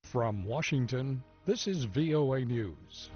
From Washington, this is VOA News.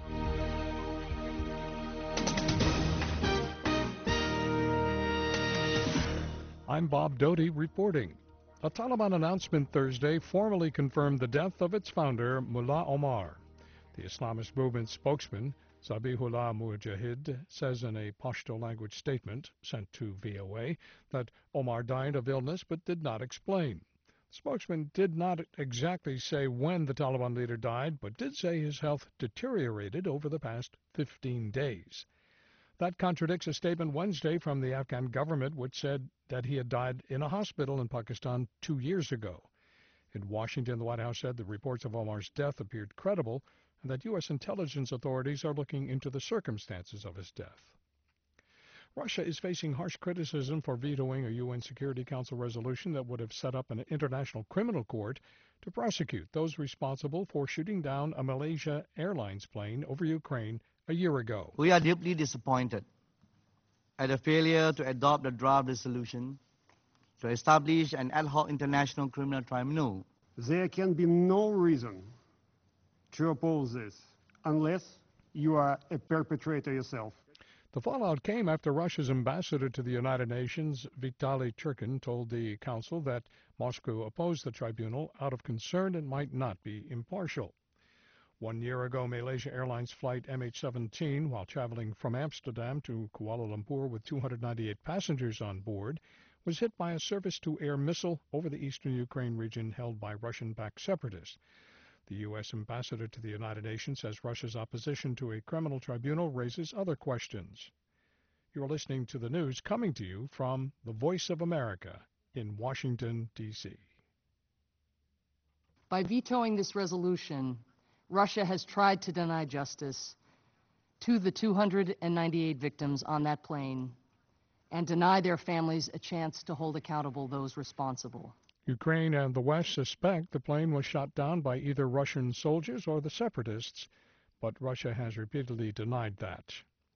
I'm Bob Doty reporting. A Taliban announcement Thursday formally confirmed the death of its founder, Mullah Omar. The Islamist movement spokesman, Zabihullah Mujahid, says in a Pashto language statement sent to VOA that Omar died of illness but did not explain. The spokesman did not exactly say when the Taliban leader died, but did say his health deteriorated over the past 15 days. That contradicts a statement Wednesday from the Afghan government, which said that he had died in a hospital in Pakistan 2 years ago. In Washington, the White House said the reports of Omar's death appeared credible and that U.S. intelligence authorities are looking into the circumstances of his death. Russia is facing harsh criticism for vetoing a UN Security Council resolution that would have set up an international criminal court to prosecute those responsible for shooting down a Malaysia Airlines plane over Ukraine a year ago. We are deeply disappointed at the failure to adopt a draft resolution to establish an ad hoc international criminal tribunal. There can be no reason to oppose this unless you are a perpetrator yourself. The fallout came after Russia's ambassador to the United Nations, Vitaly Churkin, told the Council that Moscow opposed the tribunal out of concern it might not be impartial. 1 year ago, Malaysia Airlines flight MH17, while traveling from Amsterdam to Kuala Lumpur with 298 passengers on board, was hit by a surface-to-air missile over the eastern Ukraine region held by Russian-backed separatists. The U.S. ambassador to the United Nations says Russia's opposition to a criminal tribunal raises other questions. You're listening to the news coming to you from the Voice of America in Washington, D.C. By vetoing this resolution, Russia has tried to deny justice to the 298 victims on that plane and deny their families a chance to hold accountable those responsible. Ukraine and the West suspect the plane was shot down by either Russian soldiers or the separatists, but Russia has repeatedly denied that.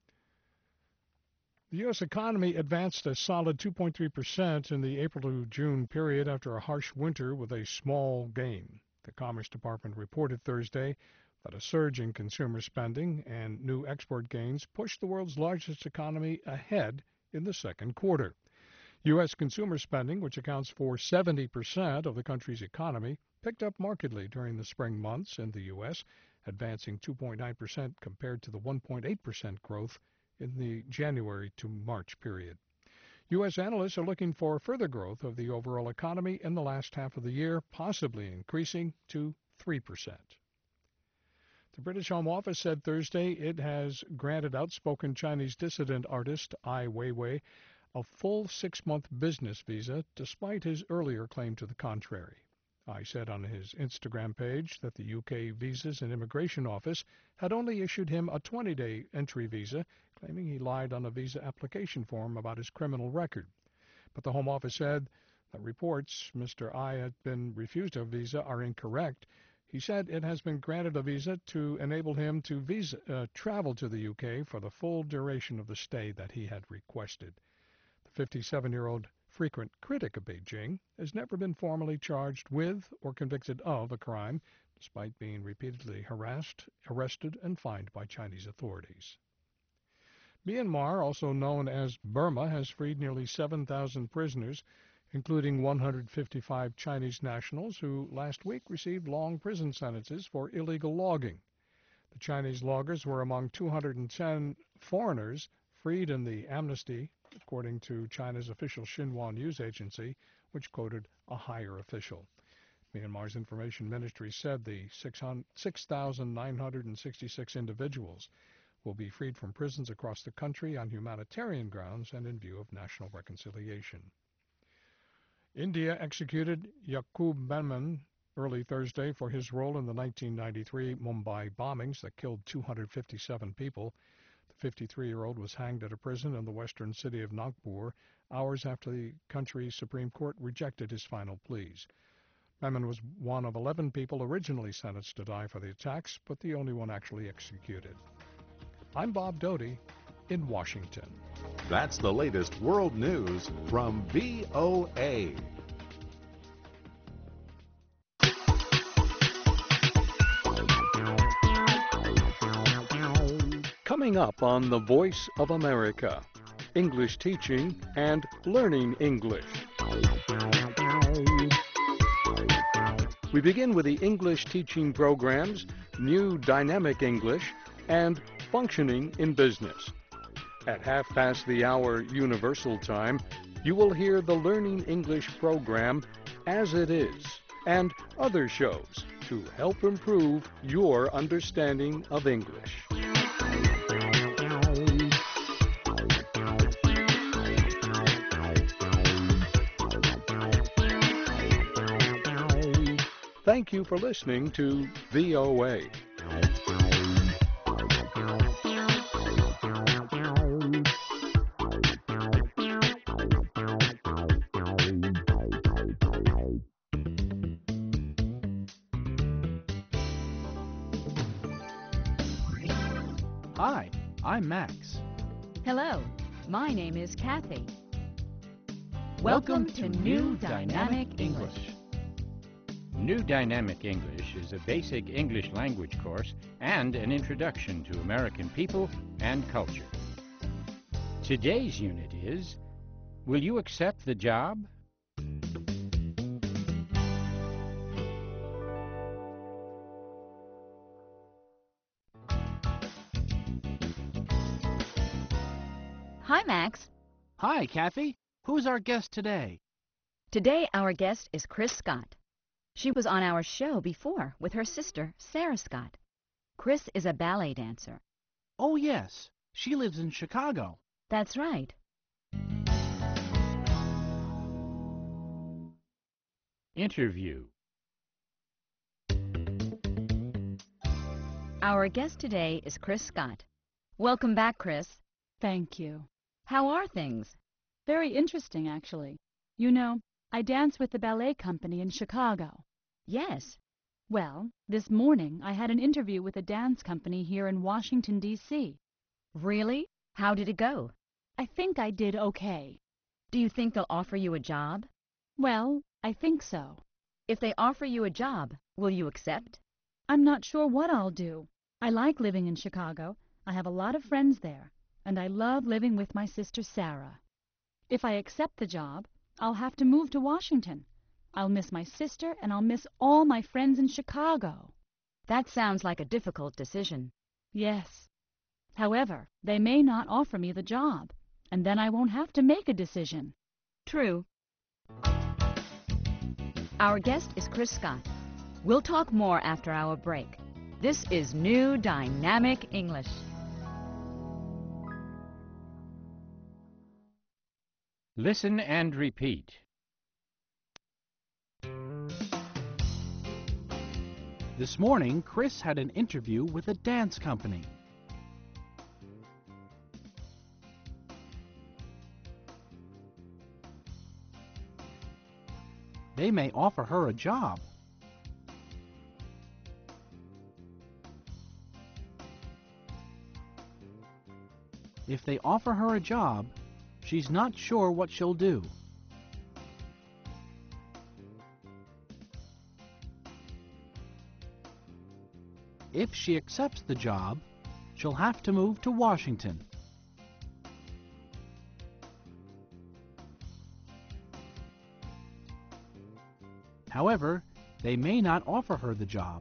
The U.S. economy advanced a solid 2.3% in the April to June period after a harsh winter with a small gain. The Commerce Department reported Thursday that a surge in consumer spending and new export gains pushed the world's largest economy ahead in the second quarter. U.S. consumer spending, which accounts for 70% of the country's economy, picked up markedly during the spring months in the U.S., advancing 2.9% compared to the 1.8% growth in the January to March period. U.S. analysts are looking for further growth of the overall economy in the last half of the year, possibly increasing to 3%. The British Home Office said Thursday it has granted outspoken Chinese dissident artist Ai Weiwei a full 6-month business visa, despite his earlier claim to the contrary. Ai said on his Instagram page that the UK Visas and Immigration Office had only issued him a 20-day entry visa, claiming he lied on a visa application form about his criminal record. But the Home Office said that reports Mr. Ai had been refused a visa are incorrect. He said it has been granted a visa to enable him to travel to the UK for the full duration of the stay that he had requested. The 57-year-old frequent critic of Beijing has never been formally charged with or convicted of a crime, despite being repeatedly harassed, arrested, and fined by Chinese authorities. Myanmar, also known as Burma, has freed nearly 7,000 prisoners, including 155 Chinese nationals who last week received long prison sentences for illegal logging. The Chinese loggers were among 210 foreigners freed in the amnesty, according to China's official Xinhua news agency, which quoted a higher official. Myanmar's information ministry said the 6,966 individuals will be freed from prisons across the country on humanitarian grounds and in view of national reconciliation. India executed Yaqub Memon early Thursday for his role in the 1993 Mumbai bombings that killed 257 people. The 53-year-old was hanged at a prison in the western city of Nagpur hours after the country's Supreme Court rejected his final pleas. Memon was one of 11 people originally sentenced to die for the attacks, but the only one actually executed. I'm Bob Doty in Washington. That's the latest world news from VOA. Coming up on The Voice of America, English teaching and learning English. We begin with the English teaching programs, New Dynamic English, and Functioning in Business. At 1/2 Universal Time, you will hear the Learning English program As It Is and other shows to help improve your understanding of English. Thank you for listening to VOA. Hi, I'm Max. Hello, my name is Kathy. Welcome to New Dynamic English. New Dynamic English is a basic English language course and an introduction to American people and culture. Today's unit is, will you accept the job? Hi, Max. Hi, Kathy. Who's our guest today? Today our guest is Chris Scott. She was on our show before with her sister, Sarah Scott. Chris is a ballet dancer. Oh, yes. She lives in Chicago. That's right. Interview. Our guest today is Chris Scott. Welcome back, Chris. Thank you. How are things? Very interesting, actually. You know, I dance with the ballet company in Chicago. Yes. Well, this morning I had an interview with a dance company here in Washington, D.C. Really? How did it go? I think I did okay. Do you think they'll offer you a job? Well, I think so. If they offer you a job, will you accept? I'm not sure what I'll do. I like living in Chicago. I have a lot of friends there, and I love living with my sister Sarah. If I accept the job, I'll have to move to Washington. I'll miss my sister, and I'll miss all my friends in Chicago. That sounds like a difficult decision. Yes. However, they may not offer me the job, and then I won't have to make a decision. True. Our guest is Chris Scott. We'll talk more after our break. This is New Dynamic English. Listen and repeat. This morning, Chris had an interview with a dance company. They may offer her a job. If they offer her a job, she's not sure what she'll do. If she accepts the job, she'll have to move to Washington. However, they may not offer her the job.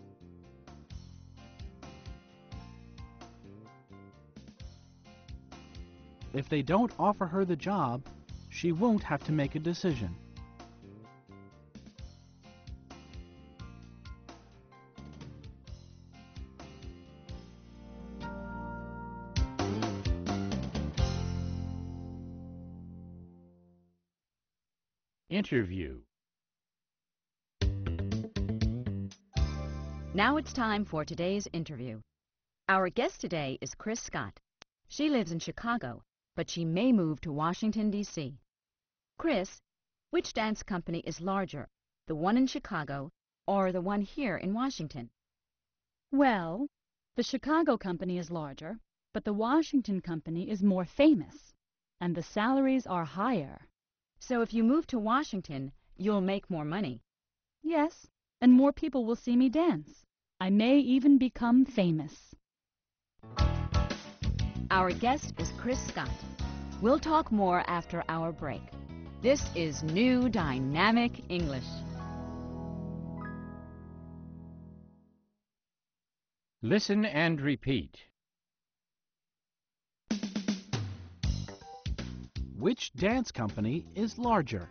If they don't offer her the job, she won't have to make a decision. Interview. Now it's time for today's interview. Our guest today is Chris Scott. She lives in Chicago, but she may move to Washington, D.C. Chris, which dance company is larger, the one in Chicago or the one here in Washington? Well, the Chicago company is larger, but the Washington company is more famous, and the salaries are higher. So if you move to Washington, you'll make more money. Yes, and more people will see me dance. I may even become famous. Our guest is Chris Scott. We'll talk more after our break. This is New Dynamic English. Listen and repeat. Which dance company is larger?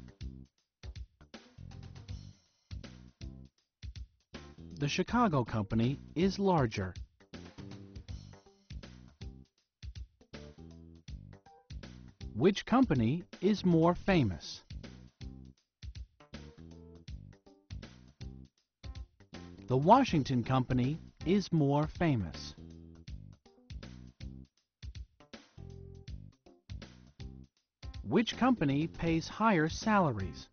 The Chicago company is larger. Which company is more famous? The Washington company is more famous. Which company pays higher salaries?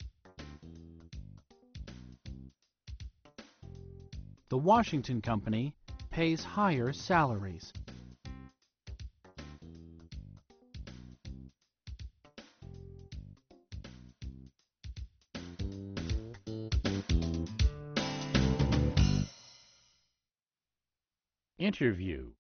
The Washington company pays higher salaries. Interview.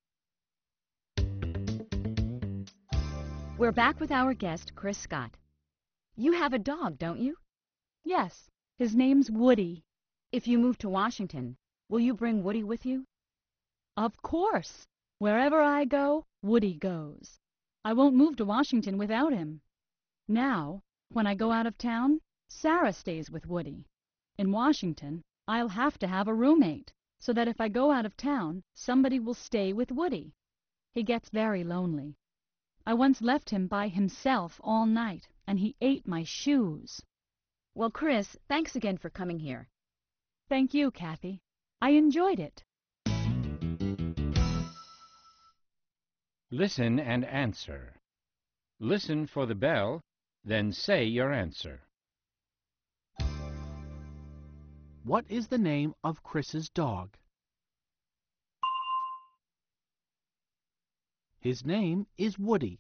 We're back with our guest, Chris Scott. You have a dog, don't you? Yes, his name's Woody. If you move to Washington, will you bring Woody with you? Of course. Wherever I go, Woody goes. I won't move to Washington without him. Now, when I go out of town, Sarah stays with Woody. In Washington, I'll have to have a roommate, so that if I go out of town, somebody will stay with Woody. He gets very lonely. I once left him by himself all night, and he ate my shoes. Well, Chris, thanks again for coming here. Thank you, Kathy. I enjoyed it. Listen and answer. Listen for the bell, then say your answer. What is the name of Chris's dog? His name is Woody.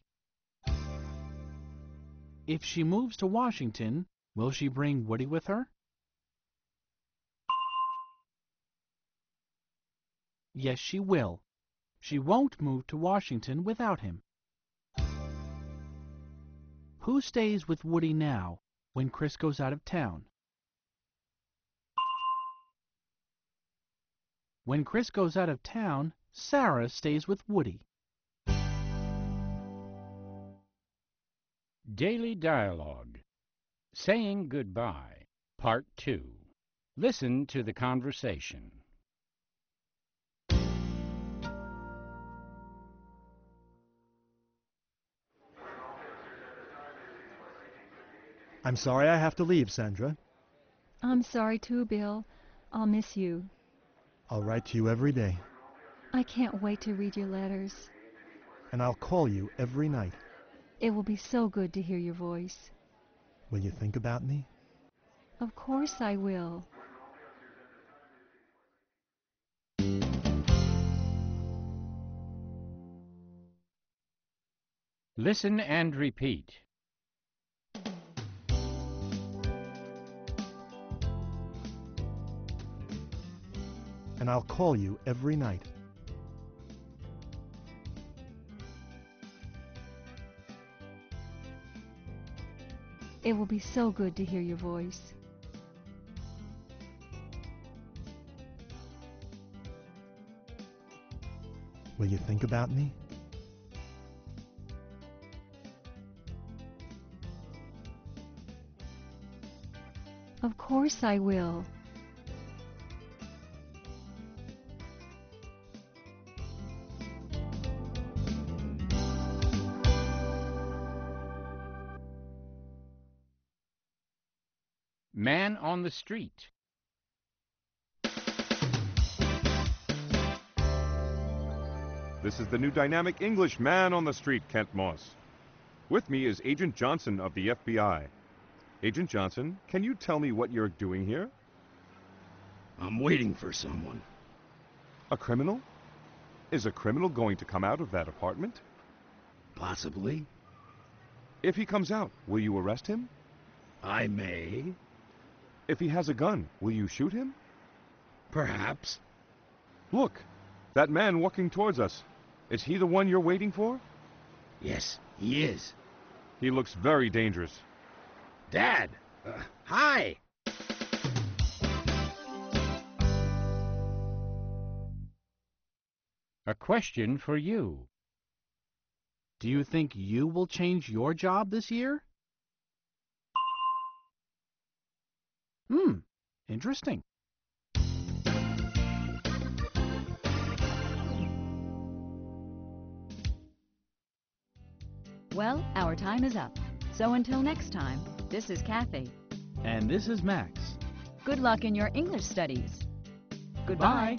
If she moves to Washington, will she bring Woody with her? Yes, she will. She won't move to Washington without him. Who stays with Woody now when Chris goes out of town? When Chris goes out of town, Sarah stays with Woody. Daily Dialogue. Saying Goodbye, Part 2. Listen to the conversation. I'm sorry I have to leave, Sandra. I'm sorry too, Bill. I'll miss you. I'll write to you every day. I can't wait to read your letters. And I'll call you every night. It will be so good to hear your voice. Will you think about me? Of course I will. Listen and repeat. And I'll call you every night. It will be so good to hear your voice. Will you think about me? Of course I will. Man on the Street. This is the New Dynamic English Man on the Street, Kent Moss. With me is Agent Johnson of the FBI. Agent Johnson, can you tell me what you're doing here? I'm waiting for someone. A criminal? Is a criminal going to come out of that apartment? Possibly. If he comes out, will you arrest him? I may. If he has a gun, will you shoot him? Perhaps. Look, that man walking towards us. Is he the one you're waiting for? Yes, he is. He looks very dangerous. Dad! Hi! A question for you. Do you think you will change your job this year? Interesting. Well, our time is up. So until next time, this is Kathy. And this is Max. Good luck in your English studies. Goodbye. Bye.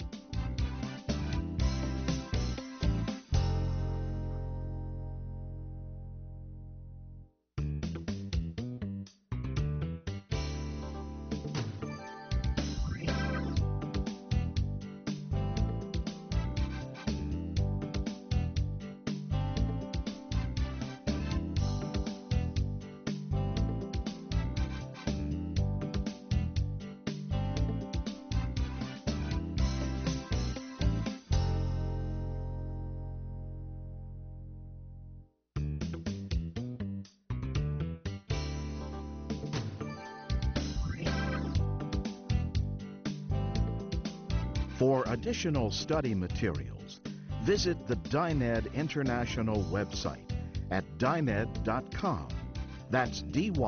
For additional study materials, visit the Dyned International website at dyned.com. That's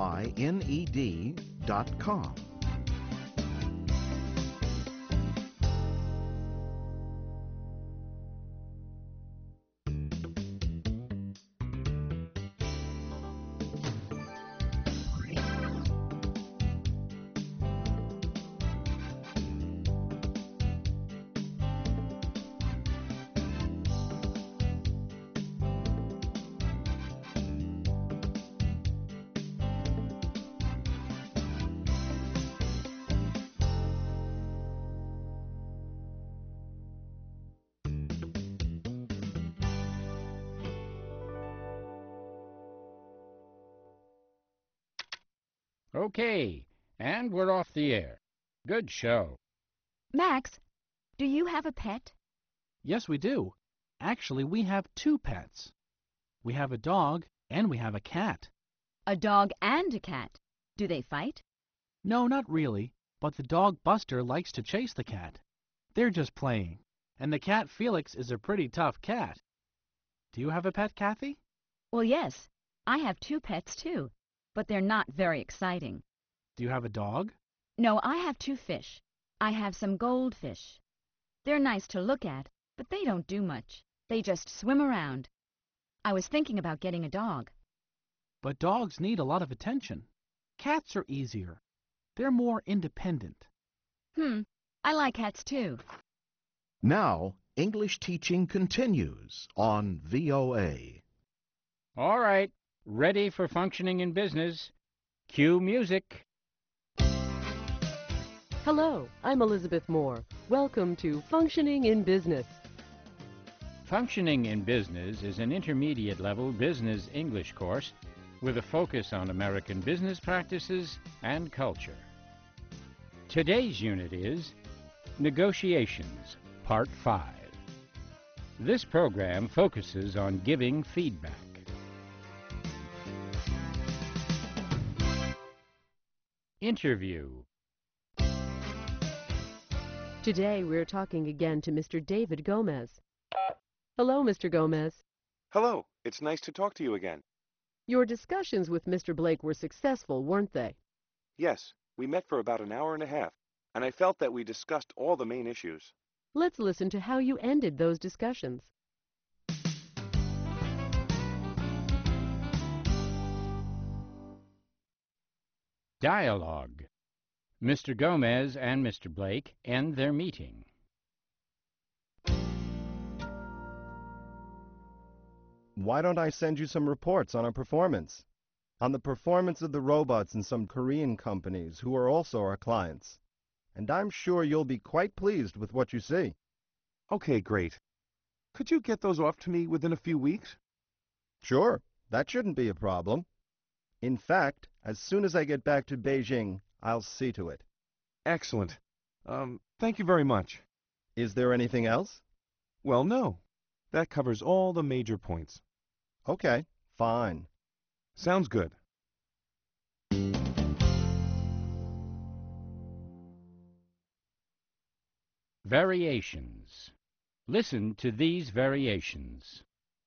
DYNED.com. Okay, and we're off the air. Good show. Max, do you have a pet? Yes, we do. Actually, we have 2 pets. We have a dog and we have a cat. A dog and a cat. Do they fight? No, not really, but the dog Buster likes to chase the cat. They're just playing, and the cat Felix is a pretty tough cat. Do you have a pet, Kathy? Well, yes. I have 2 pets, too, but they're not very exciting. Do you have a dog? No, I have 2 fish. I have some goldfish. They're nice to look at, but they don't do much. They just swim around. I was thinking about getting a dog. But dogs need a lot of attention. Cats are easier. They're more independent. I like cats, too. Now, English teaching continues on VOA. All right, ready for functioning in business. Cue music. Hello, I'm Elizabeth Moore. Welcome to Functioning in Business. Functioning in Business is an intermediate-level business English course with a focus on American business practices and culture. Today's unit is Negotiations, Part 5. This program focuses on giving feedback. Interview. Today we're talking again to Mr. David Gomez. Hello, Mr. Gomez. Hello, it's nice to talk to you again. Your discussions with Mr. Blake were successful, weren't they? Yes, we met for about an hour and a half, and I felt that we discussed all the main issues. Let's listen to how you ended those discussions. Dialogue. Mr. Gomez and Mr. Blake end their meeting. Why don't I send you some reports on our performance? On the performance of the robots in some Korean companies who are also our clients. And I'm sure you'll be quite pleased with what you see. Okay, great. Could you get those off to me within a few weeks? Sure, that shouldn't be a problem. In fact, as soon as I get back to Beijing, I'll see to it. Excellent. Thank you very much. Is there anything else? Well, no. That covers all the major points. Okay, fine. Sounds good. Variations. Listen to these variations.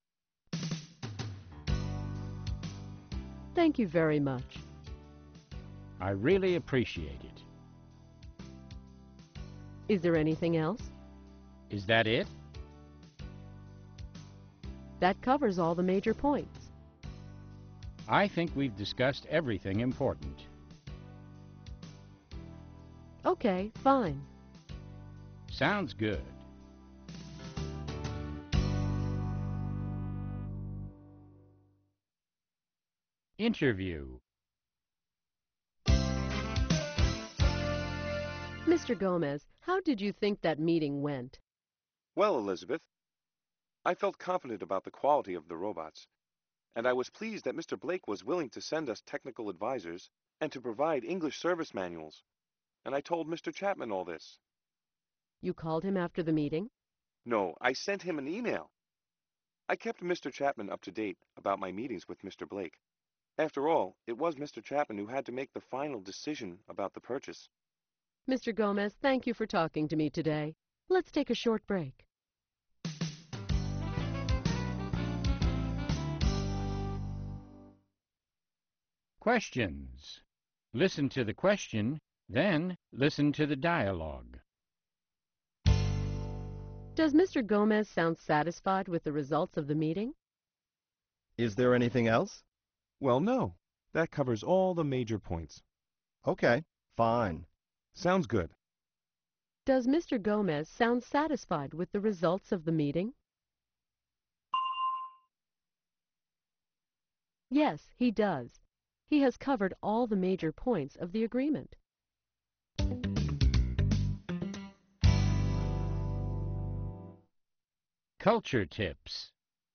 Thank you very much. I really appreciate it. Is there anything else? Is that it? That covers all the major points. I think we've discussed everything important. Okay, fine. Sounds good. Interview. Mr. Gomez, how did you think that meeting went? Well, Elizabeth, I felt confident about the quality of the robots, and I was pleased that Mr. Blake was willing to send us technical advisors and to provide English service manuals. And I told Mr. Chapman all this. You called him after the meeting? No, I sent him an email. I kept Mr. Chapman up to date about my meetings with Mr. Blake. After all, it was Mr. Chapman who had to make the final decision about the purchase. Mr. Gomez, thank you for talking to me today. Let's take a short break. Questions. Listen to the question, then listen to the dialogue. Does Mr. Gomez sound satisfied with the results of the meeting? Is there anything else? Well, no. That covers all the major points. Okay, fine. Sounds good. Does Mr. Gomez sound satisfied with the results of the meeting? Yes, he does. He has covered all the major points of the agreement. Culture tips.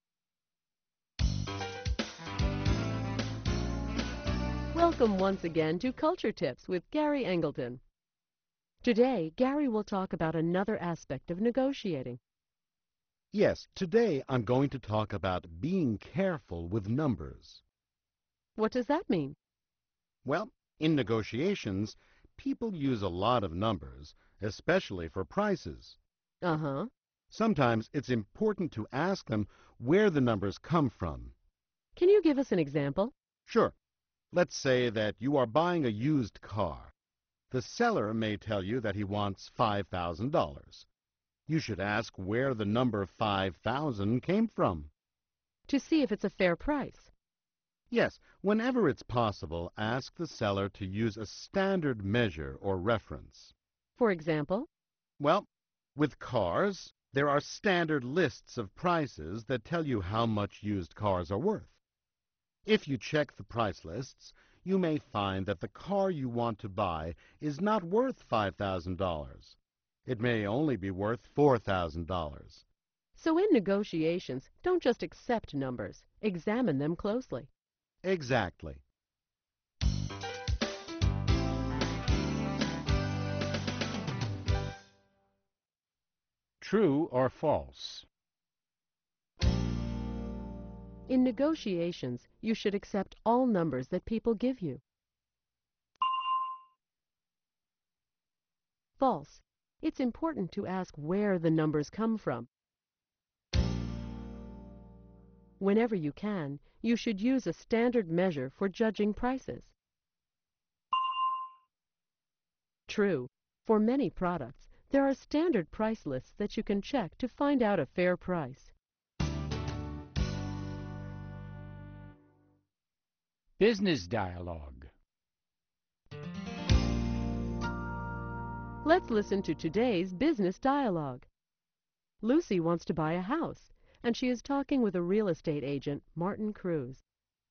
Welcome once again to Culture Tips with Gary Engleton. Today, Gary will talk about another aspect of negotiating. Yes, today I'm going to talk about being careful with numbers. What does that mean? Well, in negotiations, people use a lot of numbers, especially for prices. Uh-huh. Sometimes it's important to ask them where the numbers come from. Can you give us an example? Sure. Let's say that you are buying a used car. The seller may tell you that he wants $5,000. You should ask where the number 5,000 came from. To see if it's a fair price. Yes, whenever it's possible, ask the seller to use a standard measure or reference. For example? Well, with cars, there are standard lists of prices that tell you how much used cars are worth. If you check the price lists, you may find that the car you want to buy is not worth $5,000. It may only be worth $4,000. So in negotiations, don't just accept numbers. Examine them closely. Exactly. True or false? In negotiations, you should accept all numbers that people give you. False. It's important to ask where the numbers come from. Whenever you can, you should use a standard measure for judging prices. True. For many products, there are standard price lists that you can check to find out a fair price. Business dialogue. Let's listen to today's business dialogue. Lucy wants to buy a house, and she is talking with a real estate agent, Martin Cruz.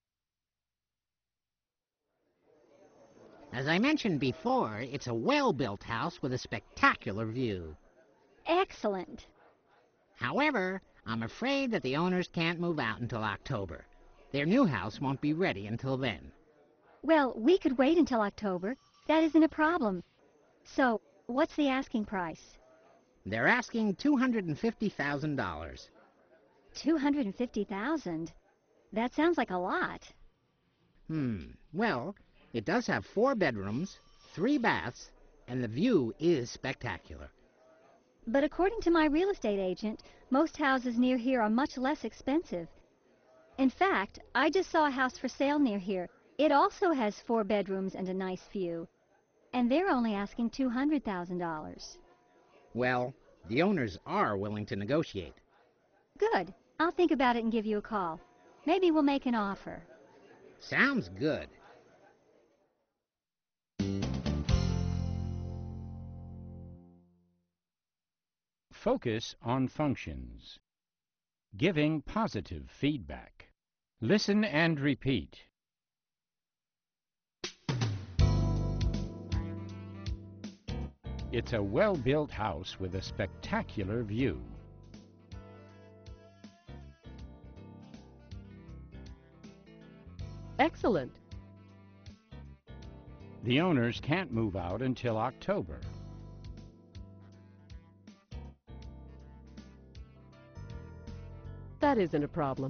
As I mentioned before, it's a well-built house with a spectacular view. Excellent. However, I'm afraid that the owners can't move out until October. Their new house won't be ready until then. Well, we could wait until October. That isn't a problem. So, what's the asking price? They're asking $250,000. $250,000? That sounds like a lot. Well, it does have 4 bedrooms, 3 baths, and the view is spectacular. But according to my real estate agent, most houses near here are much less expensive. In fact, I just saw a house for sale near here. It also has 4 bedrooms and a nice view. And they're only asking $200,000. Well, the owners are willing to negotiate. Good. I'll think about it and give you a call. Maybe we'll make an offer. Sounds good. Focus on functions. Giving positive feedback. Listen and repeat. It's a well-built house with a spectacular view. Excellent. The owners can't move out until October. That isn't a problem.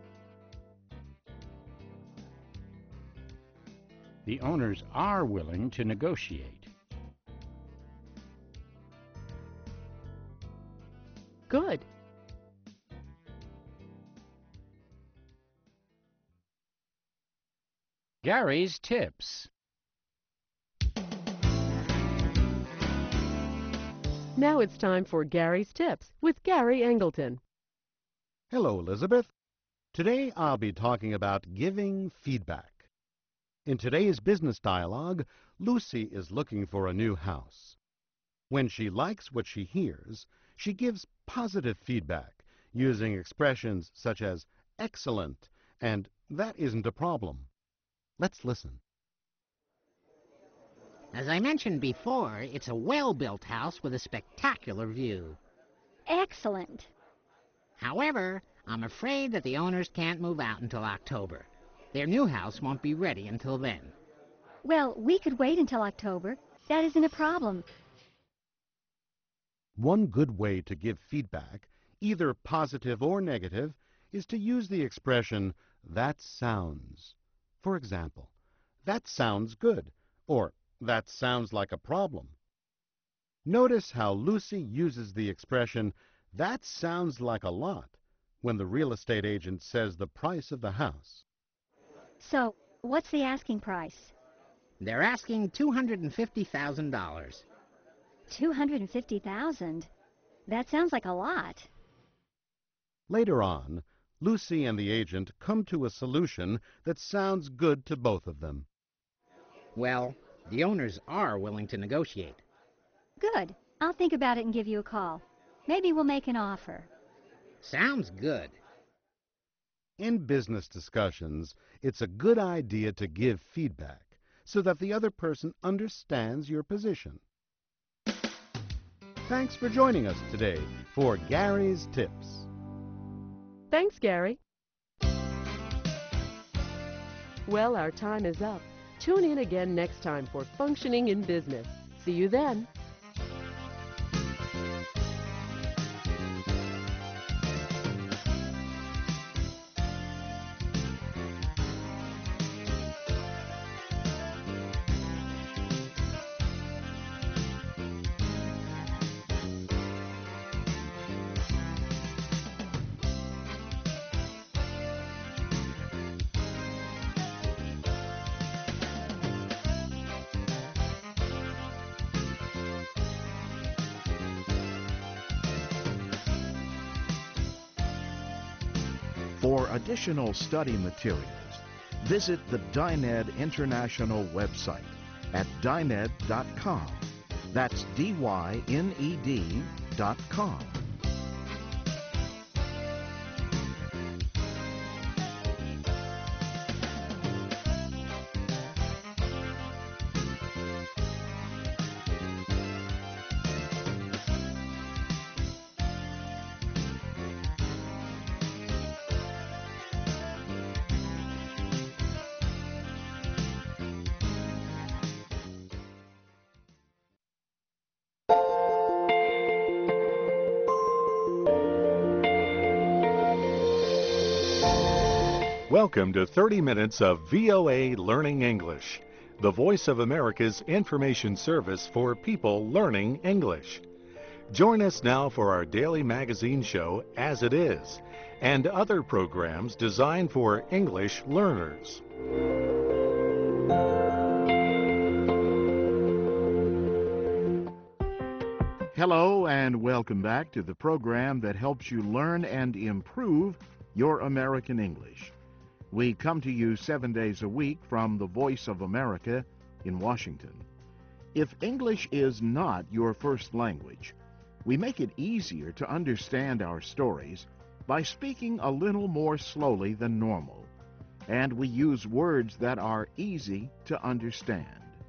The owners are willing to negotiate. Good. Gary's tips. Now it's time for Gary's Tips with Gary Angleton. Hello, Elizabeth. Today I'll be talking about giving feedback. In today's business dialogue, Lucy is looking for a new house. When she likes what she hears, she gives positive feedback using expressions such as excellent and that isn't a problem. Let's listen. As I mentioned before, it's a well-built house with a spectacular view. Excellent. However, I'm afraid that the owners can't move out until October. Their new house won't be ready until then. Well, we could wait until October. That isn't a problem. One good way to give feedback, either positive or negative, is to use the expression, that sounds. For example, that sounds good, or that sounds like a problem. Notice how Lucy uses the expression, that sounds like a lot, when the real estate agent says the price of the house. So, what's the asking price? They're asking $250,000. $250,000? That sounds like a lot. Later on, Lucy and the agent come to a solution that sounds good to both of them. Well, the owners are willing to negotiate. Good. I'll think about it and give you a call. Maybe we'll make an offer. Sounds good. In business discussions, it's a good idea to give feedback so that the other person understands your position. Thanks for joining us today for Gary's Tips. Thanks, Gary. Well, our time is up. Tune in again next time for Functioning in Business. See you then. For additional study materials, visit the Dyned International website at dyned.com. That's DYNED.com. Welcome to 30 minutes of VOA Learning English, the Voice of America's information service for people learning English. Join us now for our daily magazine show, As It Is, and other programs designed for English learners. Hello and welcome back to the program that helps you learn and improve your American English. We come to you 7 days a week from the Voice of America in Washington. If English is not your first language, we make it easier to understand our stories by speaking a little more slowly than normal, and we use words that are easy to understand.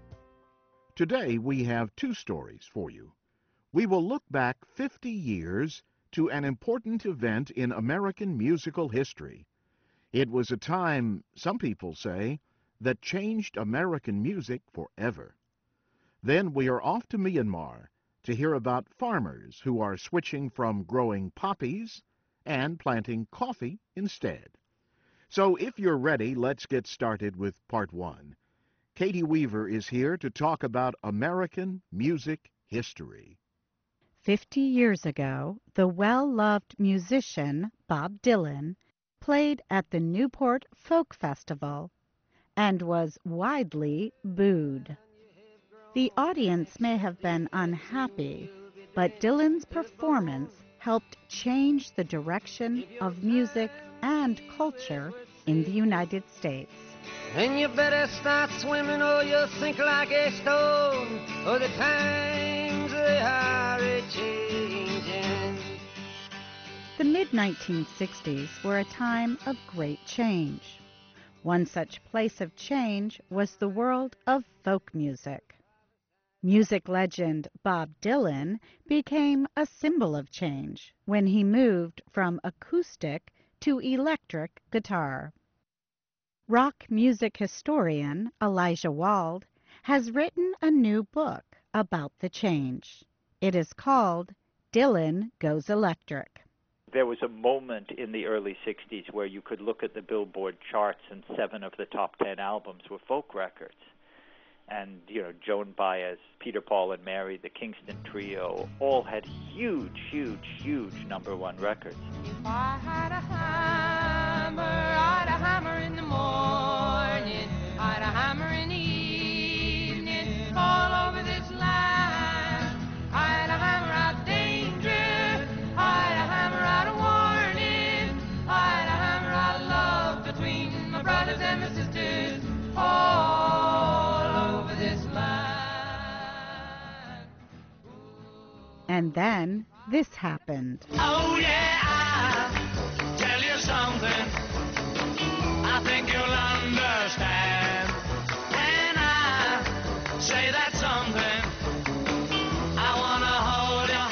Today we have 2 stories for you. We will look back 50 years to an important event in American musical history. It was a time, some people say, that changed American music forever. Then we are off to Myanmar to hear about farmers who are switching from growing poppies and planting coffee instead. So if you're ready, let's get started with part 1. Katie Weaver is here to talk about American music history. 50 years ago, the well-loved musician Bob Dylan played at the Newport Folk Festival and was widely booed. The audience may have been unhappy, but Dylan's performance helped change the direction of music and culture in the United States. And you better start swimming or you'll sink like a stone, or the times they are a-changing. The mid-1960s were a time of great change. One such place of change was the world of folk music. Music legend Bob Dylan became a symbol of change when he moved from acoustic to electric guitar. Rock music historian Elijah Wald has written a new book about the change. It is called Dylan Goes Electric. There was a moment in the early 60s where you could look at the Billboard charts and 7 of the top 10 albums were folk records. And, Joan Baez, Peter, Paul and Mary, the Kingston Trio, all had huge #1 records. If I had a hammer, I'd a hammer in the morning, I'd a hammer in the evening, all over this land. I'd a hammer out danger, I'd a hammer out a warning, I'd a hammer out love between my brothers and my sisters, all over this land. And then this happened. Oh yeah, I'll tell you something I think you'll understand. When I say that something, I want to hold your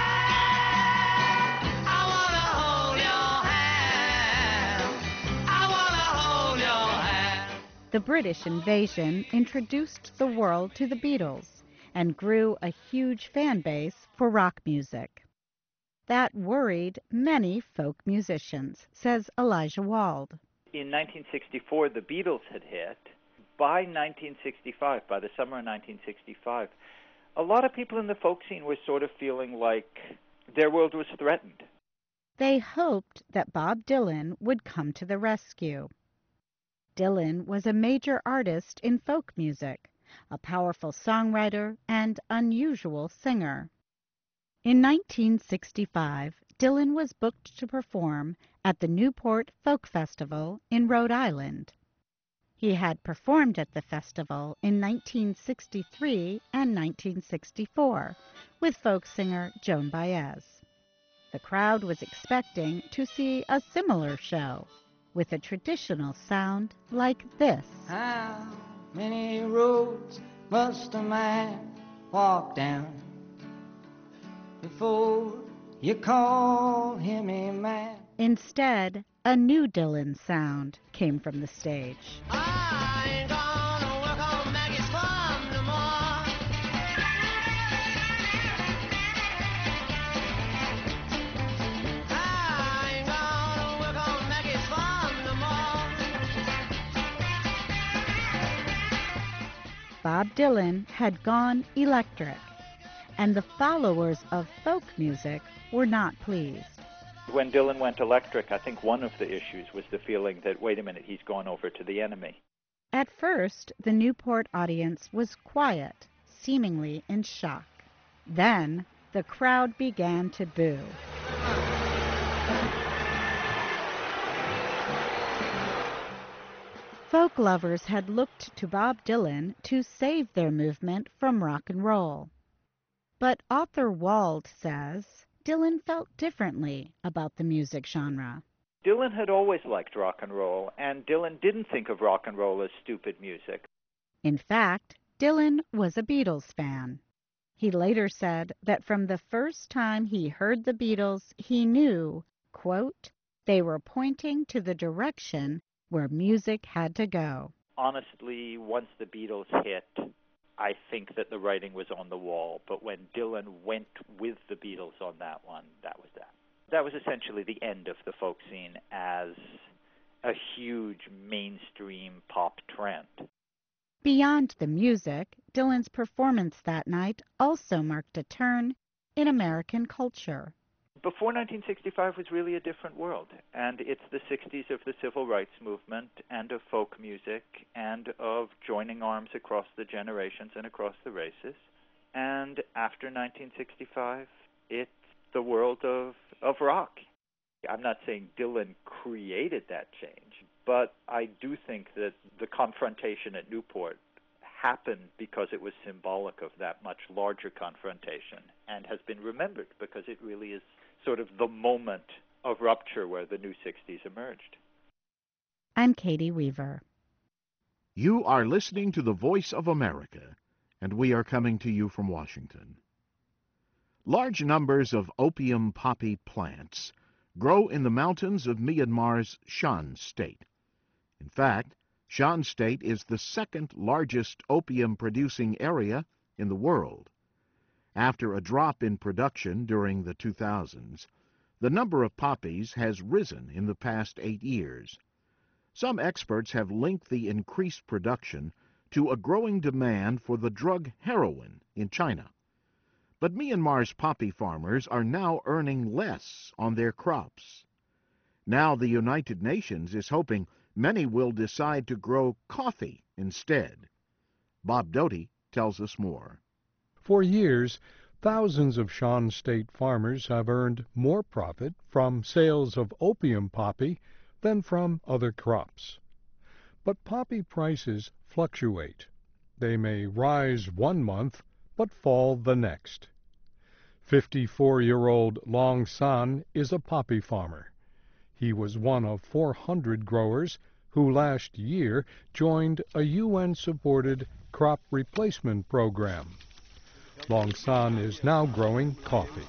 hand. I want to hold your hand. I want to hold your hand. The British invasion introduced the world to the Beatles and grew a huge fan base for rock music. That worried many folk musicians, says Elijah Wald. In 1964, the Beatles had hit. By 1965, by the summer of 1965, a lot of people in the folk scene were sort of feeling like their world was threatened. They hoped that Bob Dylan would come to the rescue. Dylan was a major artist in folk music, a powerful songwriter and unusual singer. In 1965, Dylan was booked to perform at the Newport Folk Festival in Rhode Island. He had performed at the festival in 1963 and 1964 with folk singer Joan Baez. The crowd was expecting to see a similar show with a traditional sound like this. How many roads must a man walk down before you call him a man? Instead, a new Dylan sound came from the stage. I ain't gonna work on Maggie's farm no more. I ain't gonna work on Maggie's farm no more. Bob Dylan had gone electric, and the followers of folk music were not pleased. When Dylan went electric, I think one of the issues was the feeling that, wait a minute, he's gone over to the enemy. At first, the Newport audience was quiet, seemingly in shock. Then, the crowd began to boo. Folk lovers had looked to Bob Dylan to save their movement from rock and roll. But Arthur Wald says Dylan felt differently about the music genre. Dylan had always liked rock and roll, and Dylan didn't think of rock and roll as stupid music. In fact, Dylan was a Beatles fan. He later said that from the first time he heard the Beatles, he knew, quote, they were pointing to the direction where music had to go. Honestly, once the Beatles hit, I think that the writing was on the wall. But when Dylan went with the Beatles on that one, that was that. That was essentially the end of the folk scene as a huge mainstream pop trend. Beyond the music, Dylan's performance that night also marked a turn in American culture. Before 1965 was really a different world, and it's the 60s of the civil rights movement and of folk music and of joining arms across the generations and across the races. And after 1965, it's the world of rock. I'm not saying Dylan created that change, but I do think that the confrontation at Newport happened because it was symbolic of that much larger confrontation and has been remembered because it really is sort of the moment of rupture where the new 60s emerged. I'm Katie Weaver. You are listening to the Voice of America, and we are coming to you from Washington. Large numbers of opium poppy plants grow in the mountains of Myanmar's Shan State. In fact, Shan State is the second largest opium-producing area in the world. After a drop in production during the 2000s, the number of poppies has risen in the past 8 years. Some experts have linked the increased production to a growing demand for the drug heroin in China. But Myanmar's poppy farmers are now earning less on their crops. Now the United Nations is hoping many will decide to grow coffee instead. Bob Doty tells us more. For years, thousands of Shan State farmers have earned more profit from sales of opium poppy than from other crops. But poppy prices fluctuate. They may rise one month, but fall the next. 54-year-old Long San is a poppy farmer. He was one of 400 growers who last year joined a UN-supported crop replacement program. Long San is now growing coffee.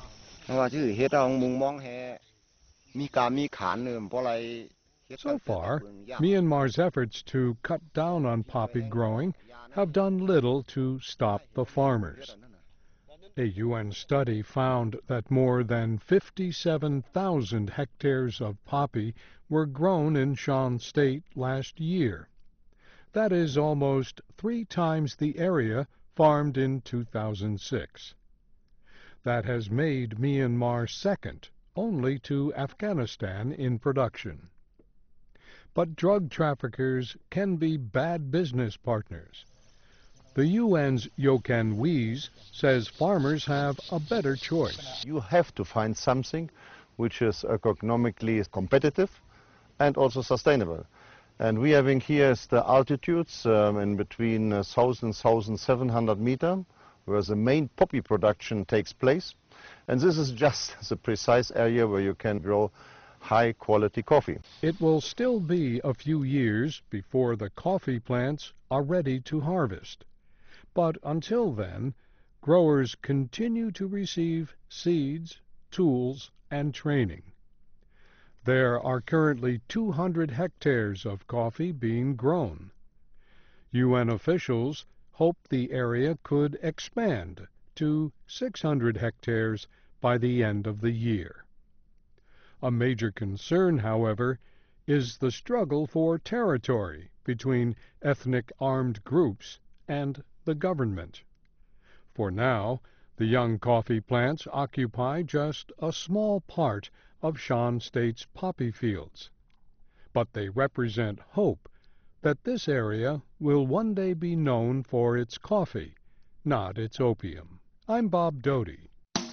So far, Myanmar's efforts to cut down on poppy growing have done little to stop the farmers. A UN study found that more than 57,000 hectares of poppy were grown in Shan State last year. That is almost 3 times the area farmed in 2006. That has made Myanmar second only to Afghanistan in production. But drug traffickers can be bad business partners. The UN's Jochen Wies says farmers have a better choice. You have to find something which is economically competitive and also sustainable. And we having here is the altitudes in between 1,000 and 1,700 meters, where the main poppy production takes place. And this is just the precise area where you can grow high-quality coffee. It will still be a few years before the coffee plants are ready to harvest. But until then, growers continue to receive seeds, tools, and training. There are currently 200 hectares of coffee being grown. UN officials hope the area could expand to 600 hectares by the end of the year. A major concern, however, is the struggle for territory between ethnic armed groups and the government. For now, the young coffee plants occupy just a small part of Shan State's poppy fields. But they represent hope that this area will one day be known for its coffee, not its opium. I'm Bob Doty.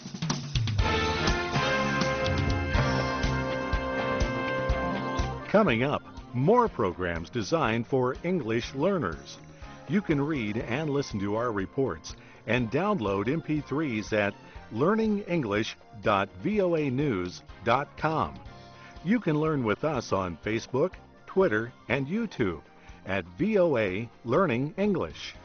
Coming up, more programs designed for English learners. You can read and listen to our reports and download MP3s at learningenglish.voanews.com. You can learn with us on Facebook, Twitter, and YouTube at VOA Learning English.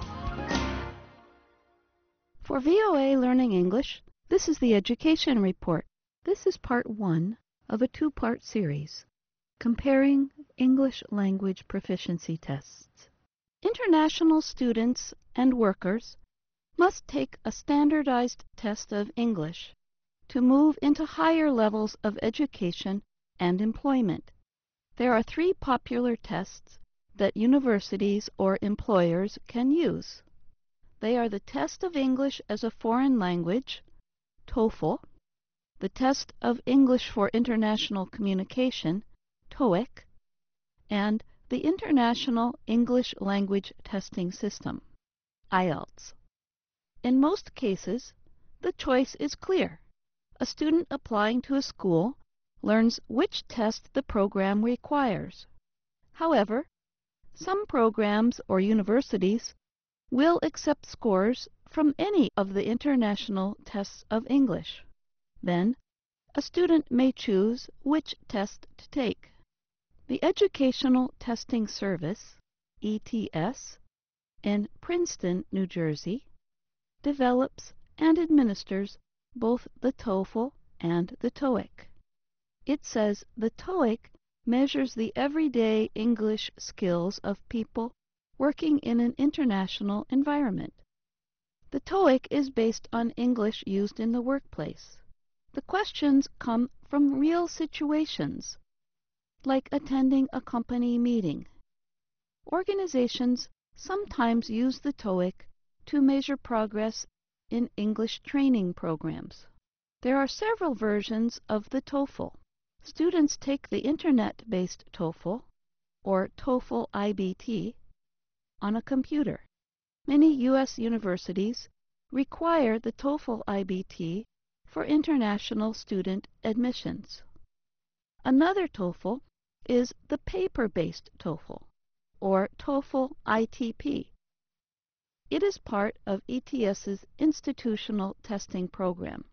For VOA Learning English, this is the Education Report. This is part 1 of a 2-part series, Comparing English Language Proficiency Tests. International students and workers must take a standardized test of English to move into higher levels of education and employment. There are 3 popular tests that universities or employers can use. They are the Test of English as a Foreign Language, TOEFL, the Test of English for International Communication, TOEIC, and the International English Language Testing System, IELTS. In most cases, the choice is clear. A student applying to a school learns which test the program requires. However, some programs or universities will accept scores from any of the international tests of English. Then, a student may choose which test to take. The Educational Testing Service, ETS, in Princeton, New Jersey, develops and administers both the TOEFL and the TOEIC. It says the TOEIC measures the everyday English skills of people working in an international environment. The TOEIC is based on English used in the workplace. The questions come from real situations, like attending a company meeting. Organizations sometimes use the TOEIC to measure progress in English training programs. There are several versions of the TOEFL. Students take the Internet-based TOEFL, or TOEFL IBT, on a computer. Many U.S. universities require the TOEFL IBT for international student admissions. Another TOEFL is the paper-based TOEFL, or TOEFL ITP. It is part of ETS's institutional testing program.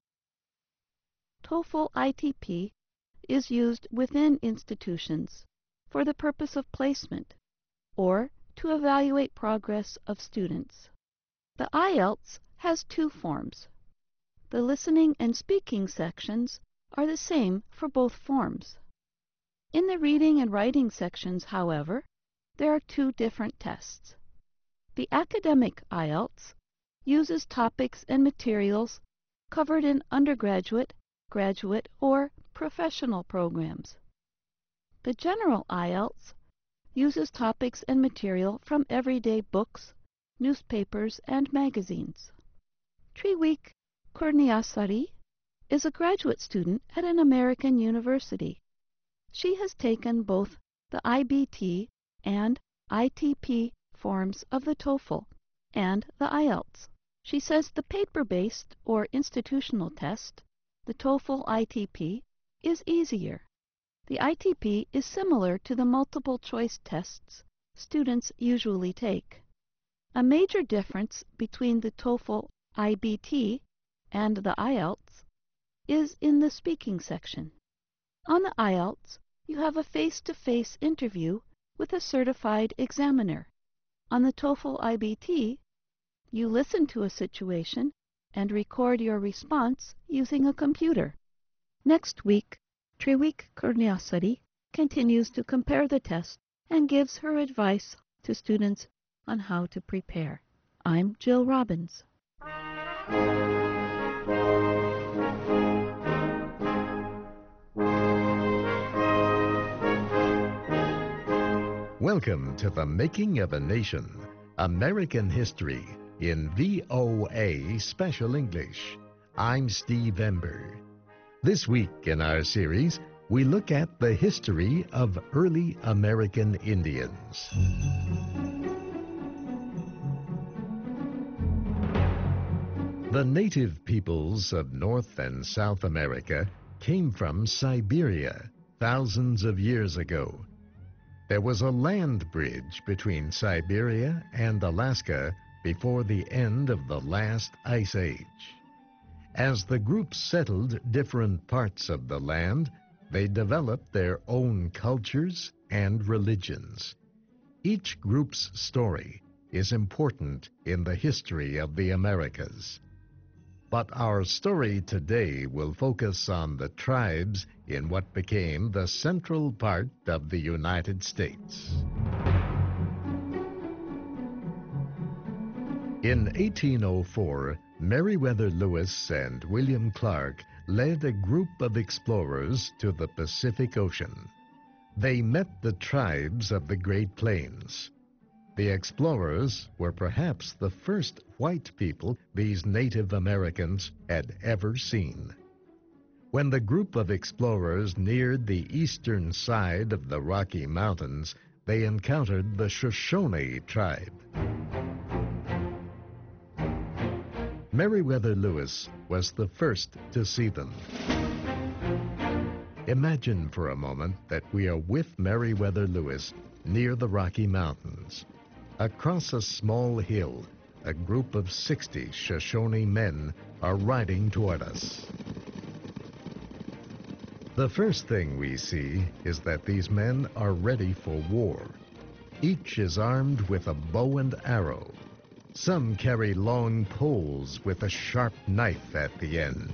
TOEFL ITP is used within institutions for the purpose of placement or to evaluate progress of students. The IELTS has 2 forms. The listening and speaking sections are the same for both forms. In the reading and writing sections, however, there are 2 different tests. The academic IELTS uses topics and materials covered in undergraduate, graduate, or professional programs. The general IELTS uses topics and material from everyday books, newspapers, and magazines. Triweek Kurniasari is a graduate student at an American university. She has taken both the IBT and ITP forms of the TOEFL and the IELTS. She says the paper-based or institutional test, the TOEFL ITP, is easier. The ITP is similar to the multiple-choice tests students usually take. A major difference between the TOEFL IBT and the IELTS is in the speaking section. On the IELTS, you have a face-to-face interview with a certified examiner. On the TOEFL IBT, you listen to a situation and record your response using a computer. Next week, Triweek Kurniasari continues to compare the test and gives her advice to students on how to prepare. I'm Jill Robbins. Welcome to The Making of a Nation, American History in VOA Special English. I'm Steve Ember. This week in our series, we look at the history of early American Indians. The native peoples of North and South America came from Siberia thousands of years ago. There was a land bridge between Siberia and Alaska before the end of the last ice age. As the groups settled different parts of the land, they developed their own cultures and religions. Each group's story is important in the history of the Americas. But our story today will focus on the tribes in what became the central part of the United States. In 1804, Meriwether Lewis and William Clark led a group of explorers to the Pacific Ocean. They met the tribes of the Great Plains. The explorers were perhaps the first white people these Native Americans had ever seen. When the group of explorers neared the eastern side of the Rocky Mountains, they encountered the Shoshone tribe. Meriwether Lewis was the first to see them. Imagine for a moment that we are with Meriwether Lewis near the Rocky Mountains. Across a small hill, a group of 60 Shoshone men are riding toward us. The first thing we see is that these men are ready for war. Each is armed with a bow and arrow. Some carry long poles with a sharp knife at the end.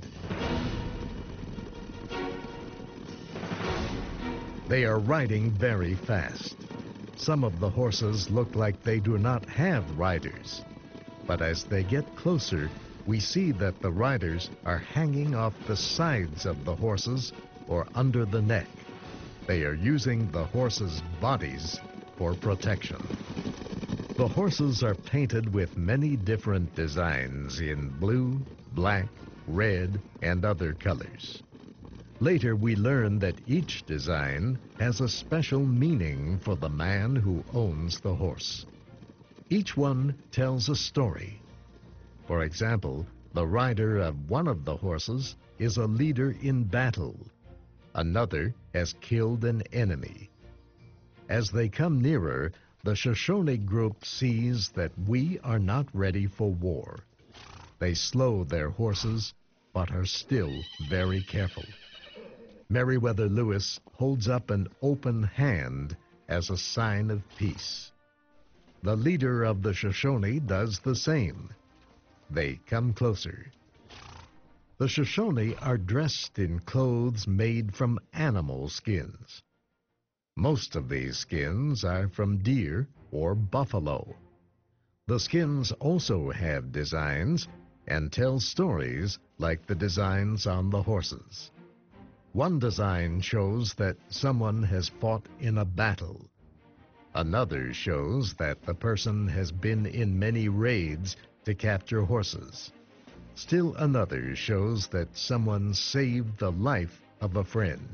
They are riding very fast. Some of the horses look like they do not have riders. But as they get closer, we see that the riders are hanging off the sides of the horses or under the neck. They are using the horses' bodies for protection. The horses are painted with many different designs in blue, black, red, and other colors. Later, we learn that each design has a special meaning for the man who owns the horse. Each one tells a story. For example, the rider of one of the horses is a leader in battle. Another has killed an enemy. As they come nearer, the Shoshone group sees that we are not ready for war. They slow their horses, but are still very careful. Meriwether Lewis holds up an open hand as a sign of peace. The leader of the Shoshone does the same. They come closer. The Shoshone are dressed in clothes made from animal skins. Most of these skins are from deer or buffalo. The skins also have designs and tell stories like the designs on the horses. One design shows that someone has fought in a battle. Another shows that the person has been in many raids to capture horses. Still another shows that someone saved the life of a friend.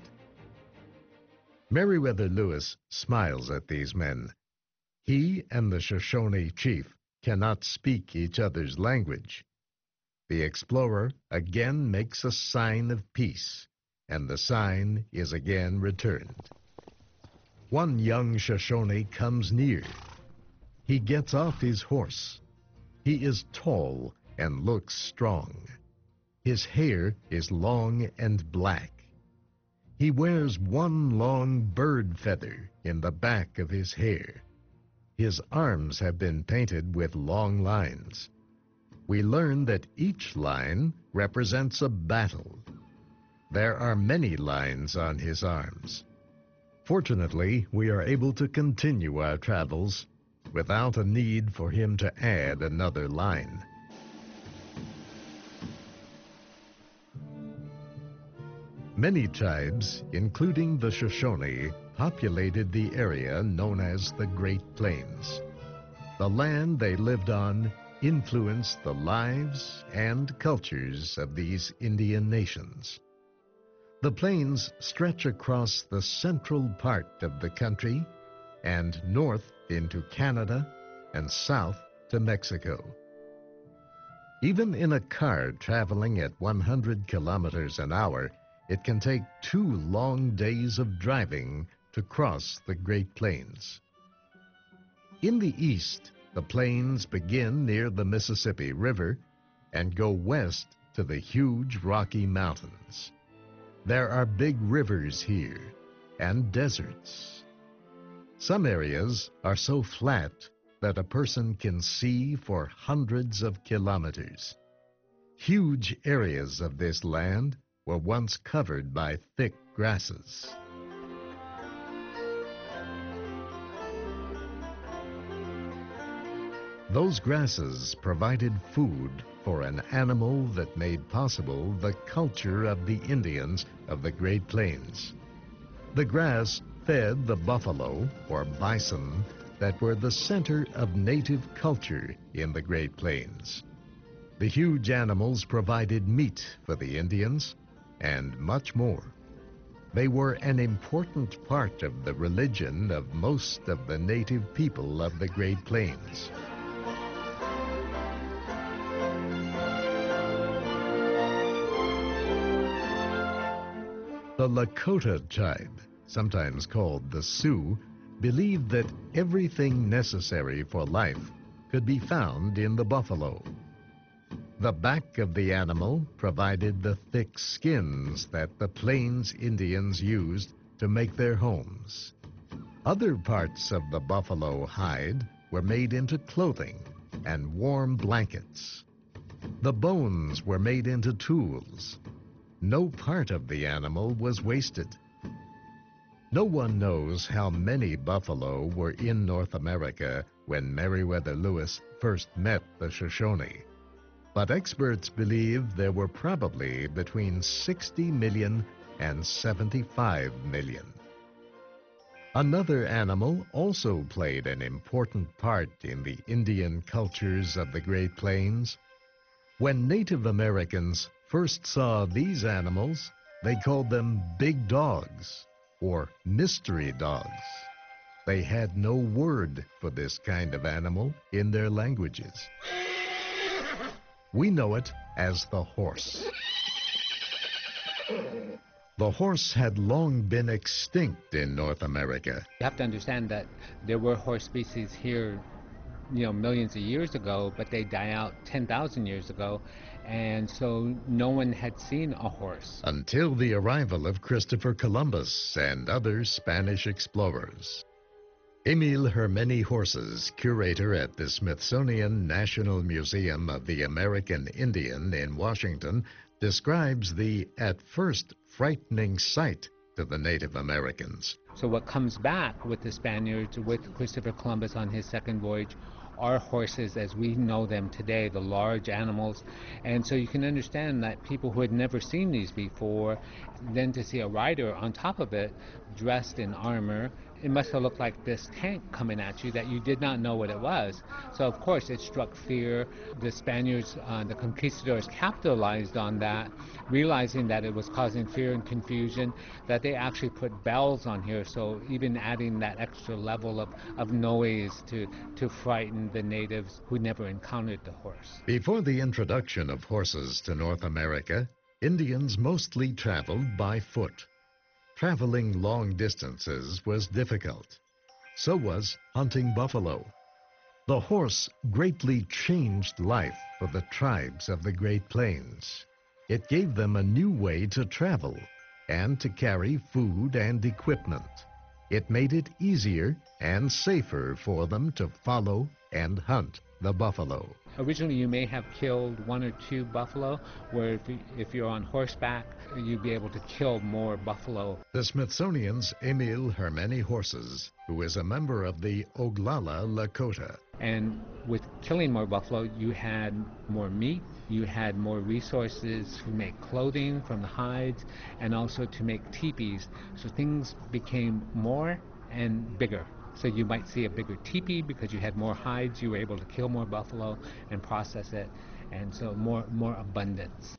Meriwether Lewis smiles at these men. He and the Shoshone chief cannot speak each other's language. The explorer again makes a sign of peace, and the sign is again returned. One young Shoshone comes near. He gets off his horse. He is tall and looks strong. His hair is long and black. He wears one long bird feather in the back of his hair. His arms have been painted with long lines. We learn that each line represents a battle. There are many lines on his arms. Fortunately, we are able to continue our travels without a need for him to add another line. Many tribes, including the Shoshone, populated the area known as the Great Plains. The land they lived on influenced the lives and cultures of these Indian nations. The plains stretch across the central part of the country and north into Canada and south to Mexico. Even in a car traveling at 100 kilometers an hour, it can take 2 long days of driving to cross the Great Plains. In the east, the plains begin near the Mississippi River and go west to the huge Rocky Mountains. There are big rivers here and deserts. Some areas are so flat that a person can see for hundreds of kilometers. Huge areas of this land were once covered by thick grasses. Those grasses provided food for an animal that made possible the culture of the Indians of the Great Plains. The grass fed the buffalo or bison that were the center of native culture in the Great Plains. The huge animals provided meat for the Indians and much more. They were an important part of the religion of most of the native people of the Great Plains. The Lakota tribe, sometimes called the Sioux, believed that everything necessary for life could be found in the buffalo. The back of the animal provided the thick skins that the Plains Indians used to make their homes. Other parts of the buffalo hide were made into clothing and warm blankets. The bones were made into tools. No part of the animal was wasted. No one knows how many buffalo were in North America when Meriwether Lewis first met the Shoshone, but experts believe there were probably between 60 million and 75 million. Another animal also played an important part in the Indian cultures of the Great Plains. When Native Americans first saw these animals, they called them big dogs or mystery dogs. They had no word for this kind of animal in their languages. We know it as the horse. The horse had long been extinct in North America. You have to understand that there were horse species here, millions of years ago, but they die out 10,000 years ago, and so no one had seen a horse. Until the arrival of Christopher Columbus and other Spanish explorers. Emil Hermeni Horses, curator at the Smithsonian National Museum of the American Indian in Washington, describes the, at first, frightening sight to the Native Americans. So what comes back with the Spaniards, with Christopher Columbus on his second voyage, are horses as we know them today, the large animals. And so you can understand that people who had never seen these before, then to see a rider on top of it, dressed in armor, it must have looked like this tank coming at you that you did not know what it was. So of course it struck fear. The Spaniards, the conquistadors, capitalized on that, realizing that it was causing fear and confusion, that they actually put bells on here, so even adding that extra level of noise to frighten the natives who never encountered the horse. Before the introduction of horses to North America, Indians mostly traveled by foot. Traveling long distances was difficult. So was hunting buffalo. The horse greatly changed life for the tribes of the Great Plains. It gave them a new way to travel and to carry food and equipment. It made it easier and safer for them to follow and hunt the buffalo. Originally, you may have killed 1 or 2 buffalo, where if you're on horseback, you'd be able to kill more buffalo. The Smithsonian's Emil Hermeni Horses, who is a member of the Oglala Lakota. And with killing more buffalo, you had more meat, you had more resources to make clothing from the hides, and also to make teepees. So things became more and bigger. So you might see a bigger teepee because you had more hides, you were able to kill more buffalo and process it, and so more abundance.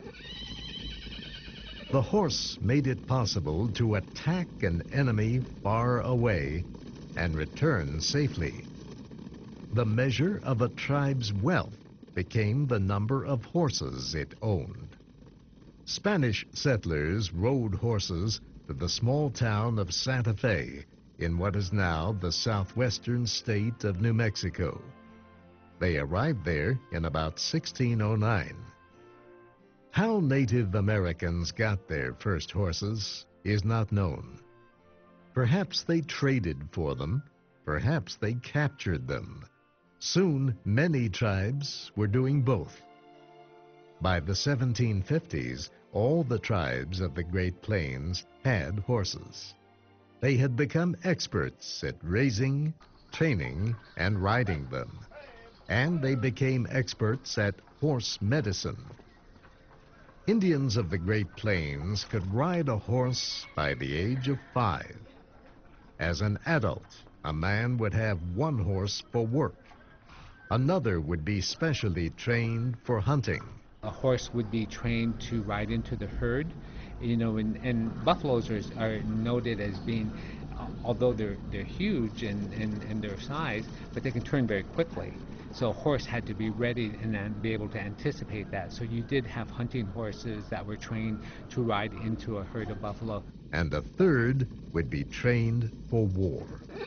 The horse made it possible to attack an enemy far away and return safely. The measure of a tribe's wealth became the number of horses it owned. Spanish settlers rode horses to the small town of Santa Fe in what is now the southwestern state of New Mexico. They arrived there in about 1609. How Native Americans got their first horses is not known. Perhaps they traded for them, perhaps they captured them. Soon, many tribes were doing both. By the 1750s, all the tribes of the Great Plains had horses. They had become experts at raising, training, and riding them. And they became experts at horse medicine. Indians of the Great Plains could ride a horse by the age of 5. As an adult, a man would have one horse for work. Another would be specially trained for hunting. A horse would be trained to ride into the herd, and buffaloes are noted as being, although they're huge in their size, but they can turn very quickly. So a horse had to be ready and then be able to anticipate that. So you did have hunting horses that were trained to ride into a herd of buffalo. And a third would be trained for war.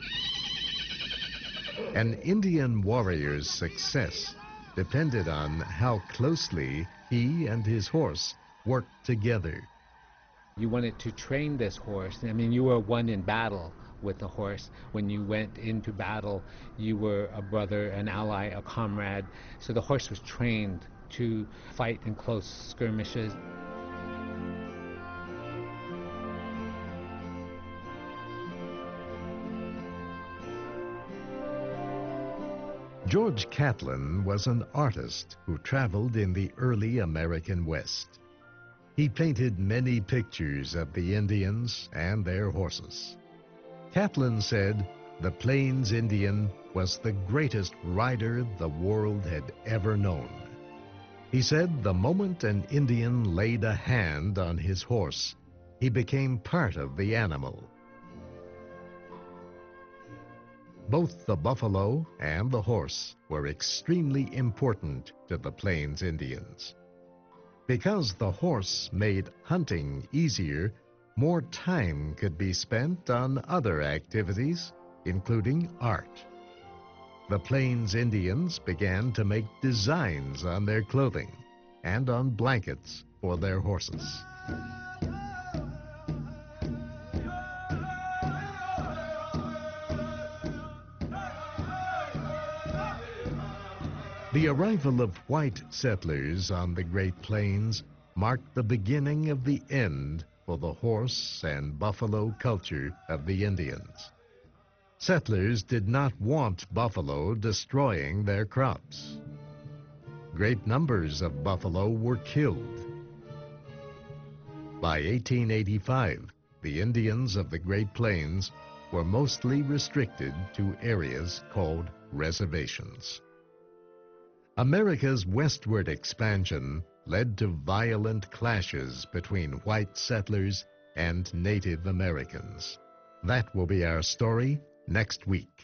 An Indian warrior's success depended on how closely he and his horse worked together. You wanted to train this horse. I mean, you were one in battle with the horse. When you went into battle, you were a brother, an ally, a comrade. So the horse was trained to fight in close skirmishes. George Catlin was an artist who traveled in the early American West. He painted many pictures of the Indians and their horses. Catlin said the Plains Indian was the greatest rider the world had ever known. He said the moment an Indian laid a hand on his horse, he became part of the animal. Both the buffalo and the horse were extremely important to the Plains Indians. Because the horse made hunting easier, more time could be spent on other activities, including art. The Plains Indians began to make designs on their clothing and on blankets for their horses. The arrival of white settlers on the Great Plains marked the beginning of the end for the horse and buffalo culture of the Indians. Settlers did not want buffalo destroying their crops. Great numbers of buffalo were killed. By 1885, the Indians of the Great Plains were mostly restricted to areas called reservations. America's westward expansion led to violent clashes between white settlers and Native Americans. That will be our story next week.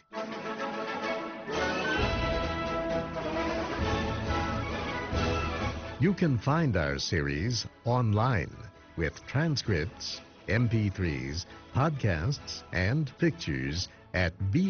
You can find our series online with transcripts, MP3s, podcasts, and pictures at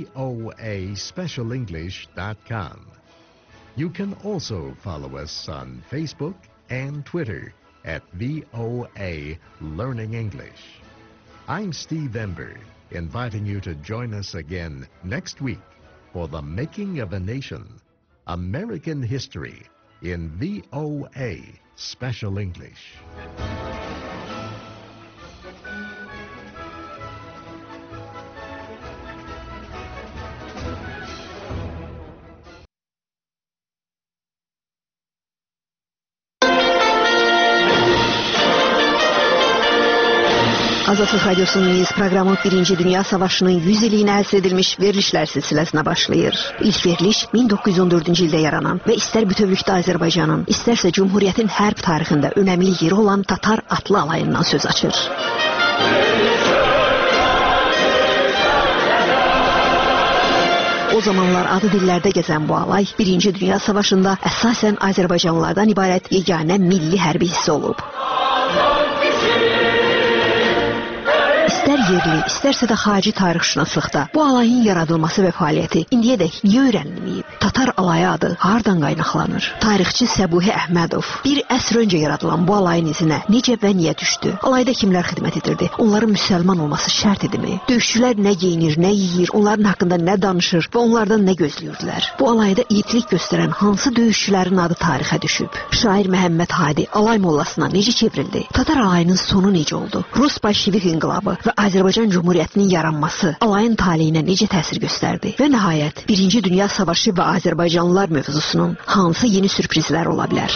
voaspecialenglish.com. You can also follow us on Facebook and Twitter at VOA Learning English. I'm Steve Ember, inviting you to join us again next week for The Making of a Nation, American History in VOA Special English. Azadlıq Radyosu'nun İz programı 1. Dünya Savaşı'nın 100 iliyine həsr edilmiş verilişlər silsiləsinə başlayır. İlk veriliş 1914-cü ildə yaranan və istər bütövlükdə Azərbaycanın, istərsə Cumhuriyyətin hərb tarixində önəmli yeri olan Tatar atlı alayından söz açır. O zamanlar adı dillərdə gəzən bu alay 1. Dünya Savaşı'nda əsasən Azərbaycanlılardan ibarət yeganə milli hərbi hissə olub. İstər yerli, istərsə də xarici tarixşünaslıqda bu alayın yaradılması və fəaliyyəti indiyədək niyə öyrənilməyib? Tatar alayı adı hardan qaynaqlanır? Tarixçi Səbuhi Əhmədov bir əsr öncə yaradılan bu alayın izinə necə və niyə düşdü? Alayda kimlər xidmət edirdi? Onların müsəlman olması şərt idimi? Döyüşçülər nə geyinir, nə yeyir, onların haqqında nə danışır və onlardan nə gözləyirdilər? Bu alayda yiğitlik göstərən hansı döyüşçülərin adı tarixə düşüb? Şair Məhəmməd Hadi alay mollasına necə çevrildi? Tatar alayının sonu necə oldu? Rus bolşevik inqilabı və Azərbaycan Cumhuriyyətinin yaranması alayın taleyinə necə təsir göstərdi? Və nəhayət 1. Dünya Savaşı və Azərbaycanlılar mövzusunun hansı yeni sürprizlər ola bilər?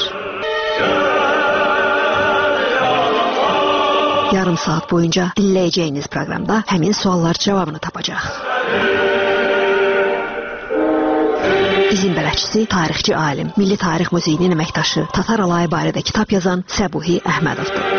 Yarım saat boyunca dinləyəcəyiniz proqramda həmin suallar cavabını tapacaq. İzin bələdçisi, tarixçi alim, Milli Tarix Muzeyinin əməkdaşı, Tatar alayı barədə kitab yazan Səbuhi Əhmədovdur.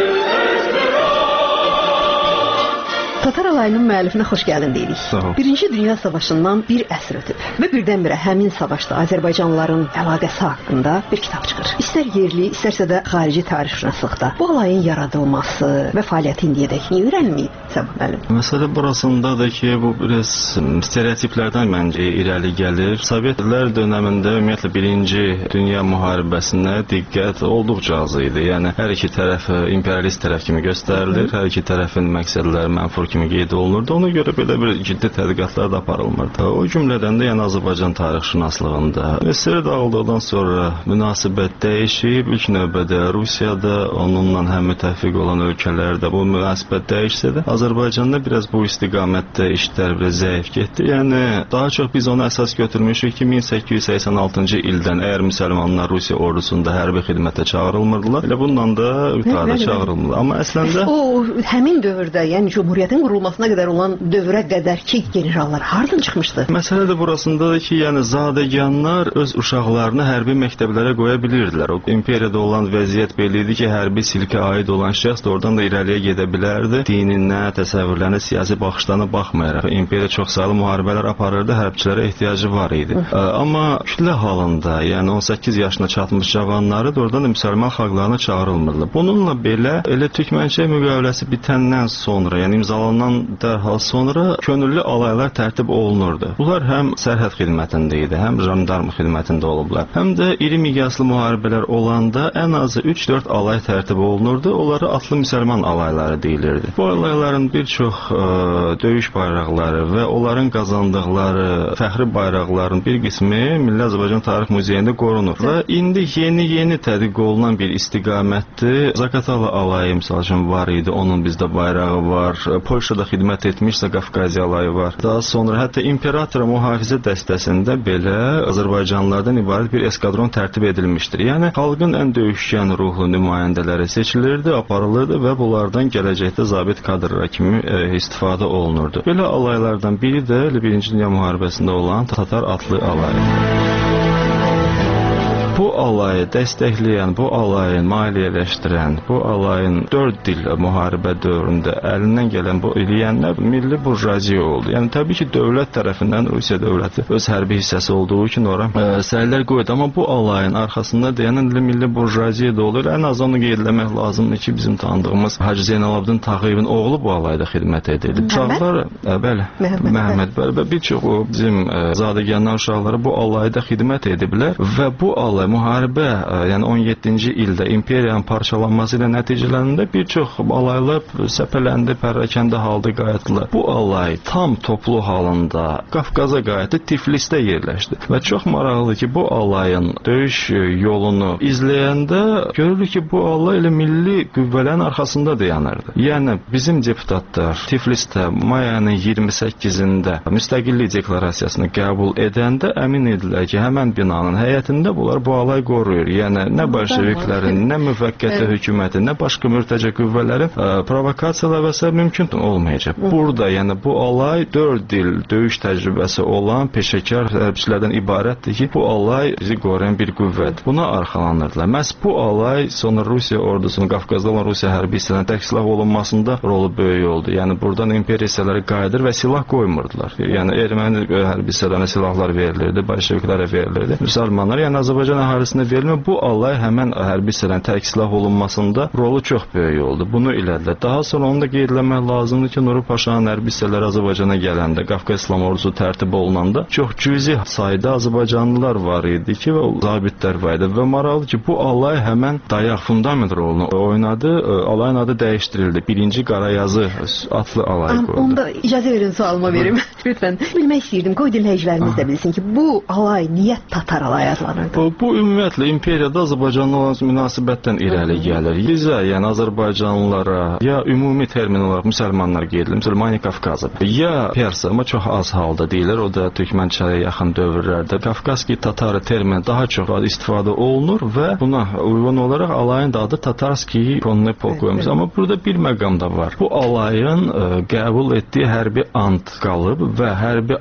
Tatar alayının müəllifinə xoş gəldin deyirik. 1. Dünya Savaşından bir əsr ötüb və birdən-birə həmin savaşda Azərbaycanlıların əlaqəsi haqqında bir kitab çıxır. İstər yerli, istərsə də xarici tarixşünaslıqda bu alayın yaradılması və fəaliyyəti indiyədək niyə öyrənilməyib Səbuhi müəllim? Məsələ burasındadır ki, bu biraz stereotiplərdən məncə irəli gəlir. Sovetlər dönəmində ümumiyyətlə 1. Dünya müharibəsinə diqqət olduqca az idi. Yəni hər iki tərəf imperialist tərəf kimi göstərilir, hər iki tərəfin məqsədləri mənfur kimi qeyd olunurdu. Ona görə belə bir ciddi tədqiqatlar da aparılmırdı. O cümlədən də yəni Azərbaycan tarixşünaslığında SSR dağıldıqdan sonra münasibət dəyişib. İlk növbədə Rusiyada, onunla həm müttəfiq olan ölkələrdə bu münasibət dəyişsə də Azərbaycanda biraz bu istiqamətdə işlər biraz zəif getdi. Yəni daha çox biz onu əsas götürmüşük ki, 1886-cı ildən əgər müsəlmanlar Rusiya ordusunda hərbi xidmətə çağırılmırdılar, elə bundan da yuxarıda çağırılmırlar. Amma əslində o həmin dövrdə, yəni Cumhuriyyətin qurulmasına qədər olan dövrə qədərki generallar hardan çıxmışdı? Məsələ də burasındadır ki, yəni zadəganlar öz uşaqlarını hərbi məktəblərə qoya bilirdilər. O imperiyada olan vəziyyət belə idi ki, hərbi silkə aid olan şəxs də oradan da irəliyə gedə bilərdi. Dininə, təsəvvürlərinə, siyasi baxışlarına baxmayaraq. İmperiya çoxsaylı müharibələr aparırdı, hərbçilərə ehtiyacı var idi. Amma kütlə halında, yəni 18 yaşına çatmış cavanları da oradan da müsəlman xalqlarına çağırılmırdı. Bununla belə elə Türkmənçay müqaviləsi bitəndən sonra, yəni imzalanan dərhal sonra könüllü alaylar tərtib olunurdu. Bunlar həm sərhəd xidmətində idi, həm jandarm xidmətində olublar. Həm də iri miqyaslı müharibələr olanda ən azı 3-4 alay tərtib olunurdu. Onlara atlı müsəlman alayları deyilirdi. Bu alayların bir çox döyüş bayraqları və onların qazandıqları fəxri bayraqların bir qismi Milli Azərbaycan Tarix Muzeyində qorunur. Və indi yeni tədqiq olunan bir istiqamətdir. Zaqatala alayı misal üçün var idi, onun bizdə bayrağı var. Polşada xidmət etmiş Qafqaziya alayı var. Daha sonra hətta imperator mühafizə dəstəsində belə Azərbaycanlılardan ibarət bir eskadron tərtib edilmişdir. Yəni xalqın ən döyüşkən ruhlu nümayəndələri seçilirdi, aparılırdı və bunlardan gələcəkdə zabit kadrlar kimi istifadə olunurdu. Belə alaylardan biri də 1. Dünya müharibəsində olan Tatar atlı alayı. Bu alayı dəstəkləyən, bu alayı maliyyələşdirən, bu alayın 4 dil müharibə dövründə əlindən gələn bu eləyənlər milli burjuaziya oldu. Yəni təbii ki, dövlət tərəfindən Rusiya dövləti öz hərbi hissəsi olduğu üçün ora səylər qoydu. Amma bu alayın arxasında deyənən milli burjuaziya da olur. Ən az onu qeydləmək lazımdır ki, bizim tanıdığımız Hacı Zeynalabdin Tağıyevin oğlu bu alayda xidmət edirdi. Uşaqlar, bəli, Məhəmməd bəli, bir çox bizim zadəganlar uşaqları bu alayda xidmət ediblər və bu alay müharibə, yəni 17-ci ildə imperiyanın parçalanması ilə nəticələndə bir çox alaylar səpələndi, pərrakəndə halda qayıtdılar. Bu alay tam toplu halında Qafqaza qayıtdı, Tiflisdə yerləşdi. Və çox maraqlıdır ki, bu alayın döyüş yolunu izləyəndə görürük ki, bu alay elə milli qüvvələrin arxasında dayanırdı. Yəni bizim deputatlar Tiflisdə mayının 28-də müstəqillik deklarasiyasını qəbul edəndə əmin idilər ki, həmən binanın həyətində bunlar bu alay qoruyur. Yəni nə bolşeviklərin, nə müvəqqəti hökumətin, nə başqa mürtəce qüvvələrin provokasiyalar və s. mümkün olmayacaq. Burada, yəni bu alay 4 il döyüş təcrübəsi olan peşəkar hərbçilərdən ibarətdir ki, bu alay bizi qoruyan bir qüvvədir. Buna arxalanırdılar. Məhz bu alay sonra Rusiya ordusunun, Qafqazda olan Rusiya hərbi hissələrinin tək silah olunmasında rolu böyük oldu. Yəni buradan imperiya hissələri qayıdır və silah qoymurdular. Yəni erməni hərbi hissələrinə silahlar verilirdi, bolşeviklərə verilirdi. Müsəlmanlar, yəni Azərbaycan əhalisinə verilmir. Bu alay həmən hərbi hissələrin tək silah olunmasında rolu çox böyük oldu. Bunu elədilər. Daha sonra onu da qeyd etmək lazımdır ki, Nuru Paşanın hərbi hissələri Azərbaycana gələndə, Qafqaz İslam Ordusu tərtib olunanda çox cüzi sayda Azərbaycanlılar var idi ki, və zabitlər var idi. Və maraqlı ki, bu alay həmən dayaq fundament rolunu oynadı. Alayın adı dəyişdirildi. 1-ci Qarayazı adlı alay qoyuldu. Onda icazə verin sualıma verim. Lütfən. Bilmək istəyirdim, qoy dinləyicilərimiz də bilsin ki, bu alay niyə Tatar alay adlanırdı? Bu ümumiyyətlə imperiyada Azərbaycanla olan münasibətdən irəli gəlir. Bizə, yəni Azərbaycanlılara ya ümumi termin olaraq müsəlmanlar qeyd edilir, Müsəlmani Qafqazı, ya Persa, amma çox az halda deyilir, o da Türkmənçaya yaxın dövrlərdə. Qafqazki Tatarı termini daha çox istifadə olunur və buna uyğun olaraq alayın da adı Tatarski Konne Polk qoyulmuş. Amma burada bir məqam da var. Bu alayın qəbul etdiyi hərbi ant qalıb və hərbi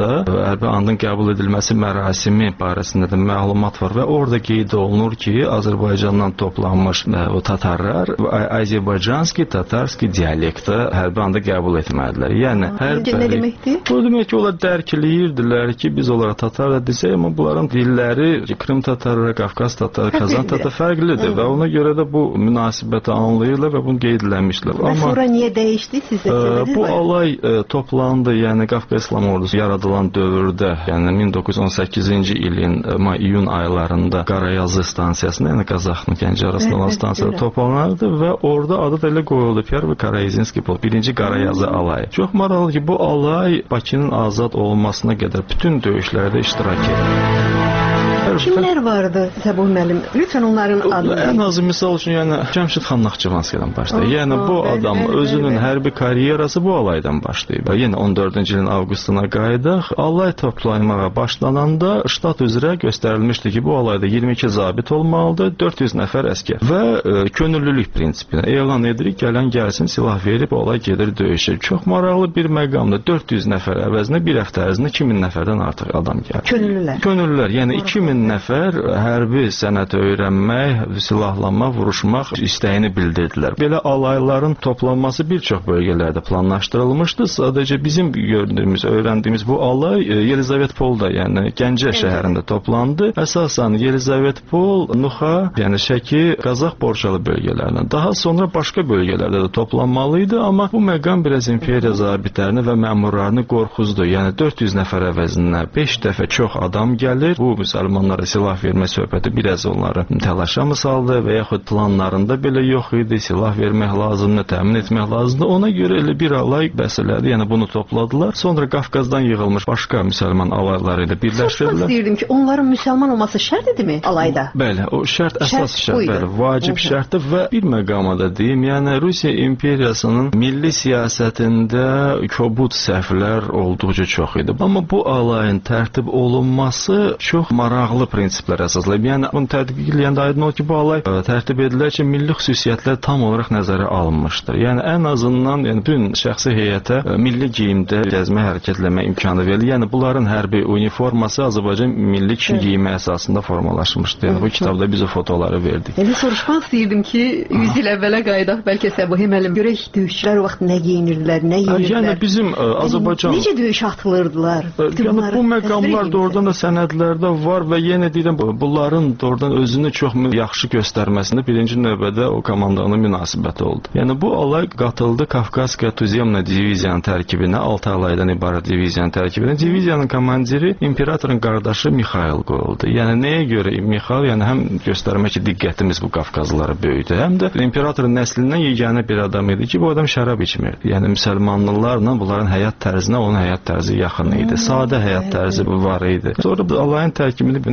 andın qəbul edilməsi mərasimi barəsində də məlumat var və orada qeyd olunur ki, Azərbaycandan toplanmış o tatarlar Azərbaycanski tatarski dialektdə hərbi andı qəbul etmədilər. Yəni nə deməkdir? Bu demək ki, onlar dərkləyirdilər ki, biz onlara tatar da desək, amma bunların dilləri Krım tatarı, Qafqaz tatarı, Kazan tatarı fərqlidir və ona görə də bu münasibəti anlayırlar və bunu qeyd eləmişlər. Və sonra niyə dəyişdi sizdə? Bu alay toplandı, yəni Qafqaz İslam Ordusu yaradılan dövrdə, yəni 1918-ci ilin may-iyun aylarında Qarayazı stansiyasında, yəni Qazaxın Gəncə arasında olan stansiyada toplanardı və orada adı da elə qoyuldu, Pervi Karayizinski Polk, 1-ci Qarayazı alayı. Çox maraqlı ki, bu alay Bakının azad olunmasına qədər bütün döyüşlərdə iştirak edir. Kimlər vardı Səbuh müəllim? Lütfən onların adını. Ən azı misal üçün, yəni Cəmşid xan Naxçıvanskidən başlayır. Yəni bu adam özünün hərbi karyerası bu alaydan başlayıb. Yenə 14-cü ilin avqustuna qayıdaq. Alay toplanmağa başlananda ştat üzrə göstərilmişdi ki, bu alayda 22 zabit olmalıdır, 400 nəfər əskər və könüllülük prinsipinə elan edirik, gələn gəlsin, silah verib alay gedir döyüşür. Çox maraqlı bir məqamdır. 400 nəfər əvəzinə bir həftə ərzində 2000 nəfərdən artıq adam gəlir. Könüllülər, yəni 2000 nəfər hərbi sənəti öyrənmək, silahlanmaq, vuruşmaq istəyini bildirdilər. Belə alayların toplanması bir çox bölgələrdə planlaşdırılmışdı. Sadəcə bizim gördüyümüz, öyrəndiyimiz bu alay Yelizavetpolda, yəni Gəncə şəhərində toplandı. Əsasən Yelizavetpol, Nuxa, yəni Şəki, Qazax, Borçalı bölgələrindən. Daha sonra başqa bölgələrdə də toplanmalı idi, amma bu məqam biraz imperiya zabitlərini və məmurlarını qorxuzdu. Yəni 400 nəfər əvəzinə 5 dəfə çox adam gəlir. Bu müsəlmanlara silah vermə söhbəti biraz onları təlaşa mı saldı və yaxud planlarında belə yox idi, silah vermək lazımdır, təmin etmək lazımdır. Ona görə elə bir alay bəsələdi, yəni bunu topladılar. Sonra Qafqazdan yığılmış başqa müsəlman alayları ilə birləşdirdilər. Deyirdim ki, onların müsəlman olması şərt idimi alayda? Bəli, o şərt əsas şərt, bəli, vacib şərtdir və bir məqama da deyim, yəni Rusiya imperiyasının milli siyasətində kobud səhvlər olduqca çox idi. Amma bu alayın tərtib olunması çox maraqlı prinsiplər əsaslayıb. Yəni bunu tədqiq edəndə aydın olur ki, bu alay tərtib edilərkən milli xüsusiyyətlər tam olaraq nəzərə alınmışdır. Yəni ən azından bütün şəxsi heyətə milli geyimdə gəzmə, hərəkət etmə imkanı verilir. Yəni bunların hərbi uniforması Azərbaycan milli kişi geyimi əsasında formalaşmışdı. Yəni bu kitabda biz o fotoları verdik. Yəni soruşmaq istəyirdim ki, 100 il əvvələ qayıdaq, bəlkə Səbuh müəllim, görək döyüşçülər o vaxt nə geyinirdilər, nə yeyirdilər. Yəni bizim Azərbaycan necə döyüş atılırdılar? Yəni bu məqamlar doğrudan da sənədlərdə var və yenə deyirəm, bunların doğrudan özünü çox yaxşı göstərməsində birinci növbədə o komandanın münasibəti oldu. Yəni bu alay qatıldı Kafqazskaya Tuzemna diviziyanın tərkibinə, 6 alaydan ibarət diviziyanın tərkibinə. Diviziyanın komandiri imperatorun qardaşı Mixail qoyuldu. Yəni nəyə görə Mixail? Yəni həm göstərmək ki, diqqətimiz bu Qafqazlılara böyüdü, həm də imperatorun nəslindən yeganə bir adam idi ki, bu adam şərab içmirdi. Yəni müsəlmanlılarla bunların həyat tərzinə onun həyat tərzi yaxın idi. Sadə həyat tərzi var idi. Sonra bu alayın tərkibini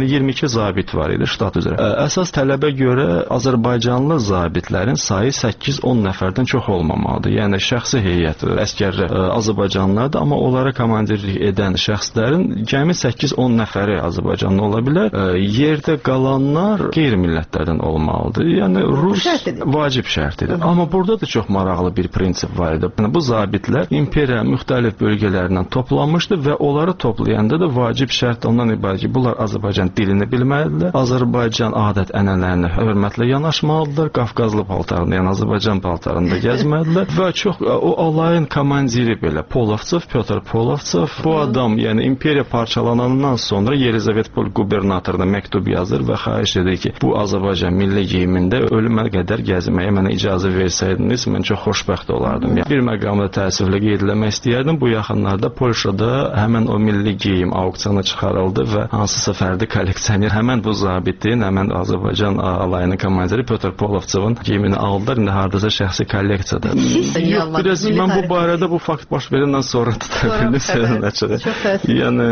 22 zabit var idi ştat üzrə. Əsas tələbə görə Azərbaycanlı zabitlərin sayı 8-10 nəfərdən çox olmamalıdır. Yəni şəxsi heyət, əsgərlər Azərbaycanlılardır, amma onlara komandirlik edən şəxslərin cəmi 8-10 nəfəri Azərbaycanlı ola bilər. Yerdə qalanlar qeyri-millətlərdən olmalıdır. Yəni rus vacib şərtidir. Amma burada da çox maraqlı bir prinsip var idi. Yəni bu zabitlər imperiya müxtəlif bölgələrindən toplanmışdı və onları toplayanda da vacib şərt ondan ibarət ki, bunlar Azərbaycan dilini bilməlidirlər, Azərbaycan adət-ənənələrinə hörmətlə yanaşmalıdırlar, Qafqazlı paltarında, yəni Azərbaycan paltarında gəzməlidirlər və çox o alayın komandiri belə Polovtsov, Pyotr Polovtsov, bu adam yəni imperiya parçalanandan sonra Yelizavetpol qubernatoruna məktub yazır və xahiş edir ki, bu Azərbaycan milli geyimində ölümə qədər gəzməyə mənə icazə versəydiniz, mən çox xoşbəxt olardım. Yəni, bir məqamda təəssüflə qeyd etmək istəyərdim. Bu yaxınlarda Polşada həmin o milli geyim auksiona çıxarıldı və hansısa fərdi kolleksioner həmin bu zabitin, həmin Azərbaycan alayının komandiri Pyotr Polovtsovun geyimini aldılar. İndi hardasa şəxsi kolleksiyada. Yox, biraz mən bu barədə bu fakt baş verəndən sonra tuta bildim sənin açığı. Çox təəssüf. Yəni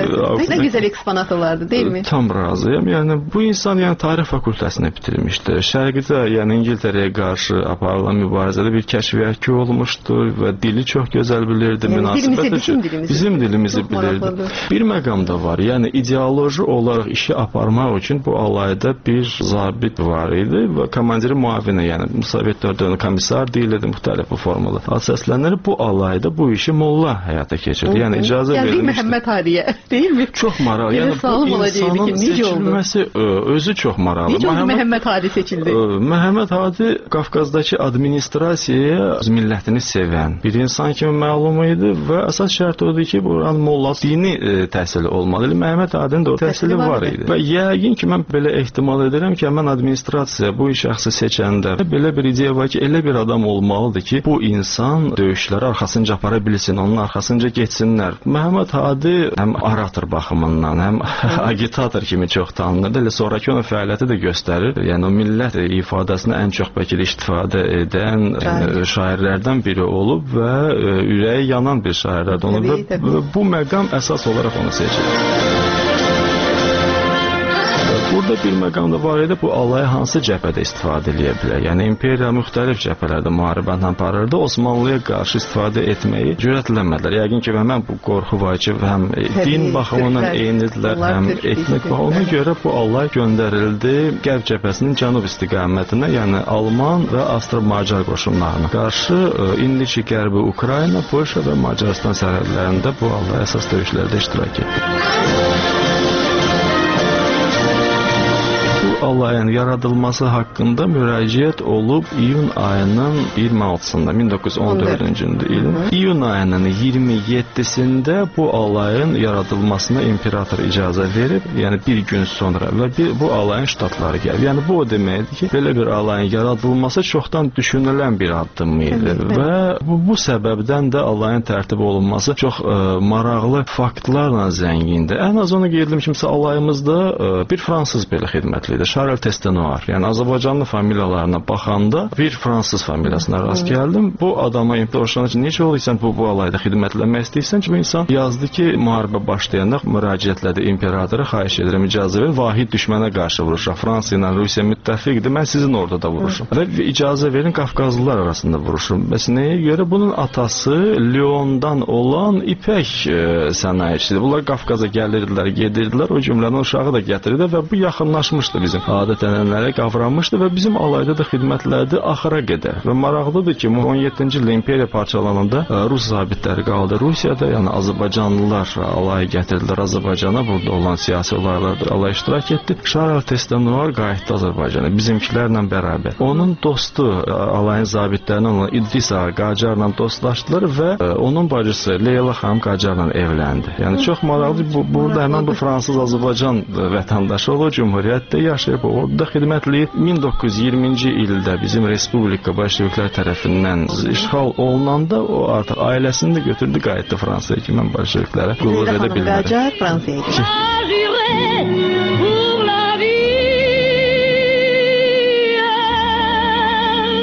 nə gözəl eksponat olardı, deyil mi? Tam razıyam. Yəni bu insan yəni tarix fakültəsini bitirmişdi. Şərqdə, yəni İngiltərəyə qarşı aparılan mübarizədə bir kəşfiyyatçı olmuşdur və dili çox gözəl bilirdi, münasibətlə bizim dilimizi bilirdi. Bir məqam da var. Yəni ideoloji olaraq işi aparmaq üçün bu alayda bir zabit var idi və komandiri müavini, yəni Sovetlər dövründə komissar deyilirdi, müxtəlif bu formada. Səslənir bu alayda bu işi molla həyata keçirdi. Yəni icazə verilmişdi. Gəldik Məhəmməd Hadiyə, deyil mi? Çox maraqlı. Yəni bu insanın seçilməsi özü çox maraqlı. Necə oldu Məhəmməd Hadi seçildi? Məhəmməd Hadi Qafqazdakı administrasiyaya millətini sevən bir insan kimi məlum idi və əsas şərt odur ki, buranın molla dini təhsili olmalı. Məhəmməd Hadinin də o təhsili var idi. Və yəqin ki, mən belə ehtimal edirəm ki, mən administrasiya bu şəxsi seçəndə belə bir ideya var ki, elə bir adam olmalıdır ki, bu insan döyüşləri arxasınca apara bilsin, onun arxasınca geçsinlər. Məhəmməd Hadi həm orator baxımından, həm agitator kimi çox tanınırdı. Elə sonrakı onun fəaliyyəti də göstərir. Yəni o millət ifadəsini ən çox bəlkə də istifadə edən şairlərdən biri olub və ürəyi yanan bir şairlərdən olub və bu məqam əsas olaraq onu seçir. Burada bir məqam da var idi, bu alaya hansı cəbhədə istifadə edə bilər? Yəni imperiya müxtəlif cəbhələrdə müharibəni aparırdı, Osmanlıya qarşı istifadə etməyi cürətlənmədilər. Yəqin ki, həm bu qorxu var ki, həm din baxımından eynidirlər, həm etnik baxımından. Ona görə bu alay göndərildi Qərb cəbhəsinin cənub istiqamətinə, yəni Alman və Avstro-Macar qoşunlarına qarşı indiki Qərbi Ukrayna, Polşa və Macaristan sərhədlərində bu alay əsas döyüşlərdə iştirak etdi. Alayın yaradılması haqqında müraciət olub iyun ayının 26-sında 1914-cü ilin iyun ayının 27-sində bu alayın yaradılmasına imperator icazə verib, yəni bir gün sonra və bu alayın ştatları gəlib. Yəni bu o deməkdir ki, belə bir alayın yaradılması çoxdan düşünülən bir addım idi və bu səbəbdən də alayın tərtib olunması çox maraqlı faktlarla zəngindir. Ən az onu qeyd edim ki, alayımızda bir fransız belə xidmətlidir. Charles Testenoir. Yəni Azərbaycanlı familiyalarına baxanda bir fransız familiyasına rast gəldim. Bu adama imtahanlaşanda ki, necə olursan bu alayda xidmətləmək istəyirsən ki, bu insan yazdı ki, müharibə başlayanda müraciətlədi imperatora, xahiş edirəm icazə verin, vahid düşmənə qarşı vuruşaq. Fransa ilə Rusiya müttəfiqdir, mən sizin orada da vuruşum. Və icazə verin Qafqazlılar arasında vuruşum. Bəs nəyə görə? Bunun atası Lyondan olan ipək sənayecisidir. Bunlar Qafqaza gəlirdilər, gedirdilər, o cümlədən uşağı da gətirirdi və bu yaxınlaşmışdı bizim adət-ənənələrə qavranmışdı və bizim alayda da xidmətlərdi axıra qədər. Və maraqlıdır ki, 17-ci ildə imperiya parçalananda Rus zabitləri qaldı Rusiyada, yəni Azərbaycanlılar alayı gətirdilər Azərbaycana, burada olan siyasi olaylarda alay iştirak etdi. Charles Testenoir qayıtdı Azərbaycana, bizimkilərlə bərabər. Onun dostu, alayın zabitlərindən olan İdris Ağa Qacarla dostlaşdılar və onun bacısı Leyla xanım Qacarla evləndi. Yəni çox maraqlıdır, burada həmən bu fransız Azərbaycan vətəndaşı olur, Cümhuriyyətdə yaşayıb, orada xidmətləyib. 1920-ci ildə bizim Respublika bolşeviklər tərəfindən işğal olunanda o artıq ailəsini də götürdü, qayıtdı Fransaya ki, mən bolşeviklərə qulluq edə bilmərəm. Qacar Fransaya gedir. Bir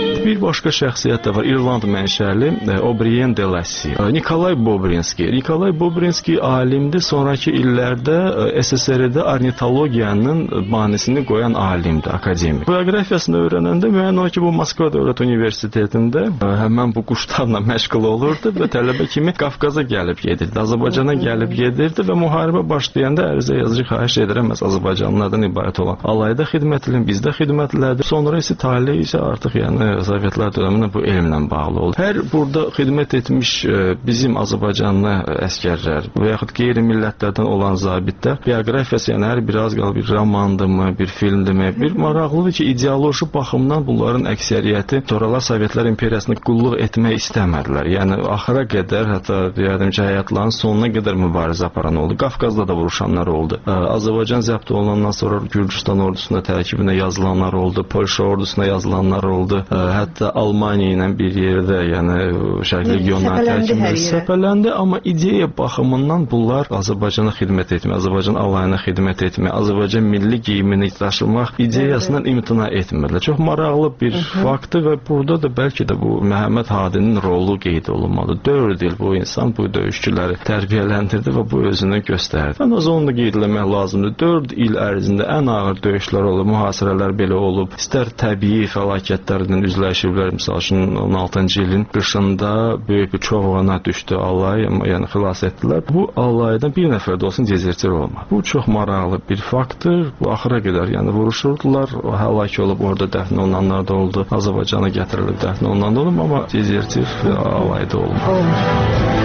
başqa şəxsiyyət də var, İrland mənşəli O'Brien de Lacy. Nikolay Bobrinski. Nikolay Bobrinski alimdir. Sonraki illərdə SSR-də ornitologiyanın banisini qoyan alimdir, akademik. Bioqrafiyasını öyrənəndə müəyyən o ki, bu Moskva Dövlət Universitetində həmən bu quşlarla məşğul olurdu və tələbə kimi Qafqaza gəlib gedirdi, Azərbaycana gəlib gedirdi və müharibə başlayanda ərizə yazıcı xahiş edirəm, Azərbaycanlılardan ibarət olan alayda xidmət edin, bizdə xidmət elədi. Sonra isə tale isə artıq yəni Sovetlər dövründə bu elmlə bağlı oldu. Hər burada xidmət etmiş bizim Azərbaycanlı əskərlər və yaxud qeyri-millətlərdən olan zabitlər bioqrafiyası yəni hər bir az qalıb bir romandırmı, bir filmdirmi, bir maraqlıdır ki, ideoloji baxımdan bunların əksəriyyəti sonralar Sovetlər imperiyasını qulluq etmək istəmədilər. Yəni axıra qədər, hətta deyərdim ki, həyatlarının sonuna qədər mübarizə aparan oldu. Qafqazda da vuruşanlar oldu. Azərbaycan zəbt olunandan sonra Gürcüstan ordusuna tərkibinə yazılanlar oldu, Polşa ordusuna yazılanlar oldu. Hətta Almaniya ilə bir yerdə, yəni Şərq legionları tərkibində səpələndi, amma ideya baxımından bunlar Azərbaycana xidmət etmək, Azərbaycan alayına xidmət etmək, Azərbaycan milli geyimini daşımaq ideyasından imtina etmədilər. Çox maraqlı bir faktdır və burada da bəlkə də bu Məhəmməd Hadinin rolu qeyd olunmalı. 4 il bu insan bu döyüşçüləri tərbiyələndirdi və bu özünü göstərdi. Ən az onu da qeyd etmək lazımdır. 4 il ərzində ən ağır döyüşlər olub, mühasirələr belə olub. İstər təbii fəlakətlərdən üzləşiblər. Məsəl üçün 16-cı ilin qışında böyük bir çovğana düşdü alay, yəni xilas etdilər. Bu alaydan bir nəfər də olsun dezertir olmadı. Bu çox maraqlı bir faktdır. Bu axıra qədər yəni vuruşurdular, həlak olub orada dəfn olunanlar da oldu. Azərbaycana gətirilib dəfn olunanlar da olub, amma dezertir alayda olmadı.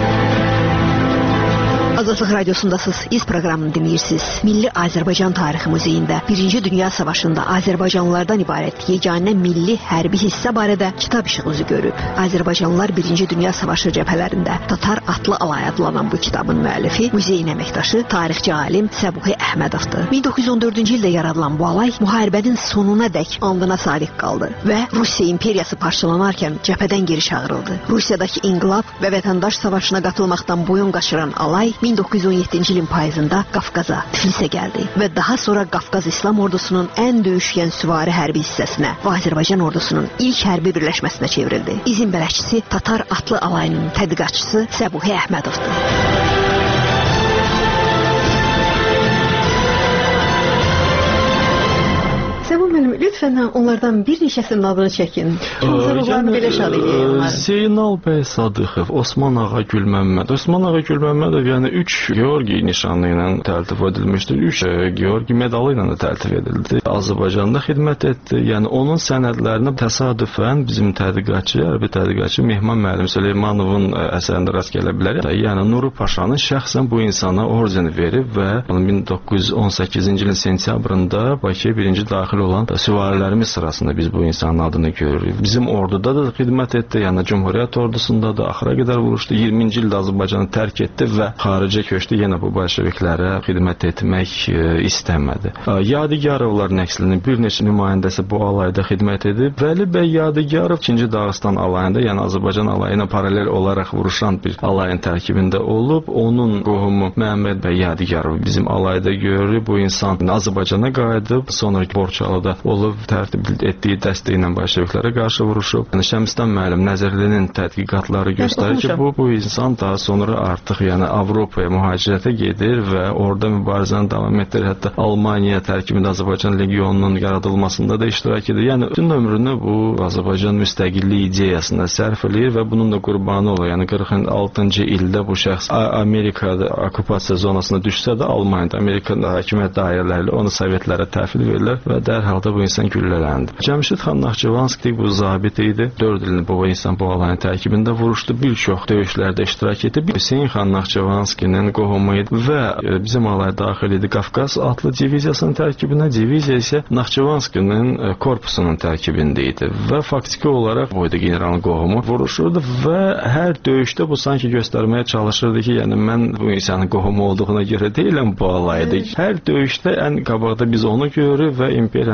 Azadlıq Radiosundasınız. İz proqramını dinləyirsiniz. Milli Azərbaycan Tarixi Muzeyində 1-ci Dünya Savaşında Azərbaycanlılardan ibarət yeganə milli hərbi hissə barədə kitab işıq üzü görüb. Azərbaycanlılar 1-ci Dünya Savaşı cəbhələrində Tatar atlı alay adlanan bu kitabın müəllifi, muzeyin əməkdaşı, tarixçi alim Səbuhi Əhmədovdur. 1914-cü ildə yaradılan bu alay müharibənin sonuna dək andına sadiq qaldı və Rusiya imperiyası parçalanarkən cəbhədən geri çağırıldı. Rusiyadakı inqilab və vətəndaş savaşına qatılmaqdan boyun qaçıran alay 1917-ci ilin payızında Qafqaza, Tiflisə gəldi və daha sonra Qafqaz İslam ordusunun ən döyüşkən süvari hərbi hissəsinə və Azərbaycan ordusunun ilk hərbi birləşməsinə çevrildi. İzin bələdçisi Tatar atlı alayının tədqiqatçısı Səbuhi Əhmədovdur. Səbuhi müəllim, lütfən onlardan bir neçəsinin adını çəkin. Çoxlarını belə şad edəyək onları. Zeynal bəy Sadıxov, Osman Ağa Gülməmməd. Osman Ağa Gülməmmədov yəni 3 Georgi nişanı ilə təltif edilmişdir. 3 Georgi medalı ilə də təltif edildi. Azərbaycanda xidmət etdi. Yəni onun sənədlərinə təsadüfən bizim tədqiqatçı, hərbi tədqiqatçı Mehman müəllim Süleymanovun əsərində rast gələ bilərik. Yəni Nuru Paşanın şəxsən bu insana orden verib və 1918-ci ilin sentyabrında Bakıya birinci daxil olan süvarilərimiz sırasında biz bu insanın adını görürük. Bizim orduda da xidmət etdi, yəni Cumhuriyyət ordusunda da axıra qədər vuruşdu. 20-ci ildə Azərbaycanı tərk etdi və xaricə köçdü. Yenə bu bolşeviklərə xidmət etmək istəmədi. Yadigarovlar nəslinin bir neçə nümayəndəsi bu alayda xidmət edib. Vəli bəy Yadigarov 2-ci Dağıstan alayında, yəni Azərbaycan alayına paralel olaraq vuruşan bir alayın tərkibində olub. Onun qohumu Məhəmməd bəy Yadigarov bizim alayda görürük. Bu insan Azərbaycana qayıdıb, sonra Borçalıda olub, tərtib etdiyi dəstə ilə bolşeviklərə qarşı vuruşub. Yəni Şəmsdən müəllim Nəzərlinin tədqiqatları göstərir ki, bu insan daha sonra artıq yəni Avropaya mühacirətə gedir və orada mübarizəni davam etdirir. Hətta Almaniya tərkibində Azərbaycan legionunun yaradılmasında da iştirak edir. Yəni bütün ömrünü bu Azərbaycan müstəqilliyi ideyasına sərf edir və bunun da qurbanı olur. Yəni 46-cı ildə bu şəxs Amerikada okupasiya zonasına düşsə də Almaniyada Amerikan hakimiyyət dairələri onu Sovetlərə təhvil verirlər və dərhal da bu insan güllələndi. Cəmşid xan Naxçıvanski bu zabit idi. 4 ilini bu insan bu alayın tərkibində vuruşdu. Bir çox döyüşlərdə iştirak etdi. Hüseyn xan Naxçıvanskinin qohumu idi və bizim alaya daxil idi. Qafqaz atlı diviziyasının tərkibində, diviziya isə Naxçıvanskinin korpusunun tərkibində idi və faktiki olaraq bu idi generalın qohumu vuruşurdu və hər döyüşdə bu sanki göstərməyə çalışırdı ki, yəni mən bu insanın qohumu olduğuna görə deyiləm bu alayda. Hər döyüşdə ən qabaqda biz onu görürük və imperiyanın bir çox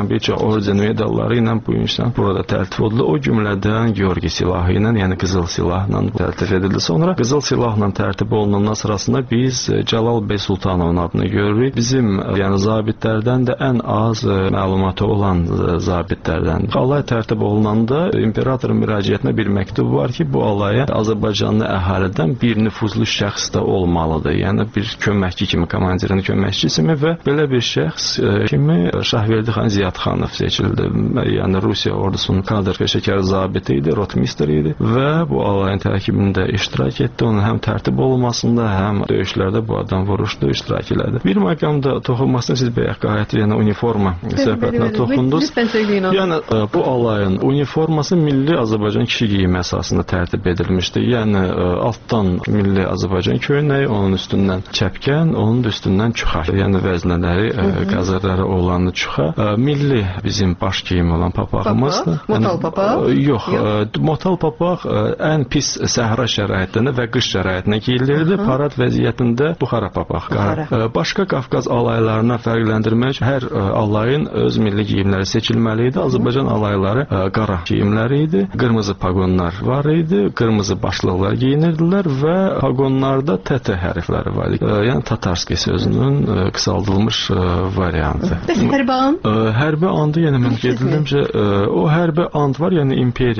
orden medalları ilə bu insan burada təltif olundu. O cümlədən Georgi silahı ilə, yəni qızıl silahla təltif edildi. Sonra qızıl silahla tərtib olunandan sırasında biz Cəlal bəy Sultanovun adını görürük. Bizim yəni zabitlərdən də ən az məlumatı olan zabitlərdən. Alay tərtib olunanda imperatorun müraciətinə bir məktub var ki, bu alaya Azərbaycanlı əhalidən bir nüfuzlu şəxs də olmalıdır. Yəni bir köməkçi kimi, komandirin köməkçisi kimi və belə bir şəxs kimi Şahverdixan Ziyadxanov seçildi. Yəni Rusiya ordusunun kadr peşəkar zabiti idi, rotmister idi və bu alayın tərkibində iştirak etdi. Onun həm tərtib olunmasında, həm döyüşlərdə bu adam vuruşdu, iştirak elədi. Bir məqamda toxunmasını siz bayaq qayıtdı, yəni uniforma söhbətinə toxundunuz. Yəni bu alayın uniforması milli Azərbaycan kişi geyimi əsasında tərtib edilmişdi. Yəni altdan milli Azərbaycan köynəyi, onun üstündən çəpkən, onun üstündən çuxa. Yəni vəznələri, qəzərləri olan çuxa. Milli bizim baş geyimi olan papağımızdır. Motal papaq? Yox, motal papaq ən pis səhra şəraitində və qış şəraitində geyilirdi. Parad vəziyyətində buxara papaq. Başqa Qafqaz alaylarına fərqləndirmək üçün hər alayın öz milli geyimləri seçilməli idi. Azərbaycan alayları qara geyimləri idi. Qırmızı paqonlar var idi. Qırmızı başlıqlar geyinirdilər və paqonlarda TT hərfləri var idi. Yəni Tatarski sözünün qısaldılmış variantı. Hərbi and? Hərbi andı, yəni mən gedildimcə, o hərbi and var, yəni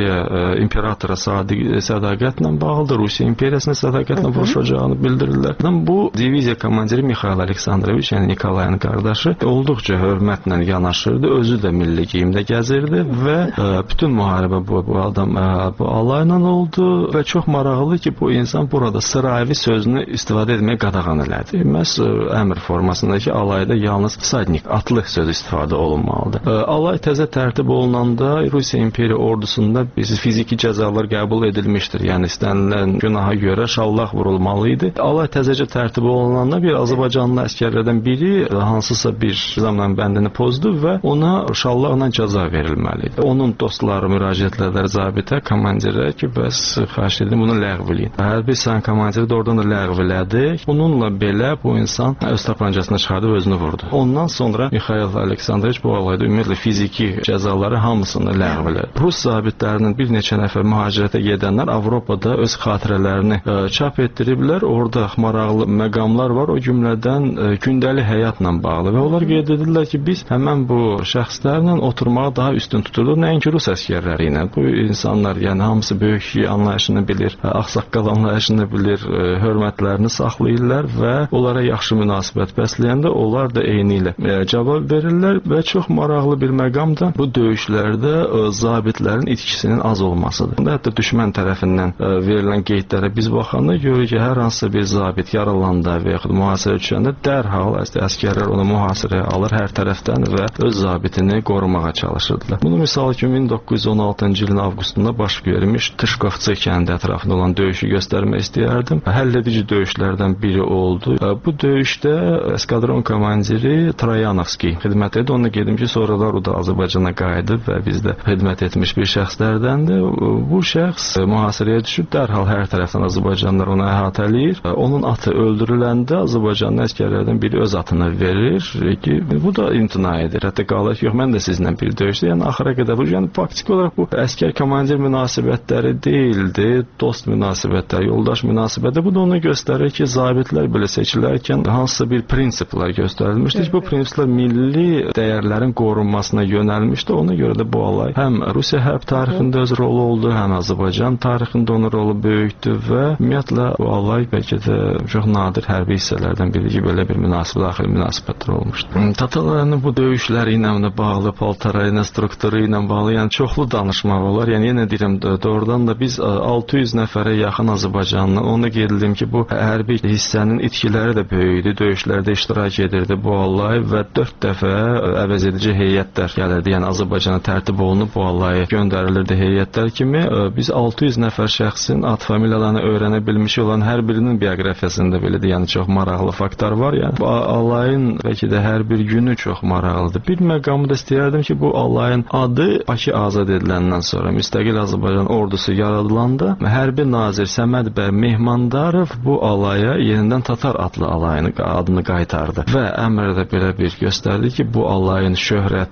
imperatora sədaqətlə bağlıdır, Rusiya imperiyasına sədaqətlə vuruşacağını bildirirlər. Bu diviziya komandiri Mikhail Aleksandroviç, yəni Nikolayın qardaşı, olduqca hörmətlə yanaşırdı, özü də milli geyimdə gəzirdi və bütün müharibə bu adam bu alayla oldu və çox maraqlı ki, bu insan burada sıravi sözünü istifadə etməyə qadağan elədi. Məhz əmr formasındakı alayda yalnız sadnik, atlı söz istifadə olunmalıdır. Alay təzə tərtib olunanda Rusiya İmperiya ordusunda fiziki cəzalar qəbul edilmişdir. Yəni istənilən günaha görə şallaq vurulmalı idi. Alay təzəcə tərtib olunanda bir Azərbaycanlı əsgərlərdən biri hansısa bir zamla bəndini pozdu və ona şallaqla cəza verilməli idi. Onun dostları müraciətlər zabitə, komandirə ki, bəs xahiş edim bunu ləğv eləyin. Hərbi sən komandiri də oradan da ləğv elədi. Bununla belə bu insan öz tapancasını çıxardıb özünü vurdu. Ondan sonra Mikhail Aleksandroviç bu alayda ümumiyyətlə fiziki cəzaları hamısını ləğv elədi. Rus zabitlərinin bir neçə nəfər mühacirətə gedənlər Avropada öz xatirələrini çap etdiriblər. Orada maraqlı məqamlar var. O cümlədən gündəlik həyatla bağlı və onlar qeyd edirlər ki, biz həmən bu şəxslərlə oturmağı daha üstün tuturduq, nəinki Rus əsgərləri ilə. Bu insanlar, yəni hamısı böyük anlayışını bilir, ağsaqqal anlayışını bilir, hörmətlərini saxlayırlar və onlara yaxşı münasibət bəsləyəndə onlar da eyni ilə cavab verirlər və çox maraqlı bir məqam da bu döyüşlərdə zabitlərin itkisinin az olmasıdır. Hətta düşmən tərəfindən verilən qeydlərə biz baxanda görürük ki, hər hansısa bir zabit yaralanda və yaxud mühasirə düşəndə dərhal əsgərlər onu mühasirəyə alır hər tərəfdən və öz zabitini qorumağa çalışırdılar. Bunu misal kimi 1916-cı ilin avqustunda baş vermiş Tışkovçı kəndi ətrafında olan döyüşü göstərmək istəyərdim. Həlledici döyüşlərdən biri oldu. Bu döyüşdə eskadron komandiri Troyanovski xidmət edir. Onu gedim ki, sonralar o da Azərbaycana qayıdıb və bizdə xidmət etmiş bir şəxslərdəndir. Bu şəxs mühasirəyə düşüb dərhal hər tərəfdən Azərbaycanlılar onu əhatələyir. Onun atı öldürüləndə Azərbaycanlı əsgərlərdən biri öz atını verir ki, bu da imtina edir. Hətta qalır ki, yox, mən də sizinlə bir döyüşdə. Yəni axıra qədər bu, yəni faktiki olaraq bu əskər komandir münasibətləri deyildi, dost münasibətləri, yoldaş münasibətləri. Bu da onu göstərir ki, zabitlər belə seçilərkən hansısa bir prinsiplər göstərilmişdir. Bu prinsiplər milli dəyərlərin qorunmasına yönəlmişdi. Ona görə də bu alay həm Rusiya hərb tarixində öz rolu oldu, həm Azərbaycan tarixində onun rolu böyükdür və ümumiyyətlə bu alay bəlkə də çox nadir hərbi hissələrdən biri ki, belə bir daxili münasibətlər olmuşdur. Tatarların bu döyüşləri ilə bağlı, paltara ilə, strukturu ilə bağlı, yəni çoxlu danışmaq olar. Yəni yenə deyirəm, doğrudan da biz 600 nəfərə yaxın Azərbaycanlı, onu qeyd edim ki, bu hərbi hissənin itkiləri də böyükdü, döyüşlərdə iştirak edirdi bu alay və 4 dəfə əvəz edici heyətlər gəlirdi. Yəni Azərbaycana tərtib olunub bu alayı göndərilirdi heyətlər kimi. Biz 600 nəfər şəxsin ad familiyalarını öyrənə bilmiş olan hər birinin bioqrafiyasında belədir. Yəni çox maraqlı faktlar var. Yəni bu alayın bəlkə də hər bir günü çox maraqlıdır. Bir məqamı da istəyərdim ki, bu alayın adı Bakı azad ediləndən sonra müstəqil Azərbaycan ordusu yaradılanda hərbi nazir Səməd bəy Mehmandarov bu alaya yenidən Tatar adlı alayın adını qaytardı və əmrdə belə bir göstərdi ki, bu alayın şöhrəti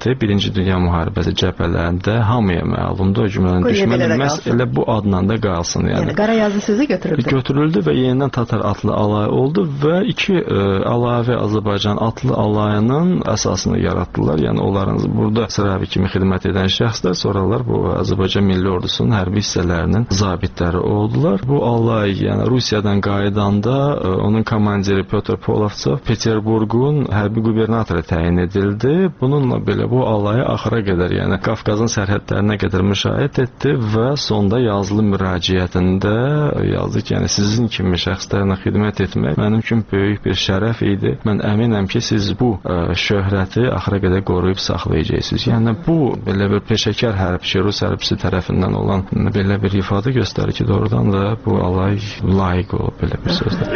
həyatı Birinci Dünya müharibəsi cəbhələrində hamıya məlumdur. O cümlədən düşmənin məhz elə bu adla da qalsın. Yəni qara yazı sözü götürüldü. Götürüldü və yenidən Tatar atlı alay oldu və iki əlavə Azərbaycan atlı alayının əsasını yaratdılar. Yəni onların burada sıravi kimi xidmət edən şəxslər sonralar bu Azərbaycan Milli Ordusunun hərbi hissələrinin zabitləri oldular. Bu alay, yəni Rusiyadan qayıdanda onun komandiri Pyotr Polovtsov Peterburqun hərbi qubernatoru təyin edildi. Bununla belə bu alayı axıra qədər, yəni Qafqazın sərhədlərinə qədər müşahidə etdi və sonda yazılı müraciətində yazdı ki, yəni sizin kimi şəxslərlə xidmət etmək mənim üçün böyük bir şərəf idi. Mən əminəm ki, siz bu şöhrəti axıra qədər qoruyub saxlayacaqsınız. Yəni bu belə bir peşəkar hərbçi, Rus hərbçisi tərəfindən olan belə bir ifadə göstərir ki, doğrudan da bu alay layiq olub belə bir sözdə.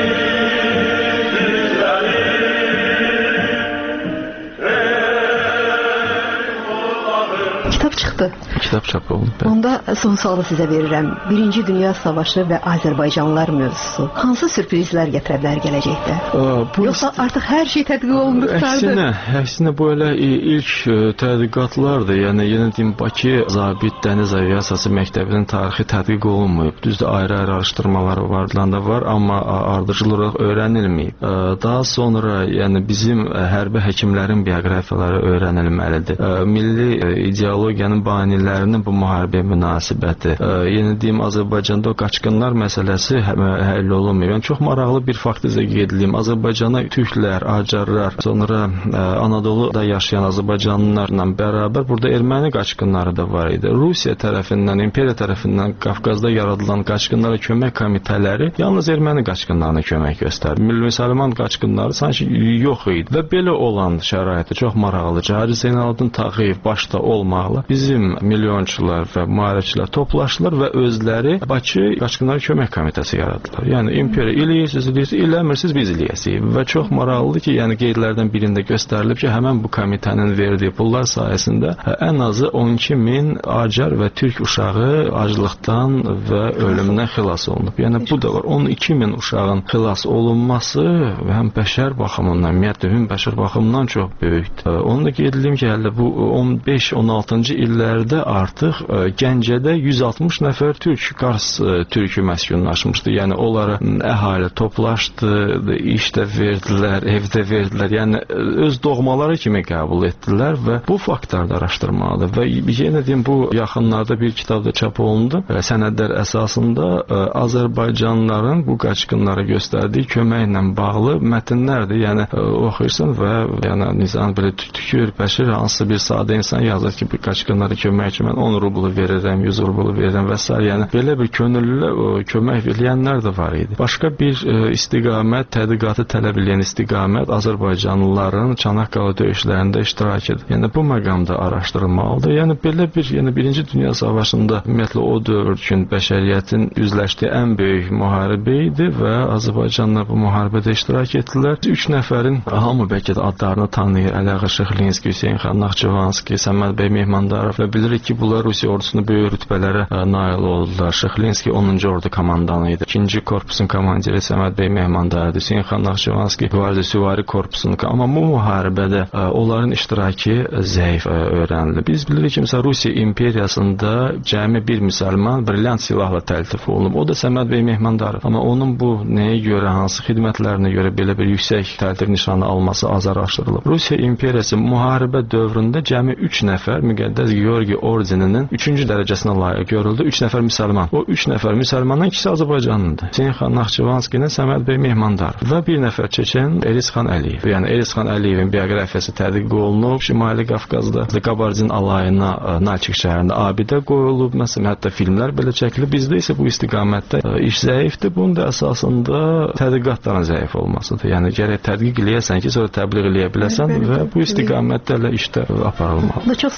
Kitap çıxdı. Kitap çap oldu. Onda son sualı sizə verirəm. Birinci Dünya Savaşı və Azərbaycanlılar mövzusu hansı sürprizlər gətirə bilər gələcəkdə? Yoxsa artıq hər şey tədqiq olunub qurtardı? Əksinə bu elə ilk tədqiqatlardır. Yəni yenə deyim, Bakı Zabit Dəniz Aviasiyası Məktəbinin tarixi tədqiq olunmayıb. Düzdür, ayrı-ayrı araşdırmaları var, amma ardıcıl olaraq öyrənilməyib. Daha sonra yəni bizim hərbi həkimlərin bioqrafiyaları öyrənilməlidir. Milli ideologiyanın banilərinin bu müharibəyə münasibəti. Yenə deyim, Azərbaycanda o qaçqınlar məsələsi həll olunmuyor. Yəni çox maraqlı bir fakt izə qeyd edeyim. Azərbaycana türklər, acarlar, sonra Anadoluda yaşayan Azərbaycanlılarla bərabər burada erməni qaçqınları da var idi. Rusiya tərəfindən, imperiya tərəfindən Qafqazda yaradılan qaçqınlara kömək komitələri yalnız erməni qaçqınlarına kömək göstərdi. Müsəlman qaçqınları sanki yox idi. Və belə olan şəraitdə çox maraqlıdır. Hacı Zeynalabdin Tağıyev başda olmaqla bizim milyonçular və müharibəçilər toplaşdılar və özləri Bakı qaçqınlara kömək komitəsi yaratdılar. Yəni imperiya eləyirsiniz, eləmirsiniz, biz eləyəsinik. Və çox maraqlıdır ki, yəni qeydlərdən birində göstərilib ki, həmən bu komitənin verdiyi pullar sayəsində ən azı 12 min acar və türk uşağı aclıqdan və ölümdən xilas olunub. Yəni bu da var. 12 min uşağın xilas olunması həm bəşər baxımından, ümumiyyətlə ümumi bəşər baxımından çox böyükdür. Onu da qeyd edeyim ki, hələ bu 15-16-cı illərdə artıq Gəncədə 160 nəfər Qars türkü məskunlaşmışdı. Yəni onlara əhali toplaşdı, iş də verdilər, evdə verdilər. Yəni öz doğmaları kimi qəbul etdilər və bu faktlarda araşdırmalıdır. Və yenə deyim, bu yaxınlarda bir kitabda çap olundu. Sənədlər əsasında Azərbaycanlıların bu qaçqınlara göstərdiyi köməklə bağlı mətnlərdir. Yəni oxuyursan və yəni nizam belə tükür, bəşir hansısa bir sadə insan yazır ki, bu qaçqınlara kömək üçün mən 10 rublu verirəm, 100 rublu verirəm və s. Yəni belə bir könüllü kömək eləyənlər də var idi. Başqa bir istiqamət, tədqiqatı tələb edən istiqamət Azərbaycanlıların Çanaqqala döyüşlərində iştirak edir. Yəni bu məqamda araşdırılmalıdır. Yəni belə bir, yəni Birinci Dünya Savaşında ümumiyyətlə o dövr üçün bəşəriyyətin üzləşdiyi ən böyük müharibə idi və Azərbaycanlılar bu müharibədə iştirak etdilər. 3 nəfərin hamı bəlkə də adlarını tanıyır. Əliağa Şıxlinski, Hüseyn xan Naxçıvanski, Səməd bəy Mehmandarov və bilirik ki, bunlar Rusiya ordusunda böyük rütbələrə nail oldular. Şıxlinski 10-cu ordu komandanı idi. 2-ci korpusun komandiri Səməd bəy Mehmandarov, Hüseyn xan Naxçıvanski Gvardiya Süvari korpusunun. Amma bu müharibədə onların iştirakı zəif öyrənildi. Biz bilirik ki, məsələn, Rusiya imperiyasında cəmi bir müsəlman brilliant silahla təltif olunub. O da Səməd bəy Mehmandarov. Amma onun bu nəyə görə, hansı xidmətlərinə görə belə bir yüksək təltif nişanı alması az araşdırılıb. Rusiya imperiyası müharibə dövründə cəmi 3 nəfər Müqəddəs Georgi ordeninin 3-cü dərəcəsinə layiq görüldü. 3 nəfər müsəlman. O 3 nəfər müsəlmandan ikisi Azərbaycanlıdır. Hüseyn xan Naxçıvanski ilə Səməd bəy Mehmandarov və bir nəfər çeçen Elisxan Əliyev. Yəni Elisxan Əliyevin bioqrafiyası tədqiq olunub. Şimali Qafqazda Qabardin alayına Nalçik şəhərində abidə qoyulub. Məsələn, hətta filmlər belə çəkilib. Bizdə isə bu istiqamətdə iş zəifdir. Bunun da əsasında tədqiqatların zəif olmasıdır. Yəni gərək tədqiq eləyəsən ki, sonra təbliğ eləyə biləsən və bu istiqamətlərlə işdə aparılmalıdır. Çox sağ olun. Mən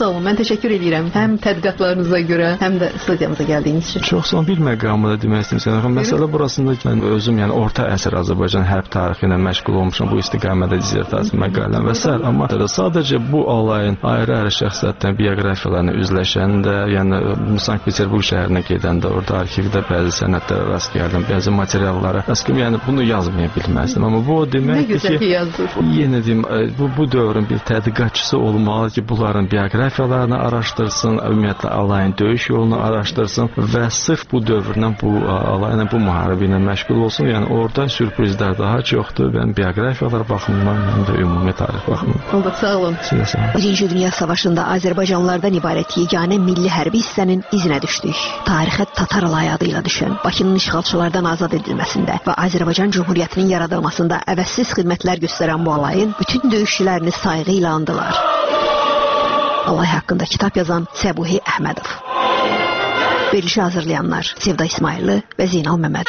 təşəkkür edirəm. Həm tədqiqatlarınıza görə, həm də studiyamıza gəldiyiniz üçün. Çox son bir məqamı da demək istəyirəm. Məsələ burasında mən özüm, yəni orta əsr Azərbaycan hərb tarixi ilə məşğul olmuşam bu istiqamətdə dissertasiya məqaləm və sair. Amma sadəcə bu alayın ayrı-ayrı şəxsiyyətlərin bioqrafiyalarına üzləşəndə, yəni Sankt-Peterburq şəhərinə gedəndə orada arxivdə bəzi sənədlərə rast gəldim, bəzi materiallara rast gəldim. Yəni bunu yazmaya bilməzdim. Amma bu o deməkdir ki, yenə deyim, bu dövrün bir tədqiqatçısı olmalı ki, bunların bioqrafiyalarını araşdırsın, ümumiyyətlə alayın döyüş yolunu araşdırsın və sırf bu dövrlə, bu alayla, bu müharibə ilə məşğul olsun. Yəni orada sürprizlər daha çoxdur. Mən bioqrafiyalar baxımından, həm də ümumi tarix baxımından. Oldu, sağ olun. Birinci Dünya Savaşında Azərbaycanlılardan ibarət yeganə milli hərbi hissənin izinə düşdük. Tarixə Tatar alayı adıyla düşən Bakının işğalçılardan azad edilməsində və Azərbaycan Cumhuriyyətinin yaradılmasında əvəzsiz xidmətlər göstərən bu alayın bütün döyüşçülərini sayğı ilə andılar. Alay haqqında kitab yazan Səbuhi Əhmədov. Verilişi hazırlayanlar Sevda İsmailli və Zeynal Məmməd.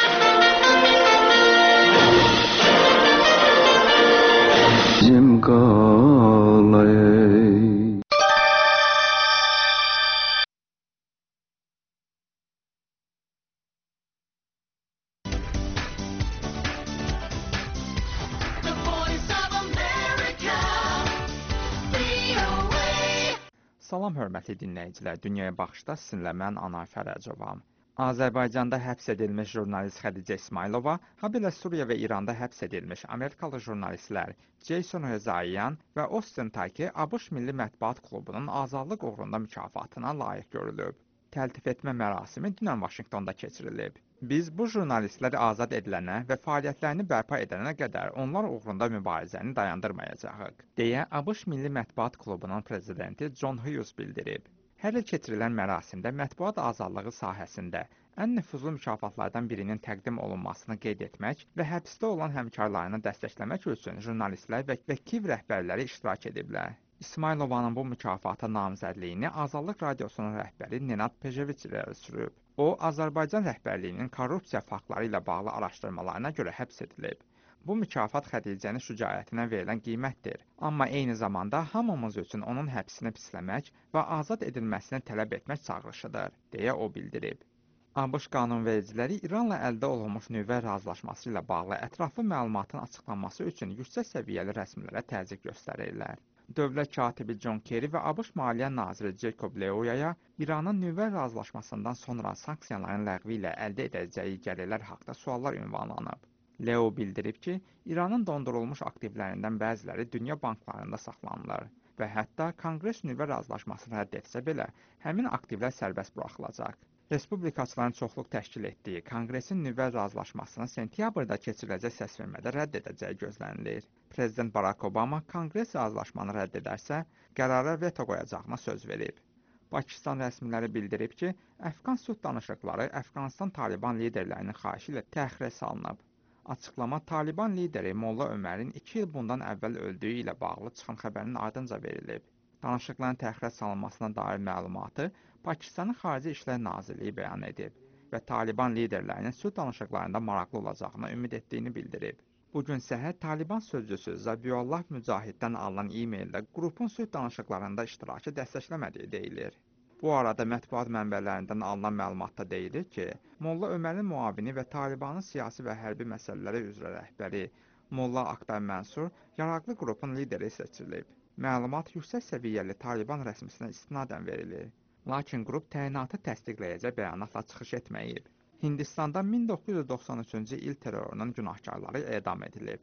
Salam hörmətli dinləyicilər, Dünyaya Baxışda sizinlə mən Anar Fərəcovam. Azərbaycanda həbs edilmiş jurnalist Xədicə İsmailova, habelə Suriya və İranda həbs edilmiş Amerikalı jurnalistlər Jason Rezaian və Austin Tayki ABŞ Milli Mətbuat Klubunun azadlıq uğrunda mükafatına layiq görülüb. Təltif etmə mərasimi dünən Vaşinqtonda keçirilib. Biz bu jurnalistlər azad edilənə və fəaliyyətlərini bərpa edənə qədər onlar uğrunda mübarizəni dayandırmayacağıq, deyə ABŞ Milli Mətbuat Klubunun prezidenti John Hughes bildirib. Hər il keçirilən mərasimdə mətbuat azadlığı sahəsində ən nüfuzlu mükafatlardan birinin təqdim olunmasını qeyd etmək və həbsdə olan həmkarlarını dəstəkləmək üçün jurnalistlər və KİV rəhbərləri iştirak ediblər. İsmailovanın bu mükafata namizədliyini Azadlıq Radiosunun rəhbəri Nenad Pejeviç irəli sürüb. O, Azərbaycan rəhbərliyinin korrupsiya faktları ilə bağlı araşdırmalarına görə həbs edilib. Bu mükafat Xədicənin şücaətinə verilən qiymətdir, amma eyni zamanda hamımız üçün onun həbsini pisləmək və azad edilməsini tələb etmək çağırışıdır, deyə o bildirib. ABŞ qanunvericiləri İranla əldə olunmuş nüvə razılaşması ilə bağlı ətraflı məlumatın açıqlanması üçün yüksək səviyyəli rəsmilərə təzyiq göstərirlər. Dövlət katibi John Kerry və ABŞ Maliyyə naziri Jacob Leoyaya İranın nüvə razılaşmasından sonra sanksiyaların ləğvi ilə əldə edəcəyi gəlirlər haqda suallar ünvanlanıb. Leo bildirib ki, İranın dondurulmuş aktivlərindən bəziləri dünya banklarında saxlanılır və hətta Konqres nüvə razılaşmasını rədd etsə belə, həmin aktivlər sərbəst buraxılacaq. Respublikaçıların çoxluq təşkil etdiyi Konqresin nüvə razılaşmasını sentyabrda keçiriləcək səsvermədə rədd edəcəyi gözlənilir. Prezident Barack Obama Konqres razılaşmanı rədd edərsə, qərara veto qoyacağına söz verib. Pakistan rəsmiləri bildirib ki, Əfqan sülh danışıqları Əfqanistan Taliban liderlərinin xahişi ilə təxirə salınıb. Açıqlama Taliban lideri Molla Ömərin 2 il bundan əvvəl öldüyü ilə bağlı çıxan xəbərin ardınca verilib. Danışıqların təxirə salınmasına dair məlumatı Pakistanın Xarici İşlər Nazirliyi bəyan edib və Taliban liderlərinin sülh danışıqlarında maraqlı olacağına ümid etdiyini bildirib. Bugün səhər Taliban sözcüsü Zabihullah Mücahiddən alınan e-maildə qrupun sülh danışıqlarında iştirakı dəstəkləmədiyi deyilir. Bu arada mətbuat mənbələrindən alınan məlumatda deyilir ki, Molla Ömərin müavini və Talibanın siyasi və hərbi məsələləri üzrə rəhbəri Molla Akhtar Mənsur yaraqlı qrupun lideri seçilib. Məlumat yüksək səviyyəli Taliban rəsmisinə istinadən verilir. Lakin qrup təyinatı təsdiqləyəcək bəyanatla çıxış etməyib. Hindistanda 1993-cü il terrorunun günahkarları edam edilib.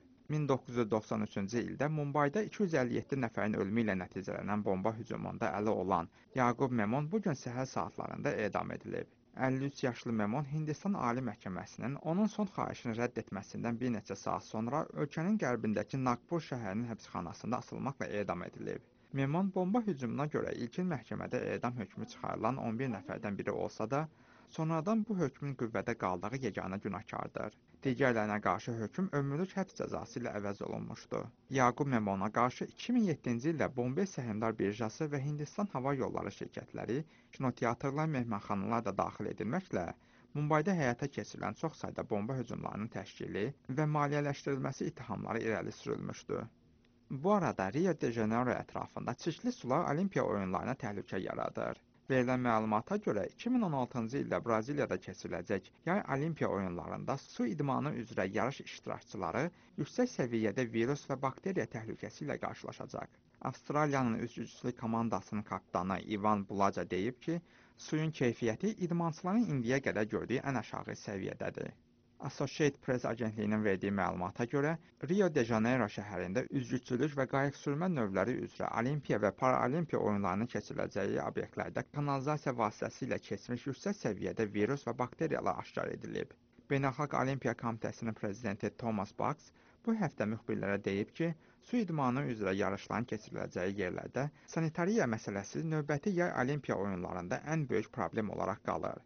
1993-cü ildə Mumbayda 257 nəfərin ölümü ilə nəticələnən bomba hücumunda əli olan Yaqub Memon bugün səhər saatlarında edam edilib. 53 yaşlı Memon Hindistan Ali Məhkəməsinin onun son xahişini rədd etməsindən bir neçə saat sonra ölkənin qərbindəki Nagpur şəhərinin həbsxanasında asılmaqla edam edilib. Memon bomba hücumuna görə ilkin məhkəmədə edam hökmü çıxarılan 11 nəfərdən biri olsa da, sonradan bu hökmün qüvvədə qaldığı yeganə günahkardır. Digərlərinə qarşı hökm ömürlük həbs cəzası ilə əvəz olunmuşdu. Yaqub Memona qarşı 2007-ci ildə Bombey Səhmdar Birjası və Hindistan Hava Yolları şirkətləri, kinoteatrlar, mehmanxanalar da daxil edilməklə Mumbayda həyata keçirilən çox sayda bomba hücumlarının təşkili və maliyyələşdirilməsi ittihamları irəli sürülmüşdü. Bu arada Rio de Janeiro ətrafında çirkli sular Olimpiya oyunlarına təhlükə yaradır. Verilən məlumata görə 2016-cı ildə Braziliyada keçiriləcək yay Olimpiya oyunlarında su idmanı üzrə yarış iştirakçıları yüksək səviyyədə virus və bakteriya təhlükəsi ilə qarşılaşacaq. Avstraliyanın üzgüçülük komandasının kapitanı Ivan Bulaca deyib ki, suyun keyfiyyəti idmançıların indiyə qədər gördüyü ən aşağı səviyyədədir. Associated Press agentliyinin verdiyi məlumata görə, Rio de Janeiro şəhərində üzgüçülük və qayıqsürmə növləri üzrə Olimpiya və Paralimpiya oyunlarının keçiriləcəyi obyektlərdə kanalizasiya vasitəsilə keçmiş yüksək səviyyədə virus və bakteriyalar aşkar edilib. Beynəlxalq Olimpiya Komitəsinin prezidenti Thomas Bach bu həftə müxbirlərə deyib ki, su idmanı üzrə yarışların keçiriləcəyi yerlərdə sanitariya məsələsi növbəti yay Olimpiya oyunlarında ən böyük problem olaraq qalır.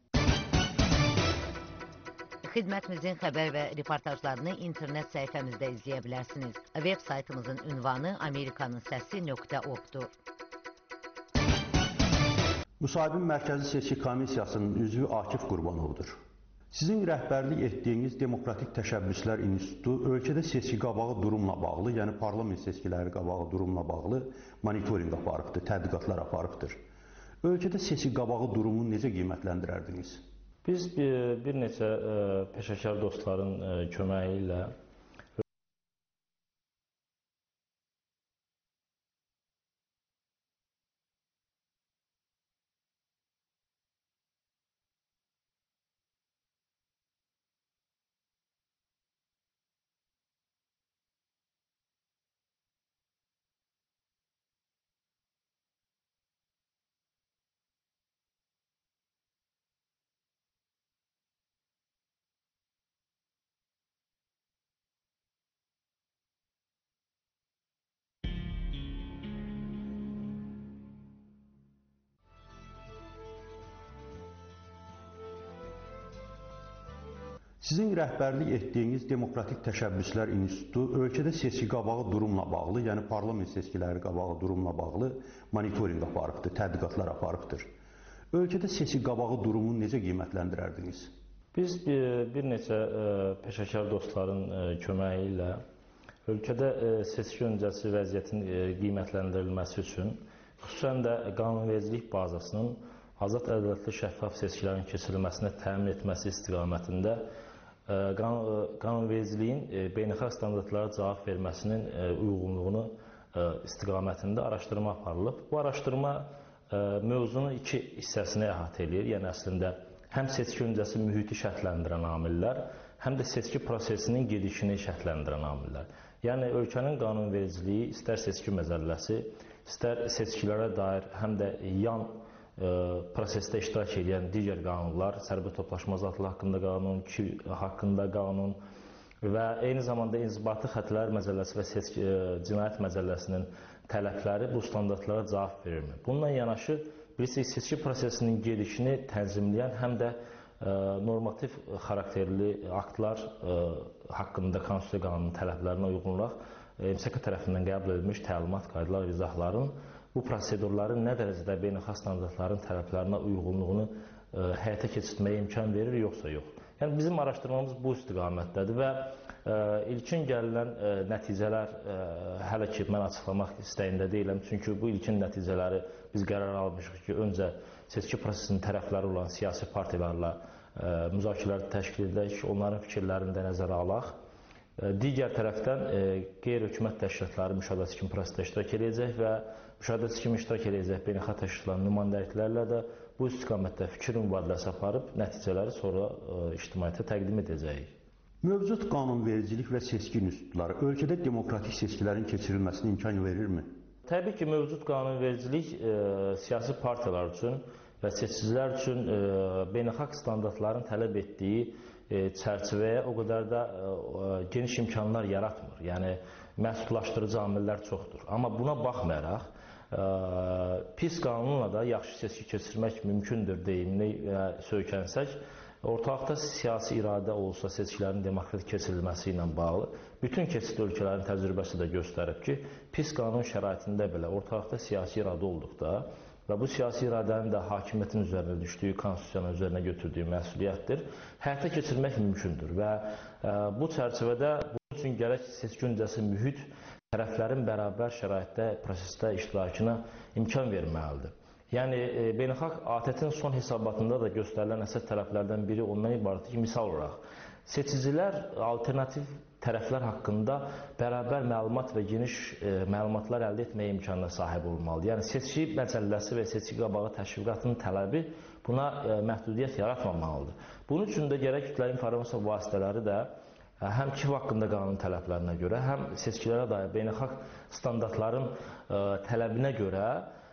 Xidmətimizin xəbər və reportajlarını internet səhifəmizdə izləyə bilərsiniz. Web saytımızın ünvanı amerikanınsəsi.org-dur. Müsahibin Mərkəzi Seçki Komissiyasının üzvü Akif Qurbanovdur. Sizin rəhbərlik etdiyiniz Demokratik Təşəbbüslər İnstitutu ölkədə seçki qabağı durumla bağlı, yəni parlament seçkiləri qabağı durumla bağlı monitorinq aparıbdır, tədqiqatlar aparıbdır. Ölkədə seçki qabağı durumunu necə qiymətləndirərdiniz? Biz bir neçə peşəkar dostların köməyi ilə Sizin rəhbərlik etdiyiniz Demokratik Təşəbbüslər İnstitutu ölkədə seçki qabağı durumla bağlı, yəni parlament seçkiləri qabağı durumla bağlı monitorinq aparıbdır, tədqiqatlar aparıbdır. Ölkədə seçki qabağı durumunu necə qiymətləndirərdiniz? Biz bir neçə peşəkar dostların köməyi ilə ölkədə seçki öncəsi vəziyyətin qiymətləndirilməsi üçün, xüsusən də qanunvericilik bazasının azad, ədalətli, şəffaf seçkilərin keçirilməsinə təmin etməsi istiqamətində qanunvericiliyin beynəlxalq standartlara cavab verməsinin uyğunluğunu istiqamətində araşdırma aparılıb. Bu araşdırma mövzunun iki hissəsini əhatə edir. Yəni əslində həm seçki öncəsi mühiti şərtləndirən amillər, həm də seçki prosesinin gedişini şərtləndirən amillər. Yəni ölkənin qanunvericiliyi istər seçki məcəlləsi, istər seçkilərə dair həm də yan prosesdə iştirak edən digər qanunlar, sərbi toplaşma azadlığı haqqında qanun, haqqında qanun və eyni zamanda inzibati xətlər məcəlləsi və cinayət məcəlləsinin tələbləri bu standartlara cavab verilmir. Bununla yanaşı, bilirsiniz, seçki prosesinin gedişini tənzimləyən həm də normativ xarakterli aktlar haqqında Konstitusiya qanunun tələblərinə uyğunlaraq MSK tərəfindən qəbul edilmiş təlimat, qaydalar və izahların bu prosedurların nə dərəcədə beynəlxalq standartların tələblərinə uyğunluğunu həyata keçirməyə imkan verir, yoxsa yox. Yəni bizim araşdırmamız bu istiqamətdədir və ilkin gələn nəticələr hələ ki mən açıqlamaq istəyində deyiləm. Çünki bu ilkin nəticələri biz qərar almışıq ki, öncə seçki prosesinin tərəfləri olan siyasi partiyalarla müzakirələr təşkil edək, onların fikirlərini də nəzərə alaq. Digər tərəfdən qeyri-hökumət təşkilatları müşahidəçi kimi prosesdə iştirak edəcək və müşahidəçi kimi iştirak edəcək beynəlxalq təşkilatların nümayəndəliklərlə də bu istiqamətdə fikir mübadiləsi aparıb nəticələri sonra ictimaiyyətə təqdim edəcəyik. Mövcud qanunvericilik və seçki institutları ölkədə demokratik seçkilərin keçirilməsinə imkan verirmi? Təbii ki, mövcud qanunvericilik siyasi partiyalar üçün və seçicilər üçün beynəlxalq standartların tələb etdiyi çərçivəyə o qədər də geniş imkanlar yaratmır. Yəni, məhdudlaşdırıcı amillər çoxdur. Amma buna baxmayaraq, pis qanunla da yaxşı seçki keçirmək mümkündür deyimini söykənsək, ortalıqda siyasi iradə olsa seçkilərin demokratik keçirilməsi ilə bağlı bütün keçid ölkələrin təcrübəsi də göstərib ki, pis qanun şəraitində belə ortalıqda siyasi iradə olduqda və bu siyasi iradənin də hakimiyyətin üzərinə düşdüyü, konstitusiyanın üzərinə götürdüyü məsuliyyətdir, həyata keçirmək mümkündür və bu çərçivədə bunun üçün gərək seçki öncəsi mühit tərəflərin bərabər şəraitdə, prosesdə iştirakına imkan verməlidir. Yəni, beynəlxalq ATƏT-in son hesabatında da göstərilən əsas tərəflərdən biri ondan ibarətdir ki, misal olaraq, seçicilər alternativ tərəflər haqqında bərabər məlumat və geniş məlumatlar əldə etməyə imkanına sahib olmalıdır. Yəni, seçki məcəlləsi və seçki qabağı təşviqatının tələbi buna məhdudiyyət yaratmamalıdır. Bunun üçün də gərək kütləvi informasiya vasitələri də həm KİF haqqında qanun tələblərinə görə, həm seçkilərə dair beynəlxalq standartların tələbinə görə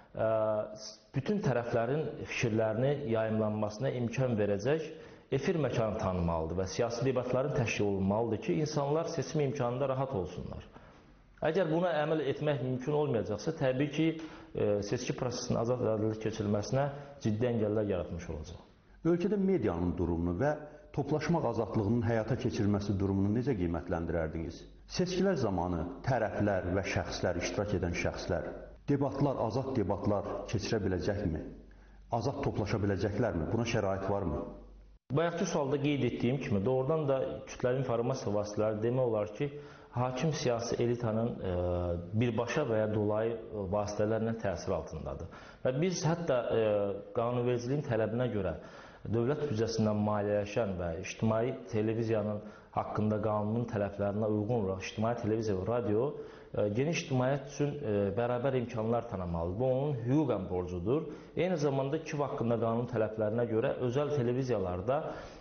bütün tərəflərin fikirlərini yayımlanmasına imkan verəcək efir məkanı tanınmalıdır və siyasi debatların təşkil olunmalıdır ki, insanlar seçim imkanında rahat olsunlar. Əgər buna əməl etmək mümkün olmayacaqsa, təbii ki, seçki prosesinin azad və ədalətli keçirilməsinə ciddi əngəllər yaratmış olacaq. Ölkədə medianın durumunu və toplaşmaq azadlığının həyata keçirilməsi durumunu necə qiymətləndirərdiniz? Seçkilər zamanı tərəflər və şəxslər, iştirak edən şəxslər, debatlar, azad debatlar keçirə biləcəkmi? Azad toplaşa biləcəklərmi? Buna şərait varmı? Bayaqki sualda qeyd etdiyim kimi, doğrudan da kütləvi informasiya vasitələri demək olar ki, hakim siyasi elitanın birbaşa və ya dolayı vasitələrlə təsir altındadır. Və biz hətta qanunvericiliyin tələbinə görə dövlət büdcəsindən maliyyələşən və ictimai televiziyanın haqqında qanunun tələblərinə uyğun olaraq ictimai televiziya və radio geniş ictimaiyyət üçün bərabər imkanlar tanımalıdır. Bu, onun hüquqən borcudur. Eyni zamanda KİF haqqında qanun tələblərinə görə özəl televiziyalarda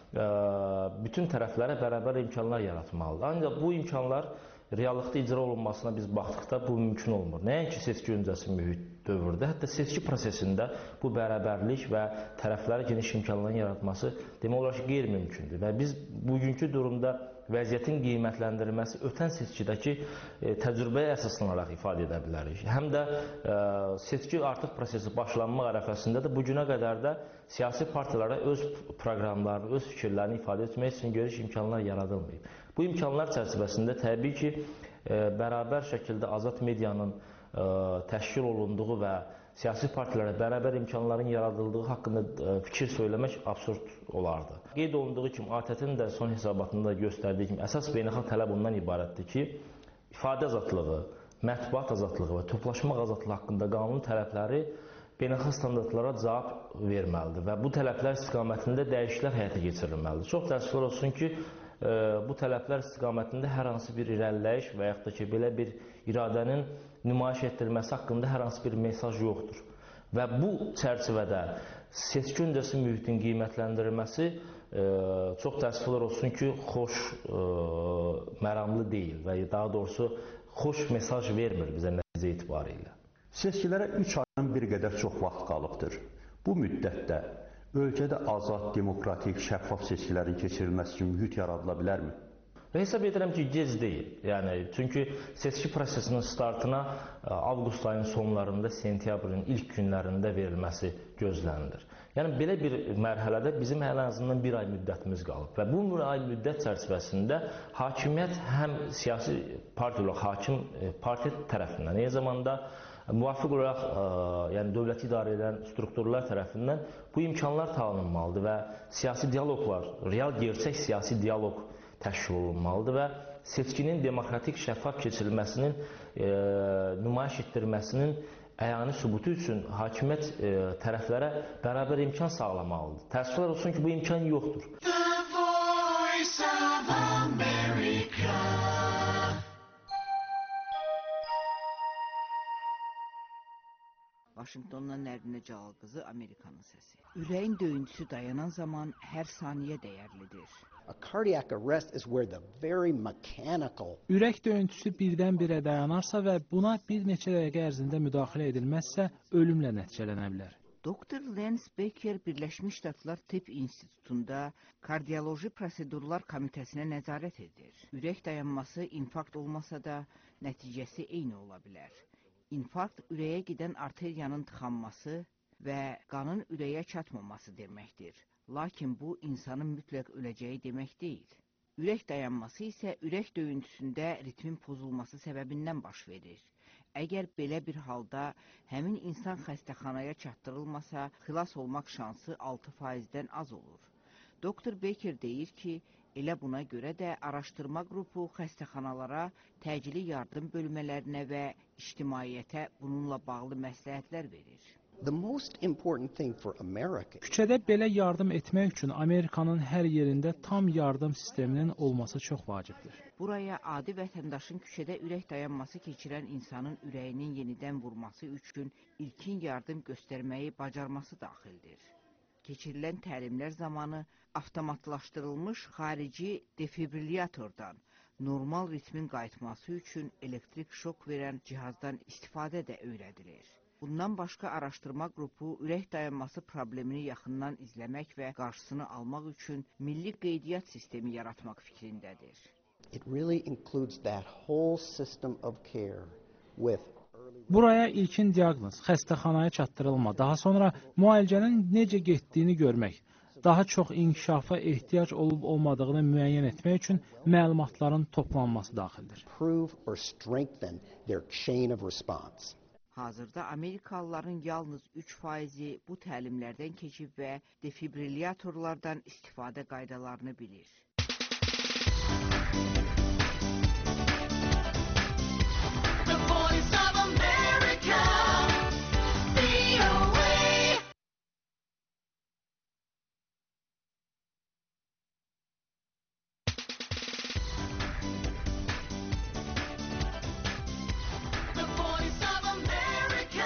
bütün tərəflərə bərabər imkanlar yaratmalıdır. Ancaq bu imkanlar reallıqda icra olunmasına biz baxdıqda bu mümkün olmur. Nəinki seçki öncəsi mühit dövrdə, hətta seçki prosesində bu bərabərlik və tərəflərə geniş imkanların yaratması demək olar ki, qeyri-mümkündür. Və biz bugünkü durumda vəziyyətin qiymətləndirilməsi ötən seçkidəki təcrübəyə əsaslanaraq ifadə edə bilərik. Həm də seçki artıq prosesi başlanmaq ərəfəsində də bugünə qədər də siyasi partiyalara öz proqramlarını, öz fikirlərini ifadə etmək üçün geniş imkanlar yaradılmayıb. Bu imkanlar çərçivəsində təbii ki, bərabər şəkildə azad medianın təşkil olunduğu və siyasi partilərə bərabər imkanların yaradıldığı haqqında fikir söyləmək absurd olardı. Qeyd olunduğu kimi, ATƏT-in də son hesabatında göstərdiyi kimi, əsas beynəlxalq tələb ondan ibarətdir ki, ifadə azadlığı, mətbuat azadlığı və toplaşmaq azadlığı haqqında qanun tələbləri beynəlxalq standartlara cavab verməlidir və bu tələblər istiqamətində dəyişikliklər həyata keçirilməlidir. Çox təəssüflər olsun ki, bu tələblər istiqamətində hər hansı bir irəliləyiş və yaxud da ki, belə bir iradənin nümayiş etdirilməsi haqqında hər hansı bir mesaj yoxdur. Və bu çərçivədə seçki öncəsi mühitin qiymətləndirilməsi çox təəssüflər olsun ki, xoş məramlı deyil və daha doğrusu xoş mesaj vermir bizə nəticə etibarilə. Seçkilərə 3 aydan bir qədər çox vaxt qalıbdır. Bu müddətdə ölkədə azad, demokratik, şəffaf seçkilərin keçirilməsi üçün mühit yaradıla bilərmi? Və hesab edirəm ki, gec deyil. Yəni, çünki seçki prosesinin startına avqust ayının sonlarında, sentyabrın ilk günlərində verilməsi gözlənilir. Yəni, belə bir mərhələdə bizim ən azından bir ay müddətimiz qalıb. Və bu bir ay müddət çərçivəsində hakimiyyət həm siyasi partiyalar, hakim partiya tərəfindən, eyni zamanda müvafiq olaraq yəni dövləti idarə edən strukturlar tərəfindən bu imkanlar tanınmalıdır və siyasi dialoqlar, real gerçək siyasi dialoq təşkil olunmalıdır və seçkinin demokratik şəffaf keçirilməsinin, nümayiş etdirilməsinin əyani sübutu üçün hakimiyyət tərəflərə bərabər imkan sağlamalıdır. Təəssüflər olsun ki, bu imkan yoxdur. The Voice of America. Vaşinqtondan Nərminə Cəlal qızı, Amerikanın səsi. Ürəyin döyüntüsü dayanan zaman hər saniyə dəyərlidir. A cardiac arrest is where the very mechanical. Ürək döyüntüsü birdən-birə dayanarsa və buna bir neçə dəqiqə ərzində müdaxilə edilməzsə, ölümlə nəticələnə bilər. Dr. Lance Becker Birləşmiş Ştatlar Tibb İnstitutunda Kardioloji Prosedurlar Komitəsinə nəzarət edir. Ürək dayanması infarkt olmasa da nəticəsi eyni ola bilər. İnfarkt ürəyə gedən arteriyanın tıxanması və qanın ürəyə çatmaması deməkdir. Lakin bu, insanın mütləq öləcəyi demək deyil. Ürək dayanması isə ürək döyüntüsündə ritmin pozulması səbəbindən baş verir. Əgər belə bir halda həmin insan xəstəxanaya çatdırılmasa, xilas olmaq şansı 6%-dən az olur. Dr. Becker deyir ki, Elə buna görə də araşdırma qrupu xəstəxanalara, təcili yardım bölmələrinə və ictimaiyyətə bununla bağlı məsləhətlər verir. The most important thing for America. Küçədə belə yardım etmək üçün Amerikanın hər yerində tam yardım sisteminin olması çox vacibdir. Buraya adi vətəndaşın küçədə ürək dayanması keçirən insanın ürəyinin yenidən vurması üçün ilkin yardım göstərməyi bacarması daxildir. Keçirilən təlimlər zamanı avtomatlaşdırılmış xarici defibrilyatordan normal ritmin qayıtması üçün elektrik şok verən cihazdan istifadə də öyrədilir. Bundan başqa araşdırma qrupu ürək dayanması problemini yaxından izləmək və qarşısını almaq üçün milli qeydiyyat sistemi yaratmaq fikrindədir. It really includes that whole system of care with Buraya ilkin diaqnoz, xəstəxanaya çatdırılma, daha sonra müalicənin necə getdiyini görmək, daha çox inkişafa ehtiyac olub-olmadığını müəyyən etmək üçün məlumatların toplanması daxildir. Prove or strengthen their chain of response. Hazırda Amerikalıların yalnız 3%-i bu təlimlərdən keçib və defibrilyatorlardan istifadə qaydalarını bilir. The Voice of America, VOA. The Voice of America,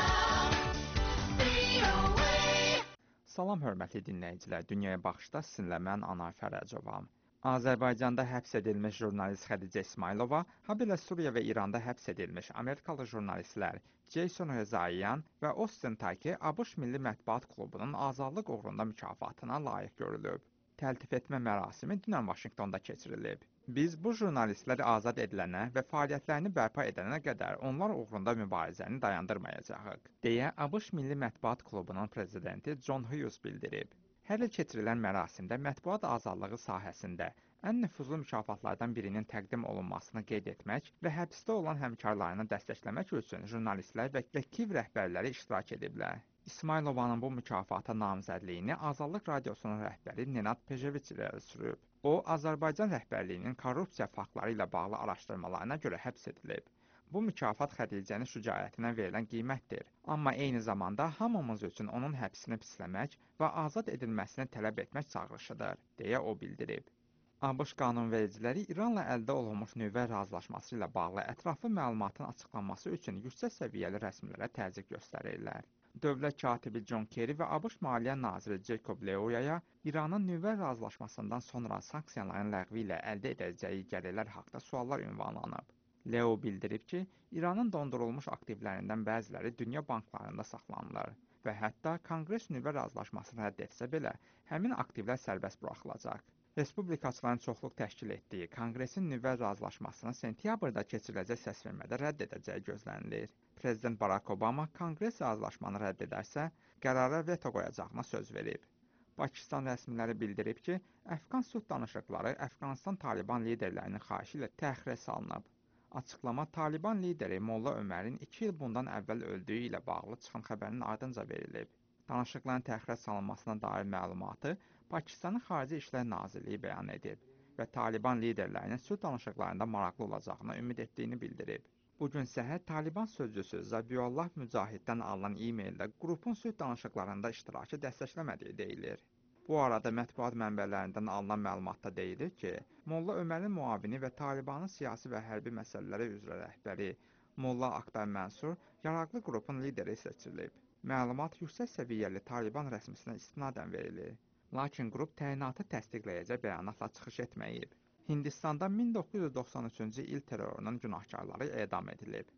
VOA. Salam hörmətli dinləyicilər, Dünyaya Baxışda sizinlə mən Anar Fərəcovam. Azərbaycanda həbs edilmiş jurnalist Xədicə İsmailova, habelə Suriya və İranda həbs edilmiş Amerikalı jurnalistlər Jason Rezaian və Austin Takey ABŞ Milli Mətbuat Klubunun azadlıq uğrunda mükafatına layiq görülüb. Təltif etmə mərasimi dünən Vaşinqtonda keçirilib. Biz bu jurnalistlər azad edilənə və fəaliyyətlərini bərpa edənə qədər onlar uğrunda mübarizəni dayandırmayacağıq, deyə ABŞ Milli Mətbuat Klubunun prezidenti John Hughes bildirib. Hər il keçirilən mərasimdə mətbuat azadlığı sahəsində ən nüfuzlu mükafatlardan birinin təqdim olunmasını qeyd etmək və həbsdə olan həmkarlarını dəstəkləmək üçün jurnalistlər və KİV rəhbərləri iştirak ediblər. İsmailovanın bu mükafata namizədliyini Azadlıq Radiosunun rəhbəri Nenad Pejeviç irəli sürüb. O, Azərbaycan rəhbərliyinin korrupsiya faktları ilə bağlı araşdırmalarına görə həbs edilib. Bu mükafat Xədicənin şücaətinə verilən qiymətdir, amma eyni zamanda hamımız üçün onun həbsini pisləmək və azad edilməsini tələb etmək çağırışıdır, deyə o bildirib. ABŞ qanunvericiləri İranla əldə olunmuş nüvə razılaşması ilə bağlı ətraflı məlumatın açıqlanması üçün yüksək səviyyəli rəsmilərə təzyiq göstərirlər. Dövlət katibi John Kerry və ABŞ Maliyyə naziri Jacob Leoyaya İranın nüvə razılaşmasından sonra sanksiyaların ləğvi ilə əldə edəcəyi gəlirlər haqqında suallar ünvanlanıb. Leo bildirib ki, İranın dondurulmuş aktivlərindən bəziləri dünya banklarında saxlanılır və hətta Konqres nüvə razılaşmasını rədd etsə belə, həmin aktivlər sərbəst buraxılacaq. Respublikaçıların çoxluq təşkil etdiyi Konqresin nüvə razılaşmasını sentyabrda keçiriləcək səsvermədə rədd edəcəyi gözlənilir. Prezident Barack Obama Konqres razılaşmanı rədd edərsə, qərara veto qoyacağına söz verib. Pakistan rəsmiləri bildirib ki, Əfqan sülh danışıqları Əfqanistan Taliban liderlərinin xahişi ilə təxirə salınıb. Açıqlama Taliban lideri Molla Ömərin 2 il bundan əvvəl öldüyü ilə bağlı çıxan xəbərin ardınca verilib. Danışıqların təxirə salınmasına dair məlumatı Pakistanın Xarici İşlər Nazirliyi bəyan edib və Taliban liderlərinin sülh danışıqlarında maraqlı olacağına ümid etdiyini bildirib. Bugün səhər Taliban sözcüsü Zabihullah Mücahiddən alınan e-maildə qrupun sülh danışıqlarında iştirakı dəstəkləmədiyi deyilir. Bu arada mətbuat mənbələrindən alınan məlumatda deyilir ki, Molla Ömərin müavini və Talibanın siyasi və hərbi məsələləri üzrə rəhbəri Molla Akbar Mənsur yaraqlı qrupun lideri seçilib. Məlumat yüksək səviyyəli Taliban rəsmisinə istinadən verilir. Lakin qrup təyinatı təsdiqləyəcək bəyanatla çıxış etməyib. Hindistanda 1993-cü il terrorunun günahkarları edam edilib.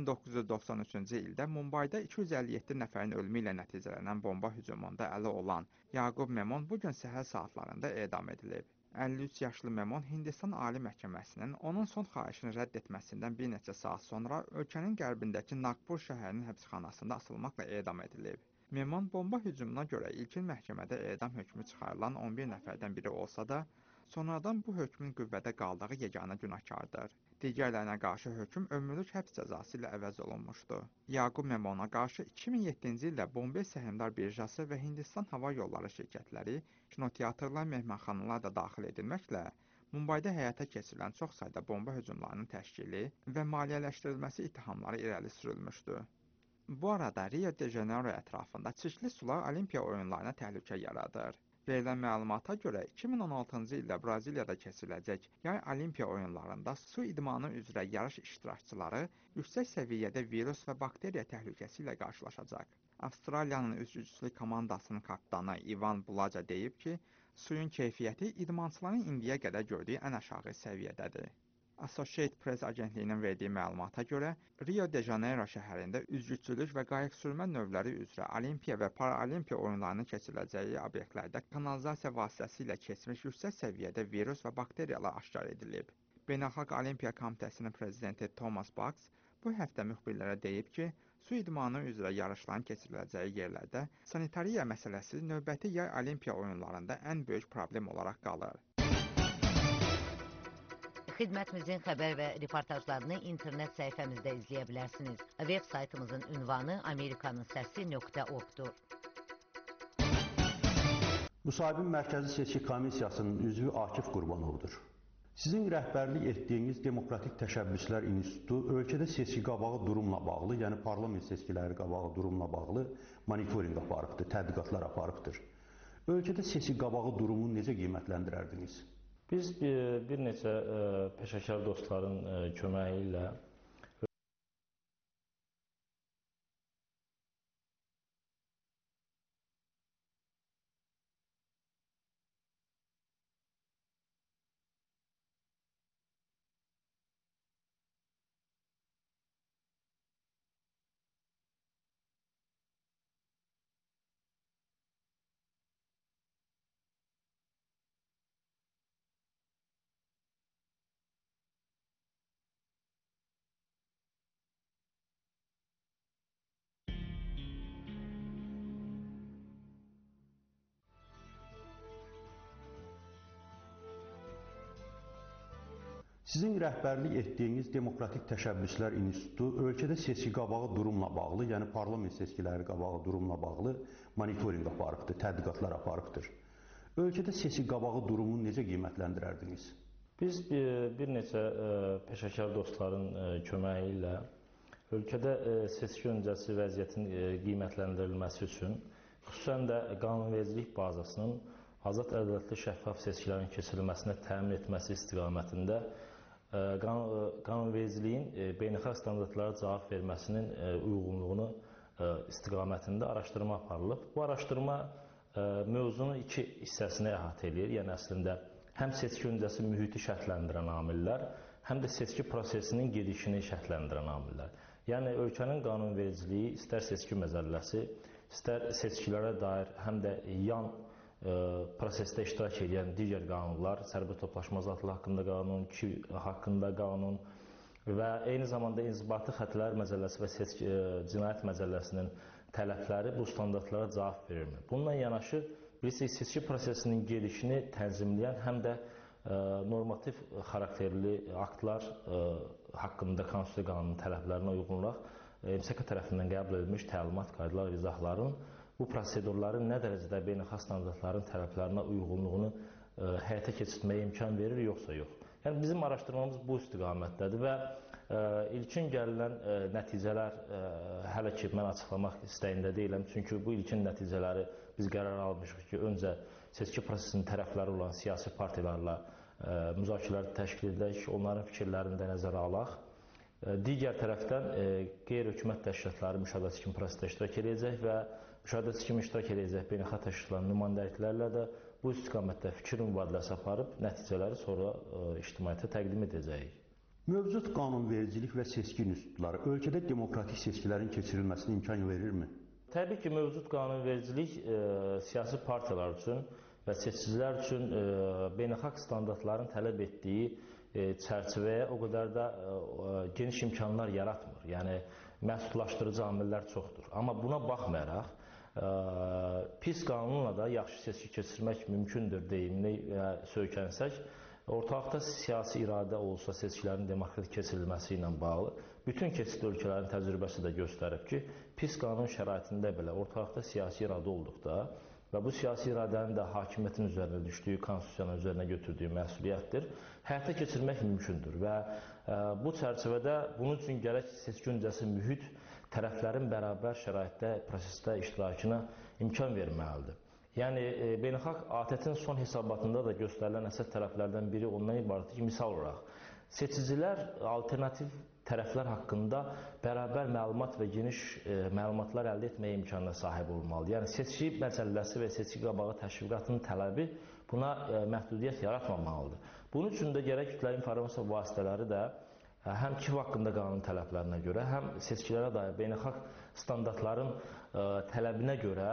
1993-cü ildə Mumbayda 257 nəfərin ölümü ilə nəticələnən bomba hücumunda əli olan Yaqub Memon bugün səhər saatlarında edam edilib. 53 yaşlı Memon Hindistan Ali Məhkəməsinin onun son xahişini rədd etməsindən bir neçə saat sonra ölkənin qərbindəki Naqpur şəhərinin həbsxanasında asılmaqla edam edilib. Memon bomba hücumuna görə ilkin məhkəmədə edam hökmü çıxarılan 11 nəfərdən biri olsa da, sonradan bu hökmün qüvvədə qaldığı yeganə günahkardır. Digərlərinə qarşı hökm ömürlük həbs cəzası ilə əvəz olunmuşdu. Yaqub Memona qarşı 2007-ci ildə Bombey Səhmdar Birjası və Hindistan Hava Yolları şirkətləri, kinoteatrlar, mehmanxanalar da daxil edilməklə Mumbayda həyata keçirilən çox sayda bomba hücumlarının təşkili və maliyyələşdirilməsi ittihamları irəli sürülmüşdü. Bu arada Rio de Janeiro ətrafında çirkli sular Olimpiya oyunlarına təhlükə yaradır. Verilən məlumata görə 2016-cı ildə Braziliyada keçiriləcək yay Olimpiya oyunlarında su idmanı üzrə yarış iştirakçıları yüksək səviyyədə virus və bakteriya təhlükəsi ilə qarşılaşacaq. Avstraliyanın üzgüçülük komandasının kapitanı Ivan Bulaca deyib ki, suyun keyfiyyəti idmançıların indiyə qədər gördüyü ən aşağı səviyyədədir. Associated Press agentliyinin verdiyi məlumata görə, Rio de Janeiro şəhərində üzgüçülük və qayıqsürmə növləri üzrə Olimpiya və Paralimpiya oyunlarının keçiriləcəyi obyektlərdə kanalizasiya vasitəsilə keçmiş yüksək səviyyədə virus və bakteriyalar aşkar edilib. Beynəlxalq Olimpiya Komitəsinin prezidenti Thomas Bach bu həftə müxbirlərə deyib ki, su idmanı üzrə yarışların keçiriləcəyi yerlərdə sanitariya məsələsi növbəti yay Olimpiya oyunlarında ən böyük problem olaraq qalır. Xidmətimizin xəbər və reportajlarını internet səhifəmizdə izləyə bilərsiniz. Web saytımızın ünvanı amerikanınsəsi.org-dur. Müsahibin Mərkəzi Seçki Komissiyasının üzvü Akif Qurbanovdur. Sizin rəhbərlik etdiyiniz Demokratik Təşəbbüslər İnstitutu ölkədə seçki qabağı durumla bağlı, yəni parlament seçkiləri qabağı durumla bağlı monitorinq aparıbdır, tədqiqatlar aparıbdır. Ölkədə seçki qabağı durumunu necə qiymətləndirərdiniz? Biz bir neçə peşəkar dostların köməyi ilə Sizin rəhbərlik etdiyiniz Demokratik Təşəbbüslər İnstitutu ölkədə seçki qabağı durumla bağlı, yəni parlament seçkiləri qabağı durumla bağlı monitorinq aparıbdır, tədqiqatlar aparıbdır. Ölkədə seçki qabağı durumunu necə qiymətləndirərdiniz? Biz bir neçə peşəkar dostların köməyi ilə ölkədə seçki öncəsi vəziyyətin qiymətləndirilməsi üçün, xüsusən də qanunvericilik bazasının azad, ədalətli, şəffaf seçkilərin keçirilməsinə təmin etməsi istiqamətində qanunvericiliyin beynəlxalq standartlara cavab verməsinin uyğunluğunu istiqamətində araşdırma aparılıb. Bu araşdırma mövzunun iki hissəsini əhatə edir. Yəni əslində həm seçki öncəsi mühiti şərtləndirən amillər, həm də seçki prosesinin gedişini şərtləndirən amillər. Yəni ölkənin qanunvericiliyi istər seçki məcəlləsi, istər seçkilərə dair həm də yan prosesdə iştirak edən digər qanunlar, sərbəst toplaşma azadlığı haqqında qanun, haqqında qanun və eyni zamanda inzibati xətlər məcəlləsi və cinayət məcəlləsinin tələbləri bu standartlara cavab verirmi? Bununla yanaşı, bilirsiniz, seçki prosesinin gedişini tənzimləyən həm də normativ xarakterli aktlar haqqında Konstitusiya qanunun tələblərinə uyğunlaraq MSK tərəfindən qəbul edilmiş təlimat, qaydalar və izahların bu prosedurların nə dərəcədə beynəlxalq standartların tələblərinə uyğunluğunu həyata keçirməyə imkan verir, yoxsa yox. Yəni bizim araşdırmamız bu istiqamətdədir və ilkin gələn nəticələr hələ ki mən açıqlamaq istəyində deyiləm. Çünki bu ilkin nəticələri biz qərar almışıq ki, öncə seçki prosesinin tərəfləri olan siyasi partiyalarla müzakirələr təşkil edək, onların fikirlərini də nəzərə alaq. Digər tərəfdən qeyri-hökumət təşkilatları müşahidəçi kimi prosesdə iştirak edəcək və müşahidəçi kimi iştirak edəcək beynəlxalq təşkilatların nümayəndəliklərlə də bu istiqamətdə fikir mübadiləsi aparıb nəticələri sonra ictimaiyyətə təqdim edəcəyik. Mövcud qanunvericilik və seçki institutları ölkədə demokratik seçkilərin keçirilməsinə imkan verirmi? Təbii ki, mövcud qanunvericilik siyasi partiyalar üçün və seçicilər üçün beynəlxalq standartların tələb etdiyi çərçivəyə o qədər də geniş imkanlar yaratmır. Yəni, məhdudlaşdırıcı amillər çoxdur. Amma buna baxmayaraq, pis qanunla da yaxşı seçki keçirmək mümkündür deyimini söykənsək, ortalıqda siyasi iradə olsa seçkilərin demokratik keçirilməsi ilə bağlı bütün keçid ölkələrin təcrübəsi də göstərib ki, pis qanun şəraitində belə ortalıqda siyasi iradə olduqda və bu siyasi iradənin də hakimiyyətin üzərinə düşdüyü, konstitusiyanın üzərinə götürdüyü məsuliyyətdir. Həyata keçirmək mümkündür və bu çərçivədə bunun üçün gərək seçki öncəsi mühit tərəflərin bərabər şəraitdə prosesdə iştirakına imkan verməlidir. Yəni, beynəlxalq ATƏT-in son hesabatında da göstərilən əsas tərəflərdən biri ondan ibarətdir ki, misal olaraq, seçicilər alternativ tərəflər haqqında bərabər məlumat və geniş məlumatlar əldə etməyə imkanına sahib olmalıdır. Yəni, seçki məcəlləsi və seçki qabağı təşviqatının tələbi buna məhdudiyyət yaratmamalıdır. Bunun üçün də gərək kütləvi informasiya vasitələri də həm KİV haqqında qanun tələblərinə görə, həm seçkilərə dair beynəlxalq standartların tələbinə görə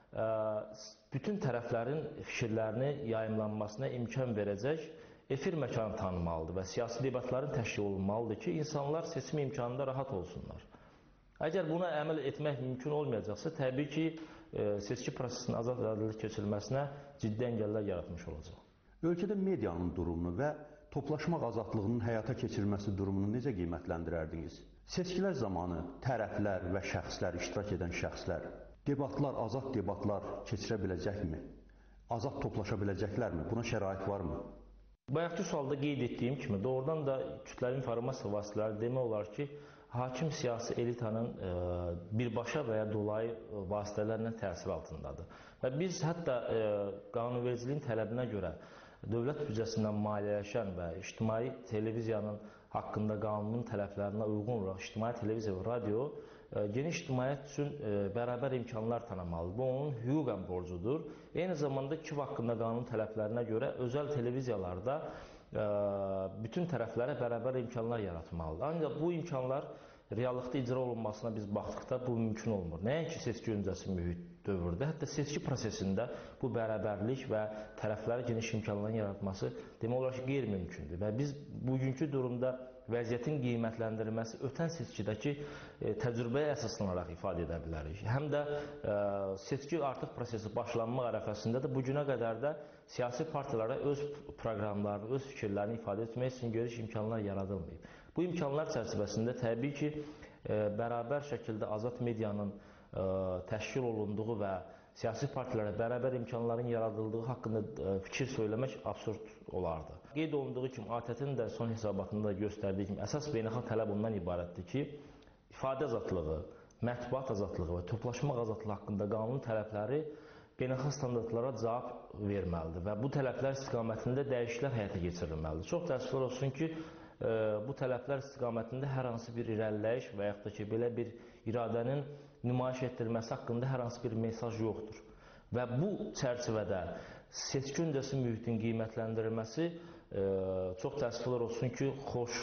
bütün tərəflərin fikirlərini yayımlanmasına imkan verəcək efir məkanı tanınmalıdır və siyasi debatların təşkil olunmalıdır ki, insanlar seçim imkanında rahat olsunlar. Əgər buna əməl etmək mümkün olmayacaqsa, təbii ki, seçki prosesinin azad və ədalətli keçirilməsinə ciddi əngəllər yaratmış olacaq. Ölkədə medianın durumunu və toplaşmaq azadlığının həyata keçirilməsi durumunu necə qiymətləndirərdiniz? Seçkilər zamanı tərəflər və şəxslər, iştirak edən şəxslər debatlar, azad debatlar keçirə biləcəkmi? Azad toplaşa biləcəklərmi? Buna şərait varmı? Bayaqki sualda qeyd etdiyim kimi, doğrudan da kütləvi informasiya vasitələri demək olar ki, hakim siyasi elitanın birbaşa və ya dolayı vasitələrlə təsir altındadır. Və biz hətta qanunvericiliyin tələbinə görə dövlət büdcəsindən maliyyələşən və ictimai televiziyanın haqqında qanunun tələblərinə uyğun olaraq ictimai televiziya və radio geniş ictimaiyyət üçün bərabər imkanlar tanımalıdır. Bu, onun hüquqən borcudur. Eyni zamanda KİV haqqında qanun tələblərinə görə özəl televiziyalarda bütün tərəflərə bərabər imkanlar yaratmalıdır. Ancaq bu imkanlar reallıqda icra olunmasına biz baxdıqda bu mümkün olmur. Nəinki seçki öncəsi mühit dövrdə, hətta seçki prosesində bu bərabərlik və tərəflərə geniş imkanların yaratması demək olar ki, qeyri-mümkündür. Və biz bugünkü durumda vəziyyətin qiymətləndirilməsi ötən seçkidəki təcrübəyə əsaslanaraq ifadə edə bilərik. Həm də seçki artıq prosesi başlanmaq ərəfəsində də bu günə qədər də siyasi partiyalara öz proqramlarını, öz fikirlərini ifadə etmək üçün geniş imkanlar yaradılmayıb. Bu imkanlar çərçivəsində təbii ki, bərabər şəkildə azad medianın təşkil olunduğu və siyasi partilərə bərabər imkanların yaradıldığı haqqında fikir söyləmək absurd olardı. Qeyd olunduğu kimi, ATƏT-in də son hesabatında göstərdiyi kimi, əsas beynəlxalq tələb ondan ibarətdir ki, ifadə azadlığı, mətbuat azadlığı və toplaşmaq azadlığı haqqında qanun tələbləri beynəlxalq standartlara cavab verməlidir və bu tələblər istiqamətində dəyişikliklər həyata keçirilməlidir. Çox təəssüflər olsun ki, bu tələblər istiqamətində hər hansı bir irəliləyiş və yaxud da ki, belə bir iradənin nümayiş etdirilməsi haqqında hər hansı bir mesaj yoxdur. Və bu çərçivədə seçki öncəsi mühitin qiymətləndirilməsi çox təəssüflər olsun ki, xoş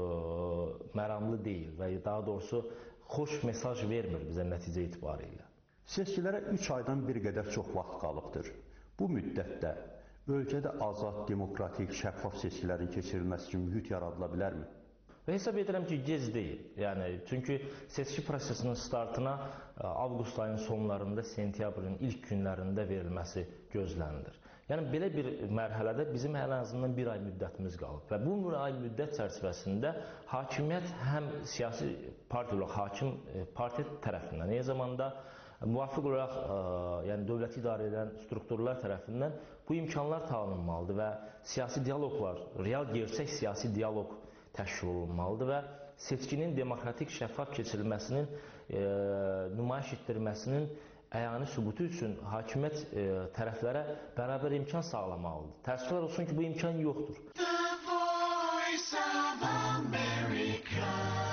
məramlı deyil və daha doğrusu xoş mesaj vermir bizə nəticə etibarilə. Seçkilərə 3 aydan bir qədər çox vaxt qalıbdır. Bu müddətdə ölkədə azad, demokratik, şəffaf seçkilərin keçirilməsi üçün mühit yaradıla bilərmi? Və hesab edirəm ki, gec deyil. Yəni, çünki seçki prosesinin startına avqust ayının sonlarında, sentyabrın ilk günlərində verilməsi gözlənilir. Yəni, belə bir mərhələdə bizim ən azından bir ay müddətimiz qalıb. Və bu bir ay müddət çərçivəsində hakimiyyət həm siyasi partiyalar, hakim partiya tərəfindən, eyni zamanda müvafiq olaraq yəni dövləti idarə edən strukturlar tərəfindən bu imkanlar tanınmalıdır və siyasi dialoqlar, real gerçək siyasi dialoq təşkil olunmalıdır və seçkinin demokratik şəffaf keçirilməsinin, nümayiş etdirilməsinin əyani sübutu üçün hakimiyyət tərəflərə bərabər imkan sağlamalıdır. Təəssüflər olsun ki, bu imkan yoxdur. The Voice of America.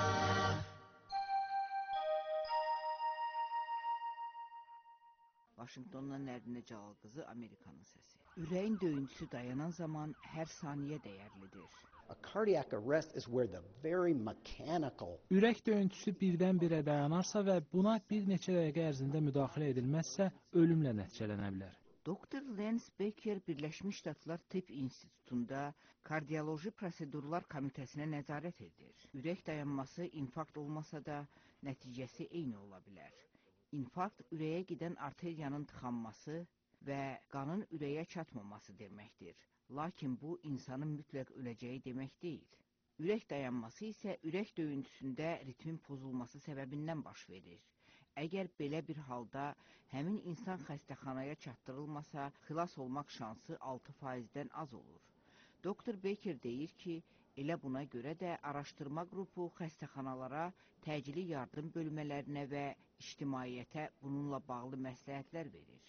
Vaşinqtondan Nərdinə Cəlal qızı, Amerikanın səsi. Ürəyin döyüntüsü dayanan zaman hər saniyə dəyərlidir. A cardiac arrest is where the very mechanical. Ürək döyüntüsü birdən-birə dayanarsa və buna bir neçə dəqiqə ərzində müdaxilə edilməzsə, ölümlə nəticələnə bilər. Dr. Lance Becker Birləşmiş Ştatlar Tibb İnstitutunda Kardioloji Prosedurlar Komitəsinə nəzarət edir. Ürək dayanması infarkt olmasa da nəticəsi eyni ola bilər. İnfarkt ürəyə gedən arteriyanın tıxanması və qanın ürəyə çatmaması deməkdir. Lakin bu, insanın mütləq öləcəyi demək deyil. Ürək dayanması isə ürək döyüntüsündə ritmin pozulması səbəbindən baş verir. Əgər belə bir halda həmin insan xəstəxanaya çatdırılmasa, xilas olmaq şansı 6%-dən az olur. Dr. Baker deyir ki, elə buna görə də araşdırma qrupu xəstəxanalara, təcili yardım bölmələrinə və ictimaiyyətə bununla bağlı məsləhətlər verir.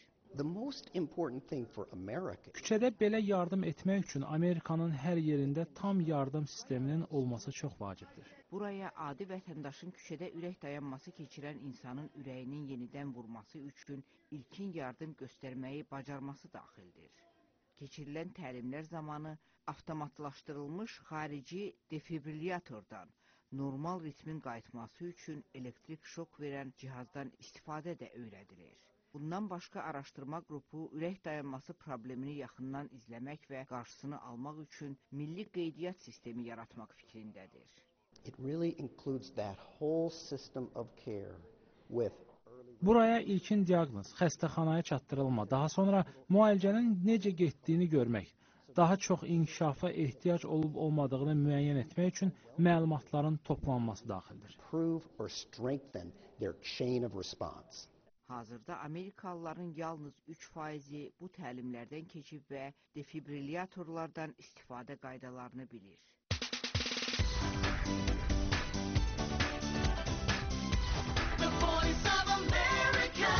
Küçədə belə yardım etmək üçün Amerikanın hər yerində tam yardım sisteminin olması çox vacibdir. Buraya adi vətəndaşın küçədə ürək dayanması keçirən insanın ürəyinin yenidən vurması üçün ilkin yardım göstərməyi bacarması daxildir. Keçirilən təlimlər zamanı avtomatlaşdırılmış xarici defibrilyatordan normal ritmin qayıtması üçün elektrik şok verən cihazdan istifadə də öyrədilir. Bundan başqa araşdırma qrupu ürək dayanması problemini yaxından izləmək və qarşısını almaq üçün milli qeydiyyat sistemi yaratmaq fikrindədir. Buraya ilkin diaqnoz, xəstəxanaya çatdırılma, daha sonra müalicənin necə getdiyini görmək, daha çox inkişafa ehtiyac olub-olmadığını müəyyən etmək üçün məlumatların toplanması daxildir. Hazırda Amerikalıların yalnız 3%-i bu təlimlərdən keçib və defibrilyatorlardan istifadə qaydalarını bilir. The Voice of America.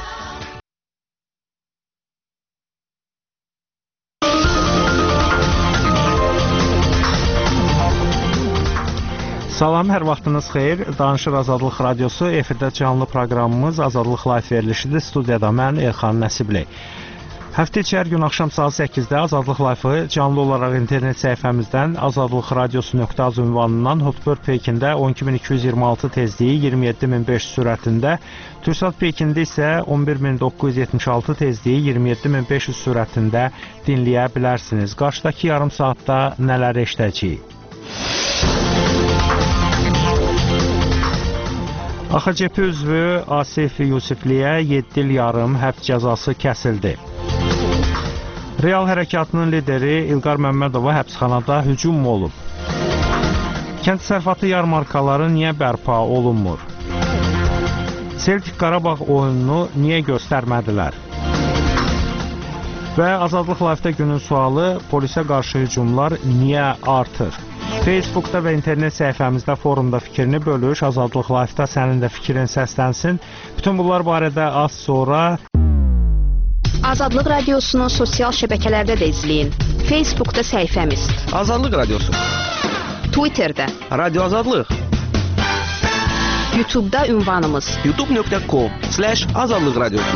Salam, hər vaxtınız xeyir. Danışır Azadlıq Radiosu, efirdə canlı proqramımız Azadlıq Live verilişidir. Studiyada mən Elxan Nəsibli. Həftə içi hər gün axşam saat 8-də Azadlıq Live-ı canlı olaraq internet səhifəmizdən azadlıqradiosu.az ünvanından Hotbird Pekində 12226 tezliyi 27500 sürətində, Türksat Pekində isə 11976 tezliyi 27500 sürətində dinləyə bilərsiniz. Qarşıdakı yarım saatda nələr eşidəcəyik? AXCP üzvü Asif Yusifliyə 7 il yarım həbs cəzası kəsildi. Real hərəkatının lideri İlqar Məmmədova həbsxanada hücum olub. Kənd təsərrüfatı yarmarkaları niyə bərpa olunmur? Celtic Qarabağ oyununu niyə göstərmədilər? Və Azadlıq Live-də günün sualı, polisə qarşı hücumlar niyə artır? Facebookda və internet səhifəmizdə forumda fikrini bölüş, Azadlıq Live-da sənin də fikrin səslənsin. Bütün bunlar barədə az sonra Azadlıq Radiosunu sosial şəbəkələrdə də izləyin. Facebookda səhifəmiz Azadlıq Radiosu, Twitterdə Radio Azadlıq, YouTube'da ünvanımız youtube.com/Azadlıq Radiosu.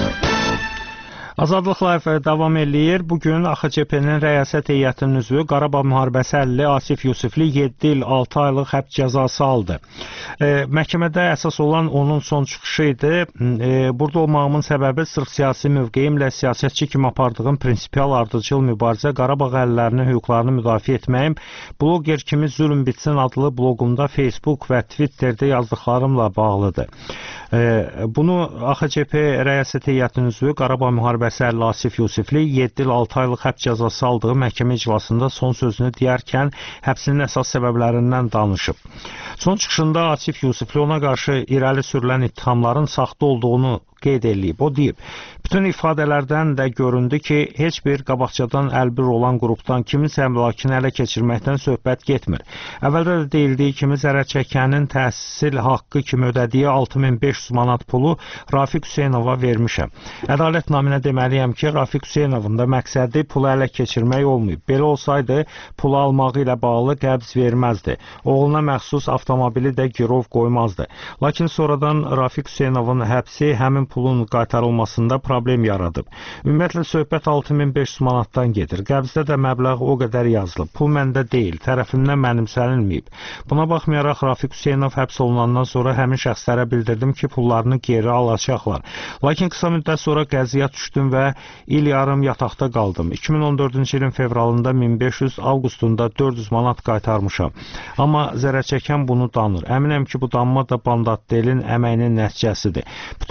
Azadlıq Live davam eləyir. Bugün AXCP-nin rəyasət heyətinin üzvü Qarabağ müharibəsi əlili Asif Yusifli 7 il 6 aylıq həbs cəzası aldı. Məhkəmədə əsas olan onun son çıxışı idi. Burada olmağımın səbəbi sırf siyasi mövqeyimlə siyasətçi kimi apardığım prinsipial ardıcıl mübarizə Qarabağ əhalilərinin hüquqlarını müdafiə etməyim, bloger kimi zülm bitsin adlı bloqumda Facebook və Twitterdə yazdıqlarımla bağlıdır. Bunu AXCP rəyasət heyətinin üzvü Qarabağ müharibəsi əlili Asif Yusifli 7 il 6 aylıq həbs cəzası aldığı məhkəmə iclasında son sözünü deyərkən həbsinin əsas səbəblərindən danışıb. Son çıxışında Asif Yusifli ona qarşı irəli sürülən ittihamların saxta olduğunu qeyd edib. O deyib, bütün ifadələrdən də göründü ki, heç bir qabaqcadan əlbir olan qrupdan kiminsə əmlakını ələ keçirməkdən söhbət getmir. Əvvəldə də deyildiyi kimi zərər çəkənin təhsil haqqı kimi ödədiyi 6500 manat pulu Rafiq Hüseynova vermişəm. Ədalət naminə deməliyəm ki, Rafiq Hüseynovun da məqsədi pulu ələ keçirmək olmayıb. Belə olsaydı, pulu almağı ilə bağlı qəbz verməzdi. Oğluna məxsus avtomobili də girov qoymazdı. Lakin sonradan Rafiq Hüseynovun həbsi həmin pulun qaytarılmasında problem yaradıb. Ümumiyyətlə, söhbət 6500 manatdan gedir. Qəbzdə də məbləğ o qədər yazılıb. Pul məndə deyil, tərəfimdən mənimsənilməyib. Buna baxmayaraq, Rafiq Hüseynov həbs olunandan sonra həmin şəxslərə bildirdim ki, pullarını geri alacaqlar. Lakin qısa müddət sonra qəziyyət düşdüm və il yarım yataqda qaldım. 2014-cü ilin fevralında 1500, avqustunda 400 manat qaytarmışam. Amma zərər çəkən bunu danır. Əminəm ki, bu danma da Bandatdelin əməyinin nəticəsidir. Bütün hallarda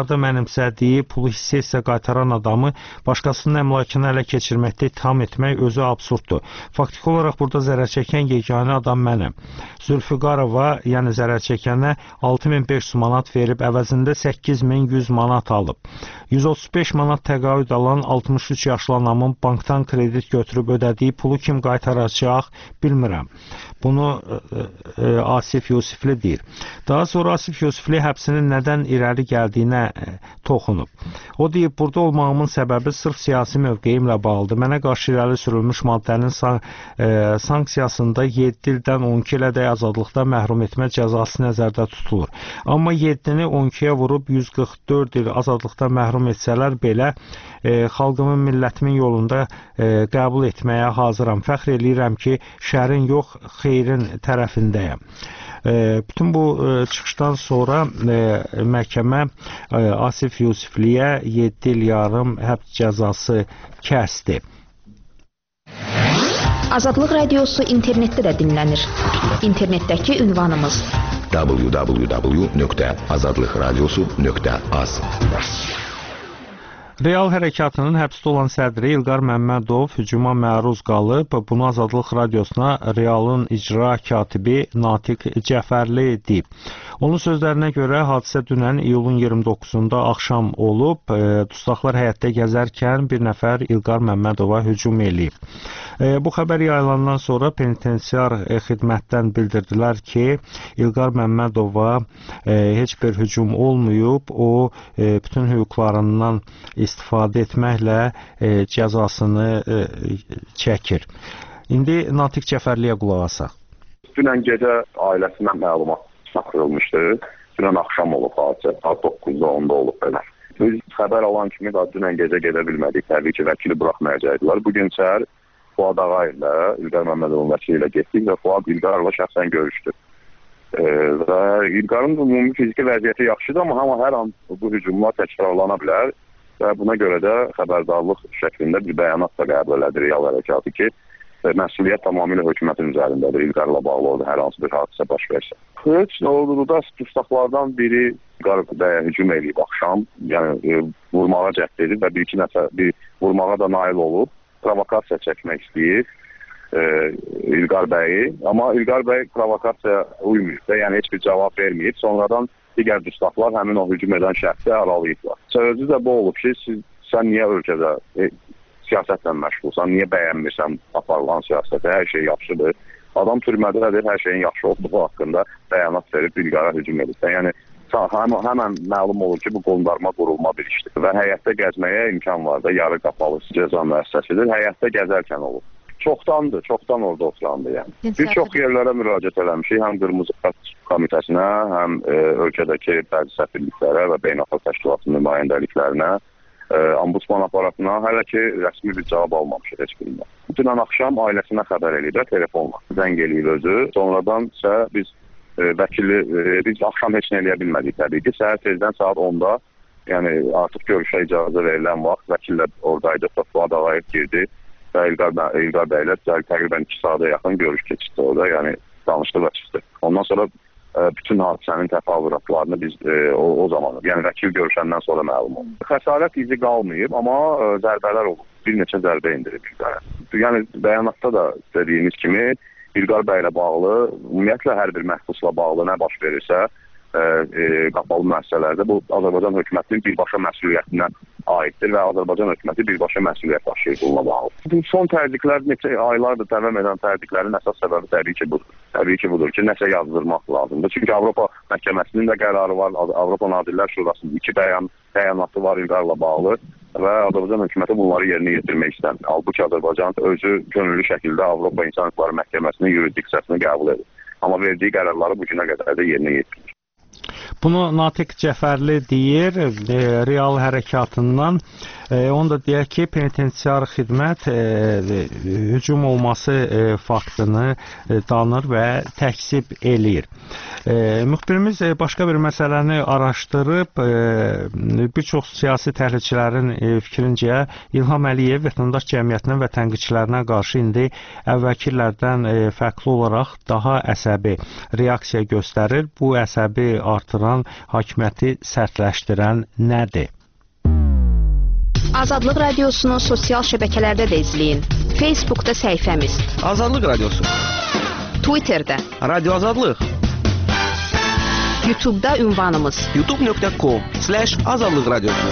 bəyanatda mənimsədiyi pulu hissə qaytaran adamı başqasının əmlakını ələ keçirməkdə ittiham etmək özü absurddur. Faktiki olaraq burada zərər çəkən yeganə adam mənəm. Zülfüqarova, yəni zərər çəkənə 6500 manat verib, əvəzində 8100 manat alıb. 135 manat təqaüd alan 63 yaşlı anamın bankdan kredit götürüb ödədiyi pulu kim qaytaracaq bilmirəm. Bunu Asif Yusifli deyir. Daha sonra Asif Yusifli həbsinin nədən irəli gəldiyinə toxunub. O deyib, burada olmağımın səbəbi sırf siyasi mövqeyimlə bağlıdır. Mənə qarşı irəli sürülmüş maddənin sanksiyasında 7 ildən 12 ilədək azadlıqda məhrum etmə cəzası nəzərdə tutulur. Amma 7-ni 12-yə vurub 144 il azadlıqda məhrum etsələr belə xalqımın, millətimin yolunda qəbul etməyə hazıram. Fəxr eləyirəm ki, şərin yox, xeyrin tərəfindəyəm. Bütün bu çıxışdan sonra məhkəmə Asif Yusifliyə 7 il yarım həbs cəzası kəsdi. Azadlıq Radiosu internetdə də dinlənir. İnternetdəki ünvanımız www.azadlıqradiosu.az. Real hərəkatının həbsdə olan sədri İlqar Məmmədov hücuma məruz qalıb. Bunu Azadlıq Radiosuna Realın icra katibi Natiq Cəfərli deyib. Onun sözlərinə görə hadisə dünən iyulun 29-da axşam olub. Dustaqlar həyətdə gəzərkən bir nəfər İlqar Məmmədova hücum eləyib. Bu xəbər yayılandan sonra penitensiar xidmətdən bildirdilər ki, İlqar Məmmədova heç bir hücum olmayıb. O, bütün hüquqlarından istifadə etməklə cəzasını çəkir. İndi Natiq Cəfərliyə qulaq asaq. Dünən gecə ailəsindən məlumat çatdırılmışdı. Dünən axşam olub hadisə, saat 9-da 10-da olub belə. Biz xəbər alan kimi daha dünən gecə gedə bilmədik. Təbii ki, vəkili buraxmayacaqdılar. Bugün səhər Fuad Ağayevlə, İlqar Məmmədovun vəkili ilə getdik və Fuad İlqarla şəxsən görüşdü. Və İlqarın ümumi fiziki vəziyyəti yaxşıdır, amma hər an bu hücumlar təkrarlana bilər. Və buna görə də xəbərdarlıq şəklində bir bəyanat da qəbul elədi Real hərəkatı ki, məsuliyyət tamamilə hökumətin üzərindədir. İlqarla bağlı oldu hər hansı bir hadisə baş versə. Heç orduda dustaqlardan biri İlqar bəyə hücum edib axşam, yəni vurmağa cəhd edib və bir-iki nəfər vurmağa da nail olub. Provokasiya çəkmək istəyir İlqar bəyi, amma İlqar bəy provokasiyaya uymuyub və yəni heç bir cavab verməyib. Sonradan digər dustaqlar həmin o hücum edən şəxsi aralayıblar. Sözü də bu olub ki, sən niyə ölkədə siyasətlə məşğulsan, niyə bəyənmirsən aparılan siyasətə, hər şey yaxşıdır. Adam türmədədir, hər şeyin yaxşı olduğu haqqında bəyanat verib İlqara hücum edib. Yəni həmən məlum olur ki, bu qondarma qurulma bir işdir və həyətdə gəzməyə imkan var da, yarı qapalı cəza müəssisəsidir, həyətdə gəzərkən olur. Çoxdan orada oturandı yəni. Bir çox yerlərə müraciət eləmişik, həm Qırmızı Xətt Komitəsinə, həm ölkədəki bəzi səfirliklərə və beynəlxalq təşkilatın nümayəndəliklərinə, ombudsman aparatına, hələ ki rəsmi bir cavab almamışıq heç birindən. Dünən axşam ailəsinə xəbər eləyiblər telefonla. Zəng eləyib özü. Sonradan isə biz axşam heç nə eləyə bilmədik təbii ki. Səhər tezdən saat 10-da, yəni artıq görüşə icazə verilən vaxt vəkillə oradaydı, Fuad Ağayev girdi və İlqar bəylə təqribən 2 saata yaxın görüş keçirdi orada, yəni danışdı və çıxdı. Ondan sonra bütün hadisənin təfavüratlarını biz o zaman, yəni vəkil görüşəndən sonra məlum oldu. Xəsarət izi qalmayıb, amma zərbələr olub. Bir neçə zərbə indirib İlqara. Yəni bəyanatda da dediyimiz kimi İlqar bəylə bağlı, ümumiyyətlə hər bir məhbusla bağlı nə baş verirsə qapalı müəssisələrdə bu Azərbaycan hökumətinin birbaşa məsuliyyətinə aiddir və Azərbaycan hökuməti birbaşa məsuliyyət daşıyır bununla bağlı. Bu son tərdiklər, neçə aylardır davam edən tərdiklərin əsas səbəbi təbii ki budur. Təbii ki budur ki, nəsə yazdırmaq lazımdır. Çünki Avropa məhkəməsinin də qərarı var, Avropa Nazirlər Şurasının 2 bəyanatı var İlqarla bağlı və Azərbaycan hökuməti bunları yerinə yetirmək istəmir. Halbuki Azərbaycan özü könüllü şəkildə Avropa İnsan Hüquqları Məhkəməsinin yurisdiksiyasını qəbul edir. Amma verdiyi qərarları bu günə qədər də yerinə yetirir. Bunu Natiq Cəfərli deyir, Real hərəkatından. Onu da deyək ki, penitensiar xidmət hücum olması faktını danır və təkzib eləyir. Müxbirimiz başqa bir məsələni araşdırıb, bir çox siyasi təhlilçilərin fikrincə İlham Əliyev vətəndaş cəmiyyətinə və tənqidçilərinə qarşı indi əvvəlki illərdən fərqli olaraq daha əsəbi reaksiya göstərir. Bu əsəbi artıran, hakimiyyəti sərtləşdirən nədir? Azadlıq Radiosunu sosial şəbəkələrdə də izləyin. Facebookda səhifəmiz Azadlıq Radiosu, Twitterdə Radio Azadlıq, YouTube'da ünvanımız youtube.com/azadlıq radiosu.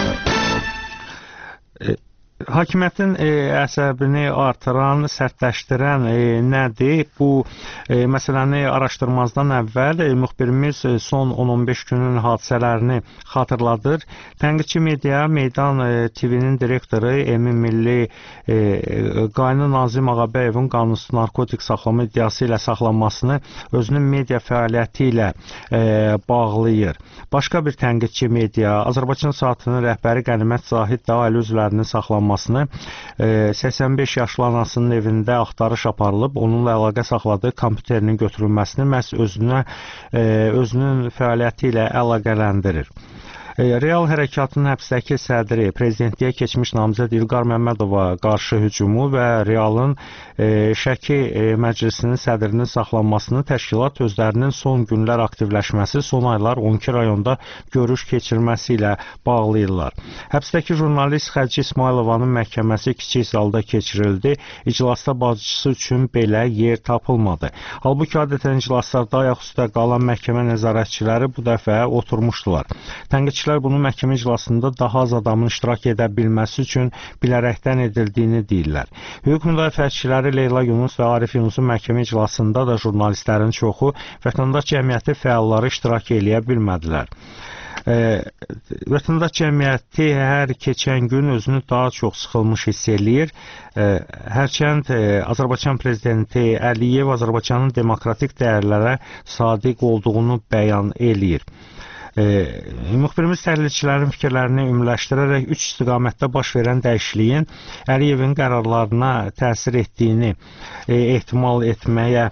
Hakimiyyətin əsəbini artıran, sərtləşdirən nədir? Bu məsələni araşdırmazdan əvvəl müxbirimiz son 10-15 günün hadisələrini xatırladır. Tənqidçi media Meydan TV-nin direktoru Emin Milli Qayını Nazim Ağabəyovun qanunsuz narkotik saxlama iddiası ilə saxlanmasını özünün media fəaliyyəti ilə bağlayır. Başqa bir tənqidçi media Azərbaycan Saatının rəhbəri Qənimət Zahid də ailə üzvlərinin saxlanmasını 85 yaşlı anasının evində axtarış aparılıb, onunla əlaqə saxladığı kompüterinin götürülməsini məhz özünün fəaliyyəti ilə əlaqələndirir. Real Hərəkatının həbsdəki sədri, prezidentliyə keçmiş namizəd İlqar Məmmədova qarşı hücumu və Realın Şəki Məclisinin sədrinin saxlanmasını təşkilat özlərinin son günlər aktivləşməsi, son aylar 12 rayonda görüş keçirməsi ilə bağlayırlar. Həbsdəki jurnalist Xəlci İsmailovanın məhkəməsi kiçik zalda keçirildi. İclasda bacısı üçün belə yer tapılmadı. Halbuki adətən iclaslarda ayaq üstə qalan məhkəmə nəzarətçiləri bu dəfə oturmuşdular. Tənqidçilər bunu məhkəmə iclasında daha az adamın iştirak edə bilməsi üçün bilərəkdən edildiyini deyirlər. Hüquq müdafiəçiləri Leyla Yunus və Arif Yunusun məhkəmə iclasında da jurnalistlərin çoxu vətəndaş cəmiyyəti fəalları iştirak edə bilmədilər. Vətəndaş cəmiyyəti hər keçən gün özünü daha çox sıxılmış hiss eləyir. Hərçənd Azərbaycan prezidenti Əliyev Azərbaycanın demokratik dəyərlərə sadiq olduğunu bəyan eləyir. Müxbirimiz təhlilçilərin fikirlərini ümumiləşdirərək 3 istiqamətdə baş verən dəyişikliyin Əliyevin qərarlarına təsir etdiyini ehtimal etməyə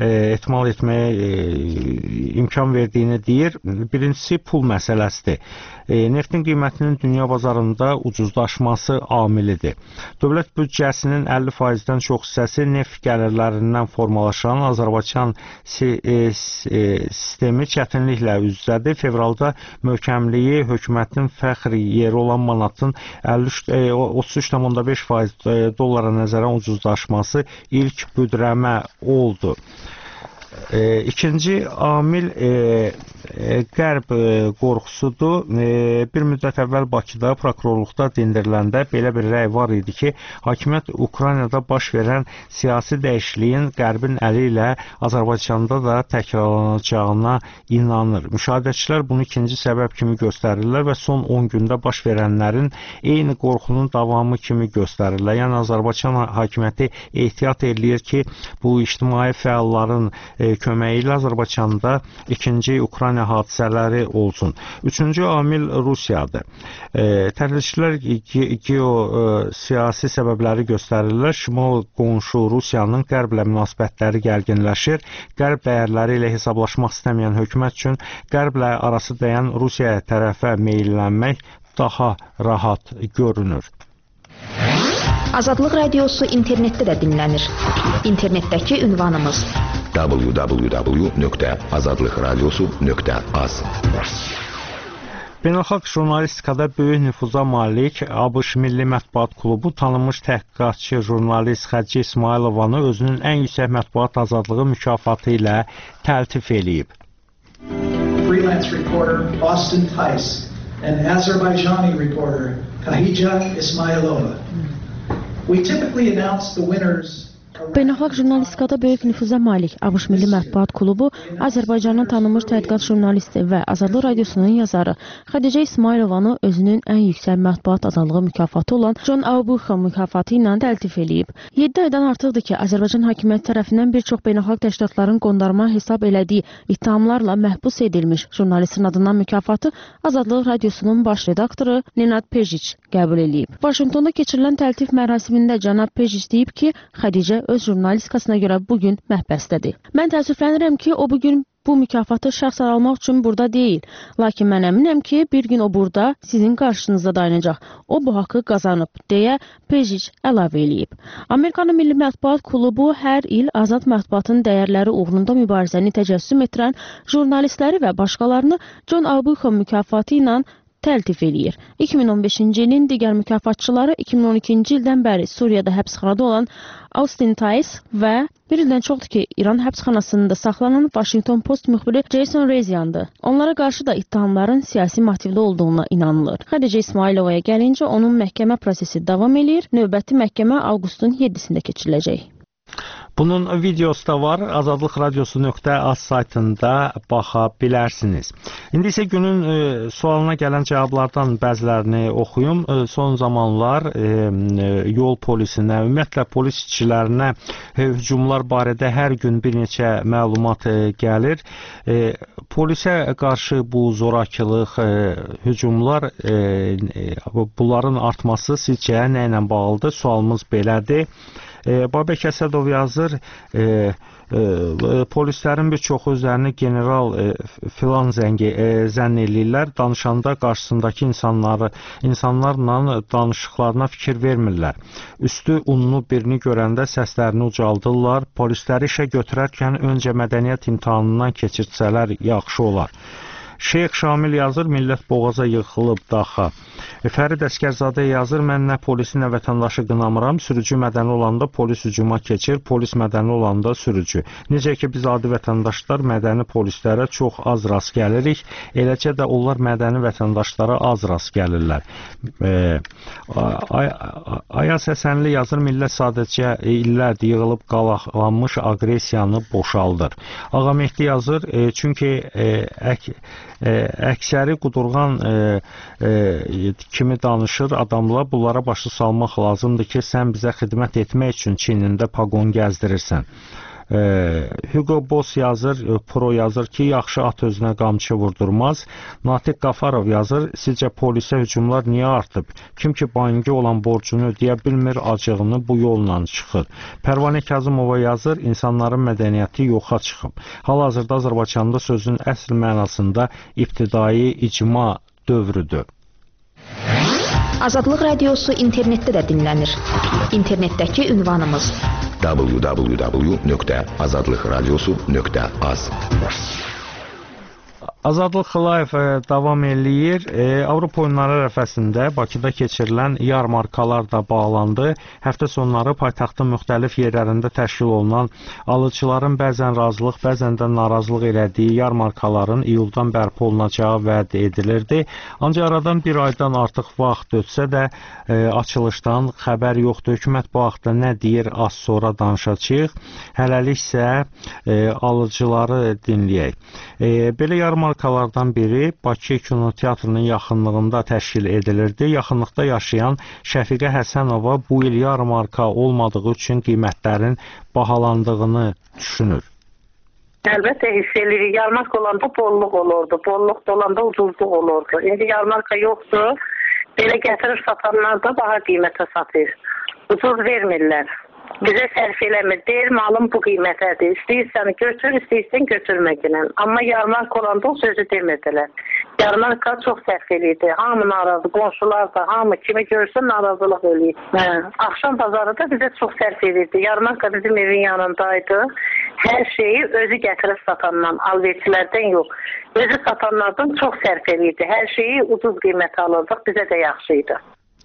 imkan verdiyini deyir. Birincisi pul məsələsidir. Neftin qiymətinin dünya bazarında ucuzlaşması amilidir. Dövlət büdcəsinin 50%-dən çox hissəsi neft gəlirlərindən formalaşan Azərbaycan sistemi çətinliklə üz-üzədir. Fevralda möhkəmliyi hökumətin fəxri yeri olan manatın 33,5% dollara nəzərən ucuzlaşması ilk büdrəmə oldu. İkinci amil qərb qorxusudur. Bir müddət əvvəl Bakıda prokurorluqda dindiriləndə belə bir rəy var idi ki, hakimiyyət Ukraynada baş verən siyasi dəyişikliyin qərbin əli ilə Azərbaycanda da təkrarlanacağına inanır. Müşahidəçilər bunu ikinci səbəb kimi göstərirlər və son 10 gündə baş verənlərin eyni qorxunun davamı kimi göstərirlər. Yəni Azərbaycan hakimiyyəti ehtiyat eləyir ki, bu ictimai fəalların köməyi ilə Azərbaycanda ikinci Ukrayna hadisələri olsun. Üçüncü amil Rusiyadır. Təhlilçilər geosiyasi səbəbləri göstərirlər. Şimal qonşu Rusiyanın qərblə münasibətləri gərginləşir. Qərb dəyərləri ilə hesablaşmaq istəməyən hökumət üçün qərblə arası dəyən Rusiya tərəfə meyllənmək daha rahat görünür. Azadlıq Radiosu internetdə də dinlənir. İnternetdəki ünvanımız www.azadlıqradiosu.az. Beynəlxalq jurnalistikada böyük nüfuza malik ABŞ Milli Mətbuat Klubu tanınmış təhqiqatçı jurnalist Xəlci İsmailovanı özünün ən yüksək mətbuat azadlığı mükafatı ilə təltif eləyib. Freelance reporter Austin Tice and Azerbaijani reporter Khadija Ismailova. We typically announce the winners Beynəlxalq jurnalistikada böyük nüfuza malik ABŞ Milli Mətbuat Klubu Azərbaycanın tanınmış tədqiqat jurnalisti və Azadlıq Radiosunun yazarı Xədicə İsmailovanı özünün ən yüksək mətbuat azadlığı mükafatı olan John Aubuchon mükafatı ilə təltif eləyib. 7 aydan artıqdır ki, Azərbaycan hakimiyyəti tərəfindən bir çox beynəlxalq təşkilatların qondarma hesab elədiyi ittihamlarla məhbus edilmiş jurnalistin adından mükafatı Azadlıq Radiosunun baş redaktoru Nenad Pejic qəbul eləyib. Vaşinqtonda keçirilən təltif mərasimində cənab Pejic deyib ki, Xədicə öz jurnalistikasına görə bugün məhbəsdədir. Mən təəssüflənirəm ki, o bugün bu mükafatı şəxsən almaq üçün burada deyil. Lakin mən əminəm ki, bir gün o burada sizin qarşınızda dayanacaq. O bu haqqı qazanıb, deyə Pejic əlavə eləyib. Amerikanın Milli Mətbuat Klubu hər il azad mətbuatın dəyərləri uğrunda mübarizəni təcəssüm etdirən jurnalistləri və başqalarını John Aubuchon mükafatı ilə təltif eləyir. 2015-ci ilin digər mükafatçıları 2012-ci ildən bəri Suriyada həbsxanada olan Austin Tice və bir ildən çoxdur ki, İran həbsxanasında saxlanan Washington Post müxbiri Jason Rezaiandır. Onlara qarşı da ittihamların siyasi motivli olduğuna inanılır. Xədicə İsmailovaya gəlincə, onun məhkəmə prosesi davam eləyir. Növbəti məhkəmə avqustun 7-sində keçiriləcək. Bunun videosu da var. Azadlıqradiosu.az saytında baxa bilərsiniz. İndi isə günün sualına gələn cavablardan bəzilərini oxuyum. Son zamanlar yol polisinə, ümumiyyətlə polis işçilərinə hücumlar barədə hər gün bir neçə məlumat gəlir. Polisə qarşı bu zorakılıq, hücumlar, bunların artması sizcə nə ilə bağlıdır? Sualımız belədir. Babək Əsədov yazır, polislərin bir çoxu özlərini general filan zənn eləyirlər, danışanda qarşısındakı insanlarla danışıqlarına fikir vermirlər. Üstü unlu birini görəndə səslərini ucaldırlar, polisləri işə götürərkən öncə mədəniyyət imtahanından keçirsələr yaxşı olar. Şeyx Şamil yazır, millət boğaza yıxılıb daxa. Fərid Əskərzadə yazır, mən nə polisi, nə vətəndaşı qınamıram. Sürücü mədəni olanda polis hücuma keçir, polis mədəni olanda sürücü. Necə ki, biz adi vətəndaşlar mədəni polislərə çox az rast gəlirik, eləcə də onlar mədəni vətəndaşlara az rast gəlirlər. Ayaz Həsənli yazır, millət sadəcə illərdir yığılıb qalaqlanmış aqresiyanı boşaldır. Ağamehdi yazır, çünki əksəri qudurğan kimi danışır adamlar, bunlara başı salmaq lazımdır ki, sən bizə xidmət etmək üçün çiynində paqon gəzdirirsən. Hugo Boss yazır, Pro yazır ki, yaxşı at özünə qamçı vurdurmaz. Natiq Qafarov yazır, sizcə polisə hücumlar niyə artıb? Kim ki banki olan borcunu ödəyə bilmir, acığını bu yolla çıxır. Pərvanə Kazımova yazır, insanların mədəniyyəti yoxa çıxıb. Hal-hazırda Azərbaycanda sözün əsl mənasında ibtidai icma dövrüdür. Azadlıq Radiosu internetdə də dinlənir. İnternetdəki ünvanımız www.azadlıqradiosu.az. Azadlıq Live davam eləyir. Avropa oyunları ərəfəsində Bakıda keçirilən yarmarkalar da bağlandı. Həftə sonları paytaxtın müxtəlif yerlərində təşkil olunan alıcıların bəzən razılıq, bəzən də narazılıq elədiyi yarmarkaların iyuldan bərpa olunacağı vəd edilirdi. Ancaq aradan bir aydan artıq vaxt ötsə də açılışdan xəbər yoxdur. Hökumət bu haqda nə deyir, az sonra danışacağıq. Hələlik isə alıcıları dinləyək. Belə yarmarkalardan biri Bakı Kinoteatrının yaxınlığında təşkil edilirdi. Yaxınlıqda yaşayan Şəfiqə Həsənova bu il yarmarka olmadığı üçün qiymətlərin bahalandığını düşünür. Əlbəttə hiss edirik. Yarmarka olanda bolluq olurdu. Bolluq olanda ucuzluq olurdu. İndi yarmarka yoxdur. Belə gətirib satanlar da baha qiymətə satır. Ucuz vermirlər. Bizə sərf eləmir. Deyir, malım bu qiymətədir. İstəyirsən götür, istəyirsən götürməklə. Amma yarmarka olanda o sözü demirdilər. Yarmarka çox sərf eləyirdi. Hamı narazı, qonşular da, hamı kimi görsə narazılıq eləyir. Axşam bazarı da bizə çox sərf eləyirdi. Yarmarka bizim evin yanındaydı. Hər şeyi özü gətirib satandan, alverçilərdən yox. Özü satanlardan çox sərf eləyirdi. Hər şeyi ucuz qiymətə alırdıq. Bizə də yaxşı idi.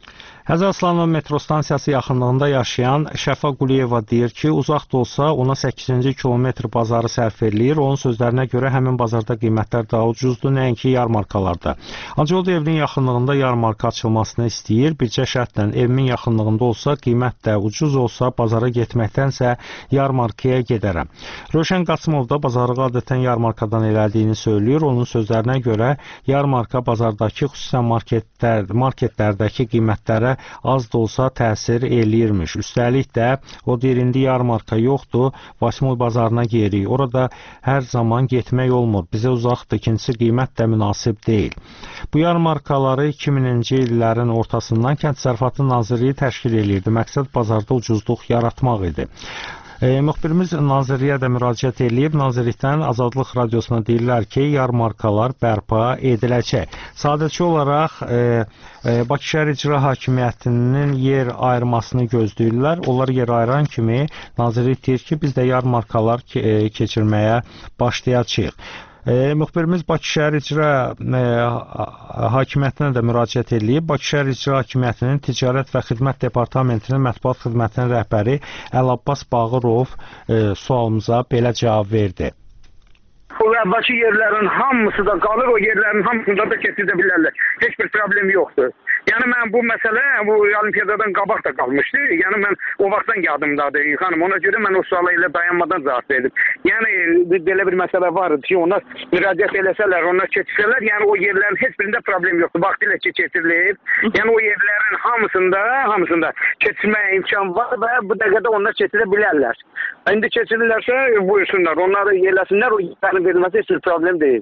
Həzər Aslanov metro stansiyası yaxınlığında yaşayan Şəfa Quliyeva deyir ki, uzaq da olsa ona 8-ci kilometr bazarı sərf edilir. Onun sözlərinə görə həmin bazarda qiymətlər daha ucuzdur, nəinki yarmarkalarda. Ancaq o da evinin yaxınlığında yarmarka açılmasını istəyir. Bircə şərtlə evimin yaxınlığında olsa, qiymət də ucuz olsa, bazara getməkdənsə yarmarkaya gedərəm. Rövşən Qasımov da bazarı adətən yarmarkadan elədiyini söylüyor. Onun sözlərinə görə yarmarka bazardakı xüsusən marketlərdəki qiymətlərə az da olsa təsir eləyirmiş. Üstəlik də o deyir, indi yarmarka yoxdur, Vasimoy bazarına gedirik. Orada hər zaman getmək olmur. Bizə uzaqdır, ikincisi qiymət də münasib deyil. Bu yarmarkaları 2000-ci illərin ortasından Kənd Təsərrüfatı Nazirliyi təşkil edirdi. Məqsəd bazarda ucuzluq yaratmaq idi. Müxbirimiz Nazirliyə də müraciət edib. Nazirlikdən Azadlıq Radiosuna deyirlər ki, yarmarkalar bərpa ediləcək. Sadəcə olaraq Bakı şəhər İcra Hakimiyyətinin yer ayırmasını gözləyirlər. Onlar yer ayıran kimi Nazirlik deyir ki, biz də yarmarkalar keçirməyə başlayacağıq. Müxbirimiz Bakı şəhər İcra Hakimiyyətinə də müraciət edib. Bakı şəhər İcra Hakimiyyətinin Ticarət və Xidmət Departamentinin mətbuat xidmətinin rəhbəri Əlabbas Bağırov sualımıza belə cavab verdi. O əvvəlki yerlərin hamısı da qalır, o yerlərin hamısında da keçidə bilərlər. Heç bir problem yoxdur. Yəni mən bu məsələ bu olimpiyadadan qabaq da qalmışdı. Yəni mən o vaxtdan yadımdadır xanım. Ona görə mən o suala elə dayanmadan cavab verdim. Yəni belə bir məsələ var ki, onlar müraciət eləsələr, onlar keçsələr, yəni o yerlərin heç birində problem yoxdur. Vaxtilə keçirilir. Yəni o yerlərin hamısında keçirməyə imkan var və bu dəqiqədə onlar keçirə bilərlər. İndi keçirirlərsə buyursunlar. Onları yerləsinlər, o yerlərin verilməsi heç bir problem deyil.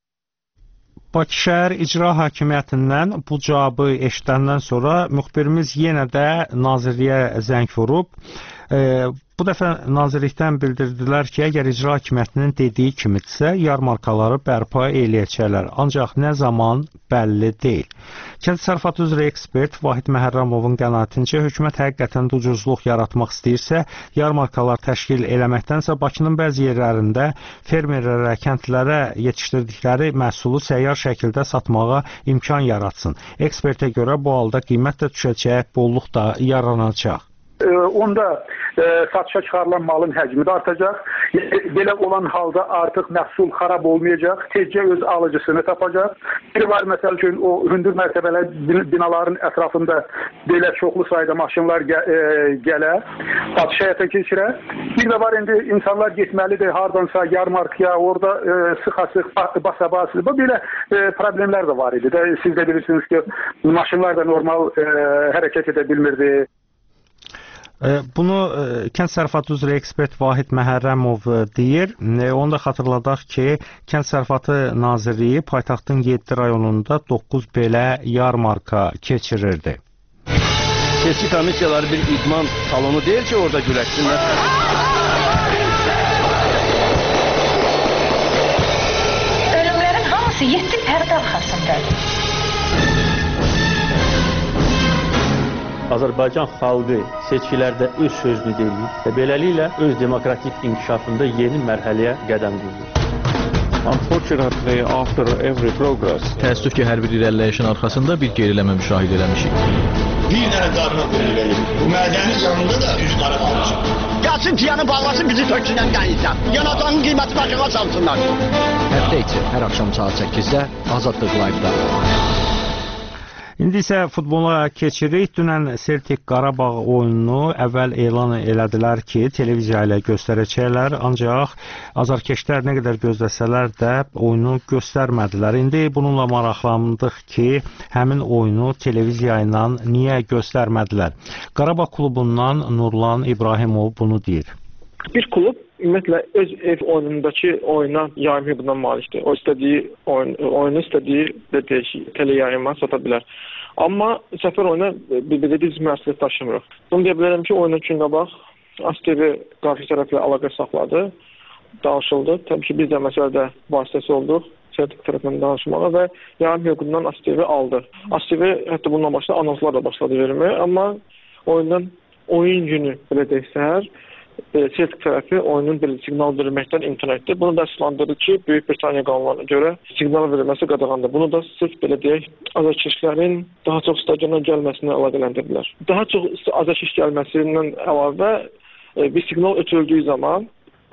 Bakı şəhər İcra Hakimiyyətindən bu cavabı eşidəndən sonra müxbirimiz yenə də Nazirliyə zəng vurub. Bu dəfə Nazirlikdən bildirdilər ki, əgər İcra Hakimiyyətinin dediyi kimidirsə, yarmarkaları bərpa eləyəcəklər. Ancaq nə zaman bəlli deyil. Kənd Təsərrüfatı üzrə ekspert Vahid Məhərrəmovun qənaətincə hökumət həqiqətən də ucuzluq yaratmaq istəyirsə, yarmarkalar təşkil eləməkdənsə Bakının bəzi yerlərində fermerlərə, kəndlərə yetişdirdikləri məhsulu səyyar şəkildə satmağa imkan yaratsın. Ekspertə görə bu halda qiymət də düşəcək, bolluq da yaranacaq. Onda satışa çıxarılan malın həcmi də artacaq. Belə olan halda artıq məhsul xarab olmayacaq. Tezcə öz alıcısını tapacaq. Biri var məsəl üçün o hündür mərtəbəli binaların ətrafında belə çoxlu sayda maşınlar gələ, satış həyata keçirə. Bir də var indi insanlar getməlidir hardansa yarmarkaya, orada sıx-sıx basa-bas. Belə problemlər də var idi. Siz də bilirsiniz ki, maşınlar da normal hərəkət edə bilmirdi. Bunu Kənd Təsərrüfatı üzrə ekspert Vahid Məhərrəmov deyir. Onu da xatırladaq ki, Kənd Təsərrüfatı Nazirliyi paytaxtın 7 rayonunda 9 belə yarmarka keçirirdi. Seçki komissiyaları bir idman salonu deyil ki, orada güləşsinlər. Ölümlərin hamısı 7 pərdə arxasındadır. Azərbaycan xalqı seçkilərdə öz sözünü deyir və beləliklə öz demokratik inkişafında yeni mərhələyə qədəm qoyur. Unfortunately, after every progress, təəssüf ki, hər bir irəliləyişin arxasında bir geriləmə müşahidə eləmişik. Bir dənə qarına qoyulur. Bu mədənin yanında da üz qara qalmışıq. Gəlsin piyanı bağlasın, bizi töksünən qəyizdən. Yanatanın qiyməti başına salsınlar. Həftə içi hər axşam saat 8-də Azadlıq Live-da. İndi isə futbola keçirik. Dünən Celtic Qarabağ oyununu əvvəl elan elədilər ki, televiziya ilə göstərəcəklər. Ancaq azarkeşlər nə qədər gözləsələr də oyunu göstərmədilər. İndi bununla maraqlandıq ki, həmin oyunu televiziya ilə niyə göstərmədilər? Qarabağ klubundan Nurlan İbrahimov bunu deyir. Bir klub ümumiyyətlə öz ev oyunundakı oyuna yayım hüququndan malikdir. O istədiyi oyunu istədiyi teleyayıma sata bilər. Amma səfər oyuna bir məsuliyyət daşımırıq. Bunu deyə bilərəm ki, oyuna üçün qabaq ASTV qarşı tərəflə əlaqə saxladı, danışıldı. Təbii ki, biz də məsələdə vasitəsi olduq Celtic tərəfindən danışmağa və yayım hüququndan ASTV aldı. ASTV hətta bununla başladı, anonslar da başladı verməyə, amma oyun günü belə deyək səhər Celtic tərəfi oyunun belə siqnal verməkdən imtina etdi. Bunu da əsaslandırdı ki, Böyük Britaniya qanunlarına görə siqnal verilməsi qadağandır. Bunu da sırf belə deyək, azarkeşlərin daha çox stadiona gəlməsinə əlaqələndirdilər. Daha çox azarkeş gəlməsindən əlavə bir siqnal ötürüldüyü zaman,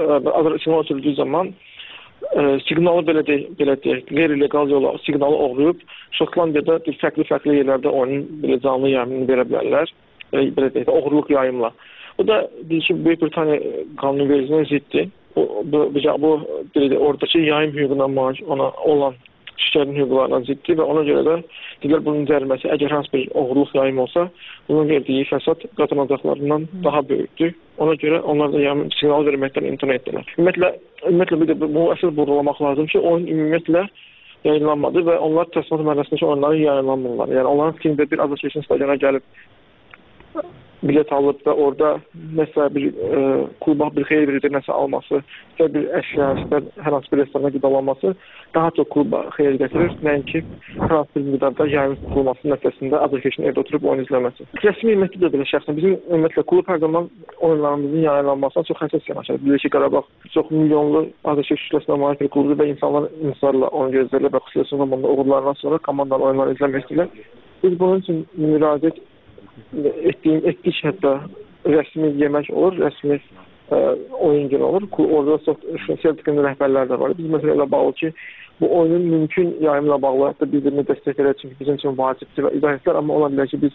siqnalı belə deyək, qeyri-legal yolla siqnalı oğruyub, Şotlandiyada fərqli yerlərdə oyunun belə canlı yayımını verə bilərlər, belə deyək, oğurluq yayımla. Bu da Böyük Britaniya qanunvericiliyinə ziddir. Bu oradakı yayım hüququna malik olan kişilərin hüquqlarına ziddir və ona görə də digər bunun cəriməsi əgər hansı bir oğurluq yayım olsa, bunun verdiyi fəsad qazanacaqlarından daha böyükdür. Ona görə onlar da siqnal verməkdən imtina etdilər. Ümumiyyətlə bir də bu əsas vurğulamaq lazım ki, oyun ümumiyyətlə yayınlanmadı və onlar təsdiqat mərhələsindəki oyunları yayınlanmırlar. Yəni onların fikrində bir azarkeşin stadiona gəlib bilet alıb və orada nəsə bir kluba bir xeyir verici nəsə alması, istər bir əşya, istər hər hansı bir restorana qidalanması daha çox kluba xeyir gətirir, nəinki hər hansı bir miqdarda yayım tutulması nəticəsində azarkeşin evdə oturub oyun izləməsi. Rəsmi ümumiyyətlə də belə şəxsən bizim ümumiyyətlə klub hər zaman oyunlarımızın yayınlanmasına çox həssas yanaşır. Bilirik ki, Qarabağ çox milyonlu azarkeş kütləsinə malik bir klubdur və insanlar insarla onu gözləyirlər və xüsusilə zamanda uğurlarından sonra komandanın oyunlarını izləmək istəyirlər. Biz bunun üçün müraciət etdik hətta rəsmi yemək olur, rəsmi oyun günü olur. Orada Celtic-in rəhbərləri də var. Biz məsələ ilə bağlı ki, bu oyunun mümkün yayımla bağlı hətta bir-birini dəstək edək, çünki bizim üçün vacibdir və idarəçilər, amma ola bilər ki, biz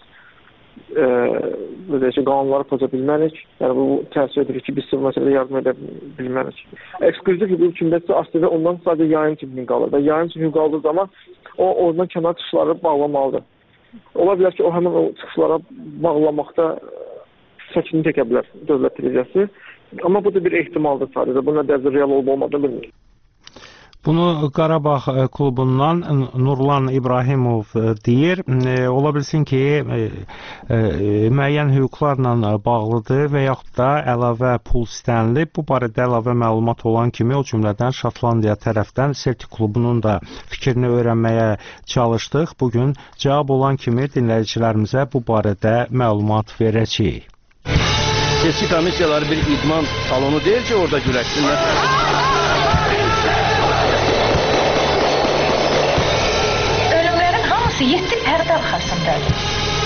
qanunları poza bilmərik. Yəni bu təəssüf edir ki, biz məsələdə yardım edə bilmərik. Eksklüziv hüquq kimdəsə aslında ondan sadəcə yayım üçün hüquq alır və yayım üçün hüquq aldığı zaman o oradan kənar çıxışları bağlamalıdır. Ola bilər ki, o həmin o çıxışlara bağlamaqda çəkinlik çəkə bilər dövlət televiziyası. Amma bu da bir ehtimaldır sadəcə. Bu nə dərəcədə real olub-olmadığını bilmirik. Bunu Qarabağ klubundan Nurlan İbrahimov deyir. Ola bilsin ki, müəyyən hüquqlarla bağlıdır və yaxud da əlavə pul istənilib. Bu barədə əlavə məlumat olan kimi, o cümlədən Şotlandiya tərəfdən Celtic klubunun da fikrini öyrənməyə çalışdıq. Bugün cavab olan kimi dinləyicilərimizə bu barədə məlumat verəcəyik. Seçki komissiyaları bir idman salonu deyil ki, orada güləşsinlər. Ölümlərin hamısı 7 pərdə arxasındadır.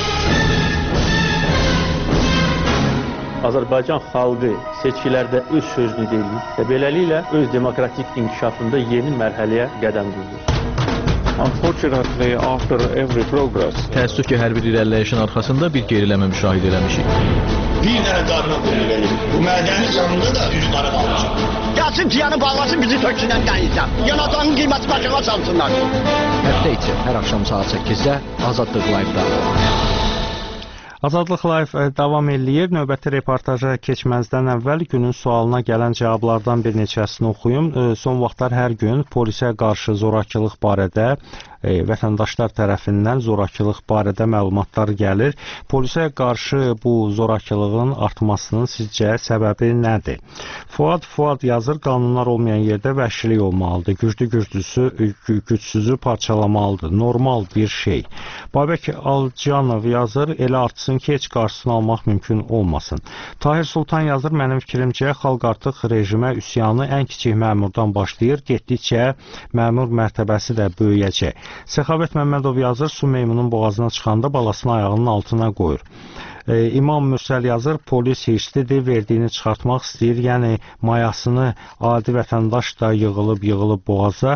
Azərbaycan xalqı seçkilərdə öz sözünü deyir və beləliklə öz demokratik inkişafında yeni mərhələyə qədəm qoyur. Unfortunately, after every progress, təəssüf ki, hər bir irəliləyişin arxasında bir geriləmə müşahidə eləmişik. Bir dənə qarına qoyulur. Bu mədəni canında da üz qara qalmışıq. Gəlsin piyanı bağlasın, bizi töksünən qəyisən. Yanatanın qiyməti başına çalsınlar. Həftə içi hər axşam saat 8-də Azadlıq Live-da. Azadlıq Live davam eləyir. Növbəti reportaja keçməzdən əvvəl günün sualına gələn cavablardan bir neçəsini oxuyum. Son vaxtlar hər gün polisə qarşı zorakılıq barədə vətəndaşlar tərəfindən zorakılıq barədə məlumatlar gəlir. Polisə qarşı bu zorakılığın artmasının sizcə səbəbi nədir? Fuad yazır, qanunlar olmayan yerdə vəhşilik olmalıdır. Gücsüzü parçalamalıdır. Normal bir şey. Babək Alcanov yazır, elə artsın ki, heç qarşısını almaq mümkün olmasın. Tahir Sultan yazır, mənim fikrimcə xalq artıq rejimə üsyanı ən kiçik məmurdan başlayır, getdikcə məmur mərtəbəsi də böyüyəcək. Səxavət Məmmədov yazır, su meymunun boğazına çıxanda balasını ayağının altına qoyur. İmam Mürsəl yazır, polis hirslidir, verdiyini çıxartmaq istəyir, yəni mayasını adi vətəndaş da yığılıb boğaza,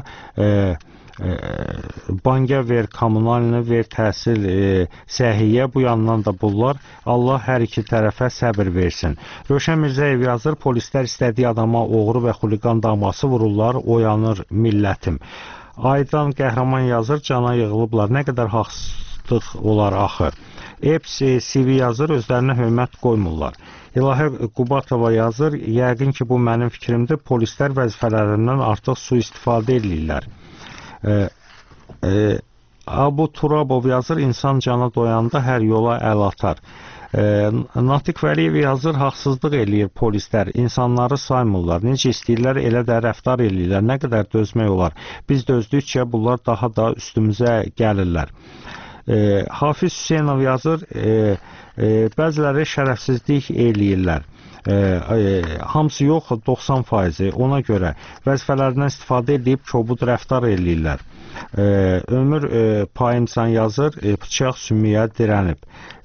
banka ver, kommunalini ver, təhsil, səhiyyə, bu yandan da bunlar. Allah hər iki tərəfə səbir versin. Rövşən Mirzəyev yazır, polislər istədiyi adama oğru və xuliqan daması vururlar, oyanır millətim. Aydan Qəhrəman yazır, cana yığılıblar, nə qədər haqsızlıq olar axı. Eps CV yazır, özlərinə hörmət qoymurlar. İlahə Qubatova yazır, yəqin ki, bu mənim fikrimdir, polislər vəzifələrindən artıq sui-istifadə edirlər. Abu Turabov yazır, insan cana doyanda hər yola əl atar. Natiq Vəliyev yazır, haqsızlıq eləyir polislər, insanları saymırlar, necə istəyirlər, elə də rəftar eləyirlər, nə qədər dözmək olar. Biz dözdükcə bunlar daha da üstümüzə gəlirlər. Hafiz Hüseynov yazır, bəziləri şərəfsizlik eləyirlər. hamısı yox, 90%. Ona görə vəzifələrindən istifadə edib kobud rəftar eləyirlər. Ömür payıncan yazır, bıçaq sümüyə dirənib.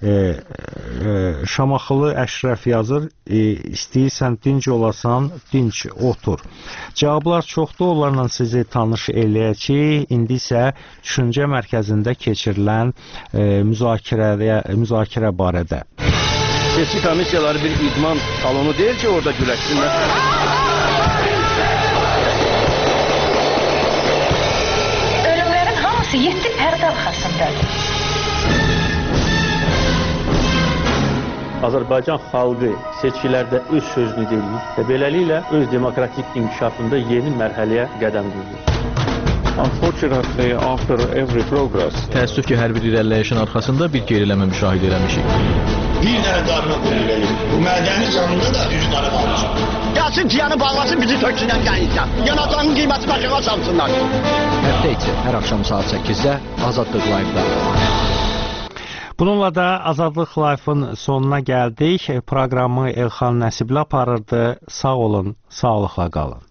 Şamaxılı Əşrəf yazır, istəyirsən dinc olasan, dinc otur. Cavablar çoxdur, onlarla sizi tanış eləyəcək. İndi isə düşüncə mərkəzində keçirilən müzakirə barədə. Seçki komissiyaları bir idman salonu deyil ki, orada güləşsinlər. Ölümlərin hamısı 7 pərdə arxasındadır. Azərbaycan xalqı seçkilərdə öz sözünü deyir və beləliklə öz demokratik inkişafında yeni mərhələyə qədəm qoyur. Unfortunately, after every progress, təəssüf ki, hər bir irəliləyişin arxasında bir geriləmə müşahidə eləmişik. Bir dənə qarına qoyulur. Bu mədəni canında da üç qara qalmışıq. Gəlsin tiyanı bağlasın, bizi töksünən gəlirsən. Yanacağın qiyməti başına salsınlar. Həftə içi hər axşam saat 8-də Azadlıq Live-da. Bununla da Azadlıq Live-ın sonuna gəldik. Proqramı Elxan Nəsibli aparırdı. Sağ olun, sağlıqla qalın.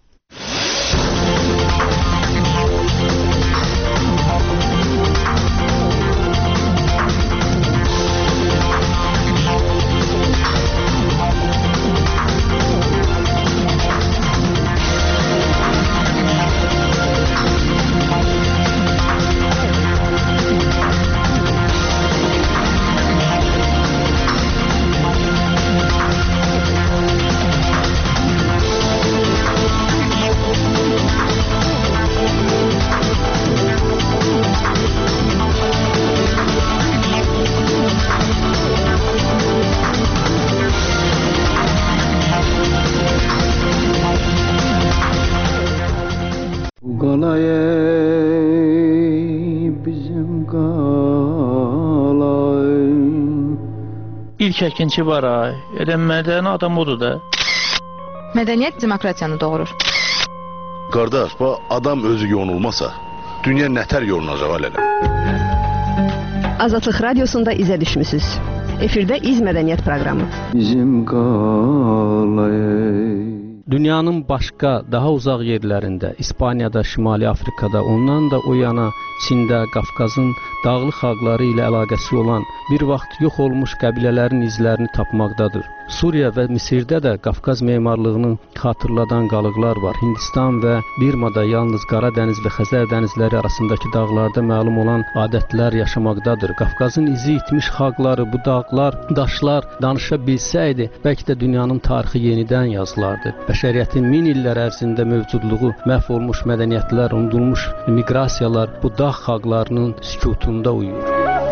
İlk əkinçi var ay. Mədəni adam odur da. Mədəniyyət demokratiyanı doğurur. Qardaş, bu adam özü yonulmasa, dünya nətər yolunacaq alələ? Azadlıq radiosunda izə düşmüsünüz. Efirdə İz Mədəniyyət proqramı. Bizim qalayı. Dünyanın başqa, daha uzaq yerlərində, İspaniyada, Şimali Afrikada, ondan da o yana Çində, Qafqazın dağlıq xalqları ilə əlaqəsi olan bir vaxt yox olmuş qəbilələrin izlərini tapmaqdadır. Suriya və Misirdə də Qafqaz memarlığını xatırladan qalıqlar var. Hindistan və Birmada yalnız Qara dəniz və Xəzər dənizləri arasındakı dağlarda məlum olan adətlər yaşamaqdadır. Qafqazın izi itmiş xalqları, bu dağlar, daşlar danışa bilsəydi, bəlkə də dünyanın tarixi yenidən yazılardı. Bəşəriyyətin min illər ərzində mövcudluğu, məhv olmuş mədəniyyətlər, unudulmuş miqrasiyalar bu dağ xalqlarının sükutunda uyur.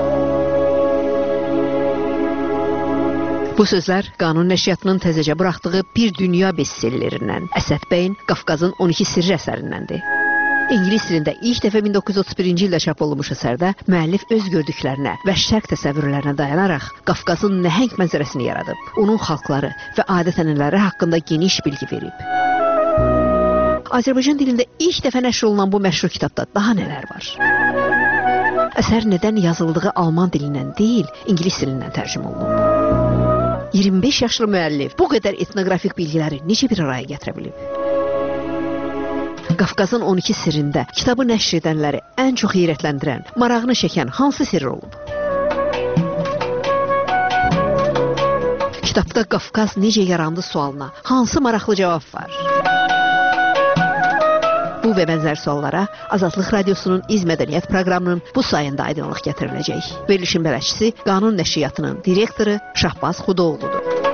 Bu sözlər Qanun nəşriyyatının təzəcə buraxdığı Bir Dünya bestsellərindən, Əsəd bəyin Qafqazın 12 sirri əsərindəndir. İngilis dilində ilk dəfə 1931-ci ildə çap olunmuş əsərdə müəllif öz gördüklərinə və şərq təsəvvürlərinə dayanaraq Qafqazın nəhəng mənzərəsini yaradıb, onun xalqları və adət-ənənələri haqqında geniş bilgi verib. Azərbaycan dilində ilk dəfə nəşr olunan bu məşhur kitabda daha nələr var? Əsər nədən yazıldığı alman dilindən deyil, ingilis dilindən tərcümə olunub? 25 yaşlı müəllif bu qədər etnoqrafik bilgiləri necə bir araya gətirə bilib? Qafqazın 12 sirrində kitabı nəşr edənləri ən çox heyrətləndirən, marağını çəkən hansı sirr olub? Kitabda Qafqaz necə yarandı sualına hansı maraqlı cavab var? Bu və bənzər suallara Azadlıq Radiosunun İz Mədəniyyət proqramının bu sayında aydınlıq gətiriləcək. Verilişin bələdçisi Qanun Nəşriyyatının direktoru Şahbaz Xudoğludur.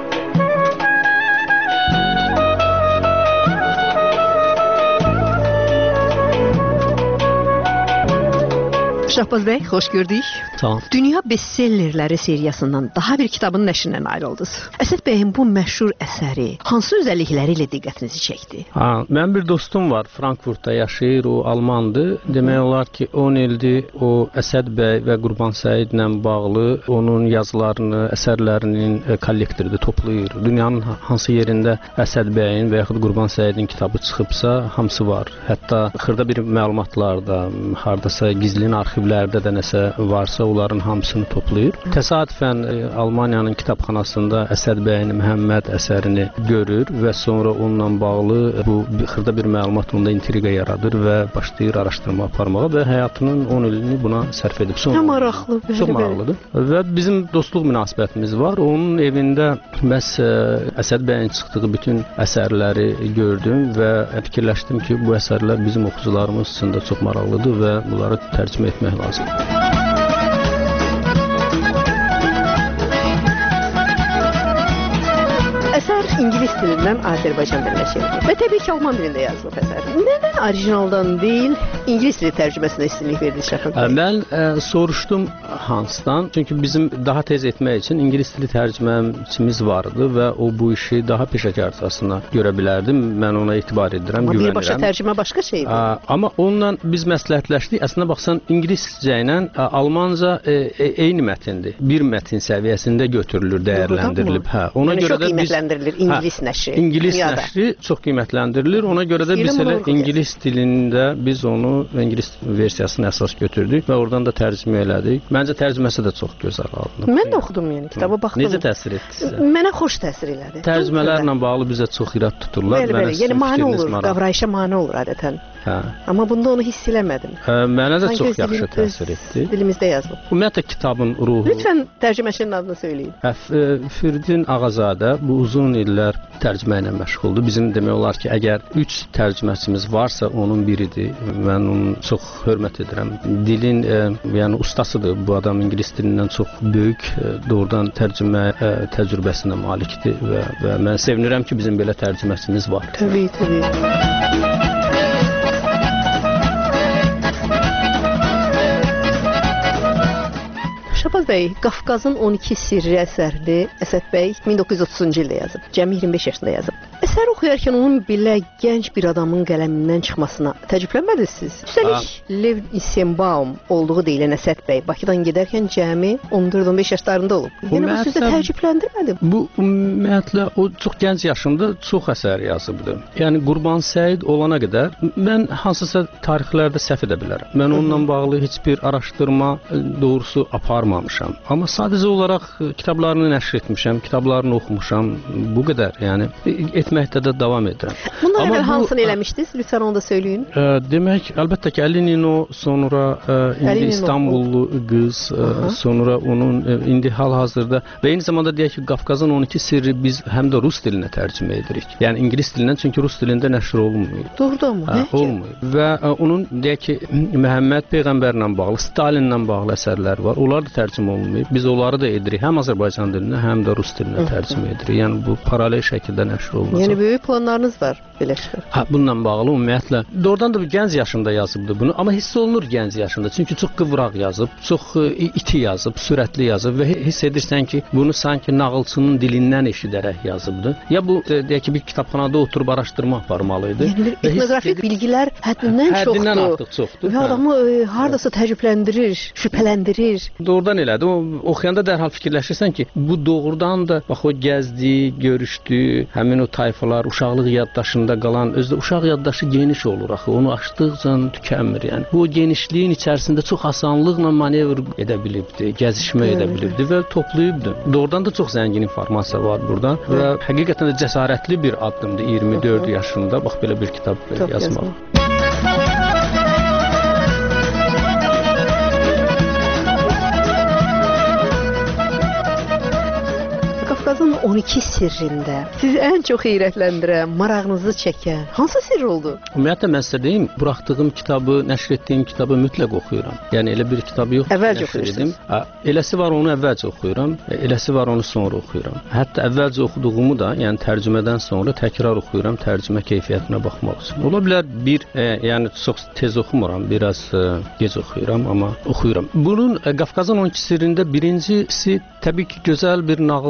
Şahbaz bəy, xoş gördük. Tamam. Dünya bestsellerləri seriyasından daha bir kitabın nəşrinə nail oldunuz. Əsəd bəyin bu məşhur əsəri hansı özəllikləri ilə diqqətinizi çəkdi? Mənim bir dostum var, Frankfurtda yaşayır, o almandır. Demək olar ki, 10 ildir o Əsəd bəy və Qurban Səidlə bağlı onun yazılarını, əsərlərinin kollektorida toplayır. Dünyanın hansı yerində Əsəd bəyin və yaxud Qurban Səidin kitabı çıxıbsa, hamısı var. Hətta xırda bir məlumatlarda, hardasa gizlin arxiv arxivlərdə də nəsə varsa, onların hamısını toplayır. Təsadüfən Almaniyanın kitabxanasında Əsəd bəyin Məhəmməd əsərini görür və sonra onunla bağlı bu xırda bir məlumat onda intriqa yaradır və başlayır araşdırma aparmağa və həyatının 10 ilini buna sərf edib. Nə maraqlı. Çox maraqlıdır. Və bizim dostluq münasibətimiz var. Onun evində məhz Əsəd bəyin çıxdığı bütün əsərləri gördüm və fikirləşdim ki, bu əsərlər bizim oxucularımız üçün də çox maraqlıdır və bunları tərcümə etmək lazımdır. Əsər ingilis dilindən Azərbaycan dilinə çevrilib və təbii ki, alman dilində yazılıb əsər. Nədən orijinaldan deyil, ingilis dili tərcüməsinə üstünlük verdiniz Şəfəq bəy? Mən soruşdum Hansdan, çünki bizim daha tez etmək üçün ingilis dili tərcüməçimiz vardı və o bu işi daha peşəkarcasına görə bilərdi. Mən ona etibar edirəm, güvənirəm. Birbaşa tərcümə başqa şeydir. Amma onunla biz məsləhətləşdik. Əslində baxsan, ingiliscə ilə almanca eyni mətindir. Bir mətin səviyyəsində götürülür, dəyərləndirilib. Ona görə də biz İngilis nəşri. İngilis nəşri çox qiymətləndirilir. Ona görə də biz elə ingilis dilində biz onu ingilis versiyasını əsas götürdük və oradan da tərcümə elədik. Məncə tərcüməsi də çox gözəl alınıb. Mən də oxudum yəni kitaba baxdım. Necə təsir etdi sizə? Mənə xoş təsir elədi. Tərcümələrlə bağlı bizə çox irad tuturlar. Bəli, yəni mane olur, qavrayışa mane olur adətən. Amma bunda onu hiss eləmədim. Mənə də çox yaxşı təsir etdi. Dilimizdə yazılıb. Ümumiyyətlə kitabın ruhu. Lütfən tərcüməçinin adını söyləyin. Firidun Ağazadə bu uzun illər tərcümə ilə məşğuldur. Bizim demək olar ki, əgər 3 tərcüməçimiz varsa, onun biridir. Mən onu çox hörmət edirəm. Dilin yəni ustasıdır. Bu adam ingilis dilindən çox böyük doğrudan tərcümə təcrübəsinə malikdir və mən sevinirəm ki, bizim belə tərcüməçimiz var. Təbii. Şahbaz bəy, Qafqazın 12 sirri əsərini Əsəd bəy 1930-cu ildə yazıb. Cəmi 25 yaşında yazıb. Əsəri oxuyarkən onun belə gənc bir adamın qələmindən çıxmasına təəccüblənmədiniz siz? Üstəlik, Lev Nissenbaum olduğu deyilən Əsəd bəy Bakıdan gedərkən cəmi 14-15 yaşlarında olub. Yəni bu sizə təəccübləndirmədi? Bu ümumiyyətlə o çox gənc yaşında çox əsər yazıbdı. Yəni Qurban Səid olana qədər mən hansısa tarixlərdə səhv edə bilərəm. Mən onunla bağlı heç bir araşdırma doğrusu aparmamışam. Amma sadəcə olaraq kitablarını nəşr etmişəm, kitablarını oxumuşam. Bu qədər. Yəni etməkdə də davam edirəm. Bundan əvvəl hansını eləmişdiniz? Lütfən onu da söyləyin. Demək, əlbəttə ki, Əli Nino, sonra indi İstanbullu qız, sonra onun indi hal-hazırda və eyni zamanda deyək ki, Qafqazın 12 sirri biz həm də rus dilinə tərcümə edirik. Yəni ingilis dilindən, çünki rus dilində nəşr olunmuyor. Doğrudanmı? Olmuyor. Və onun deyək ki, Məhəmməd peyğəmbərlə bağlı, Stalinlə bağlı əsərlər var. Onlar da tərcümə olunmuyor. Biz onları da edirik. Həm Azərbaycan dilinə, həm də rus dilinə tərcümə edirik. Yəni bu paralel şəkildə nəşr olunur. Yəni böyük planlarınız var belə çıxır. Bununla bağlı ümumiyyətlə doğrudan da gənc yaşında yazıbdı bunu, amma hiss olunur gənc yaşında. Çünki çox qıvraq yazıb, çox iti yazıb, sürətli yazıb və hiss edirsən ki, bunu sanki nağılçının dilindən eşidərək yazıbdı. Ya bu deyək ki, bir kitabxanada oturub araşdırma aparmalı idi. Yəni bir etnoqrafik bilgilər həddindən artıq çoxdur. Və adamı hardasa təəccübləndirir, şübhələndirir. Doğrudan elədi. O oxuyanda dərhal fikirləşirsən ki, bu doğrudan da bax o gəzdi, görüşdü, həmin o tayfalar uşaqlıq yaddaşında qalan, özdə uşaq yaddaşı geniş olur axı. Onu açdıqca tükənmir. Yəni bu genişliyin içərisində çox asanlıqla manevr edə bilibdi, gəzişmə edə bilibdi və toplayıbdı. Doğrudan da çox zəngin informasiya var burada və həqiqətən də cəsarətli bir addımdır 24 yaşında bax belə bir kitab yazmaq. Qafqazın 12 sirrində sizi ən çox heyrətləndirən, marağınızı çəkən hansı sirr oldu? Ümumiyyətlə mən sizə deyim, buraxdığım kitabı, nəşr etdiyim kitabı mütləq oxuyuram. Yəni elə bir kitabı yox. Əvvəlcə oxuyursunuz. Eləsi var onu əvvəlcə oxuyuram, eləsi var onu sonra oxuyuram. Hətta əvvəlcə oxuduğumu da, yəni tərcümədən sonra təkrar oxuyuram, tərcümə keyfiyyətinə baxmaq üçün. Ola bilər yəni çox tez oxumuram, biraz gec oxuyuram, amma oxuyuram. Bunun Qafqazın 12 sirrində birincisi təbii ki, gözəl bir nağılçı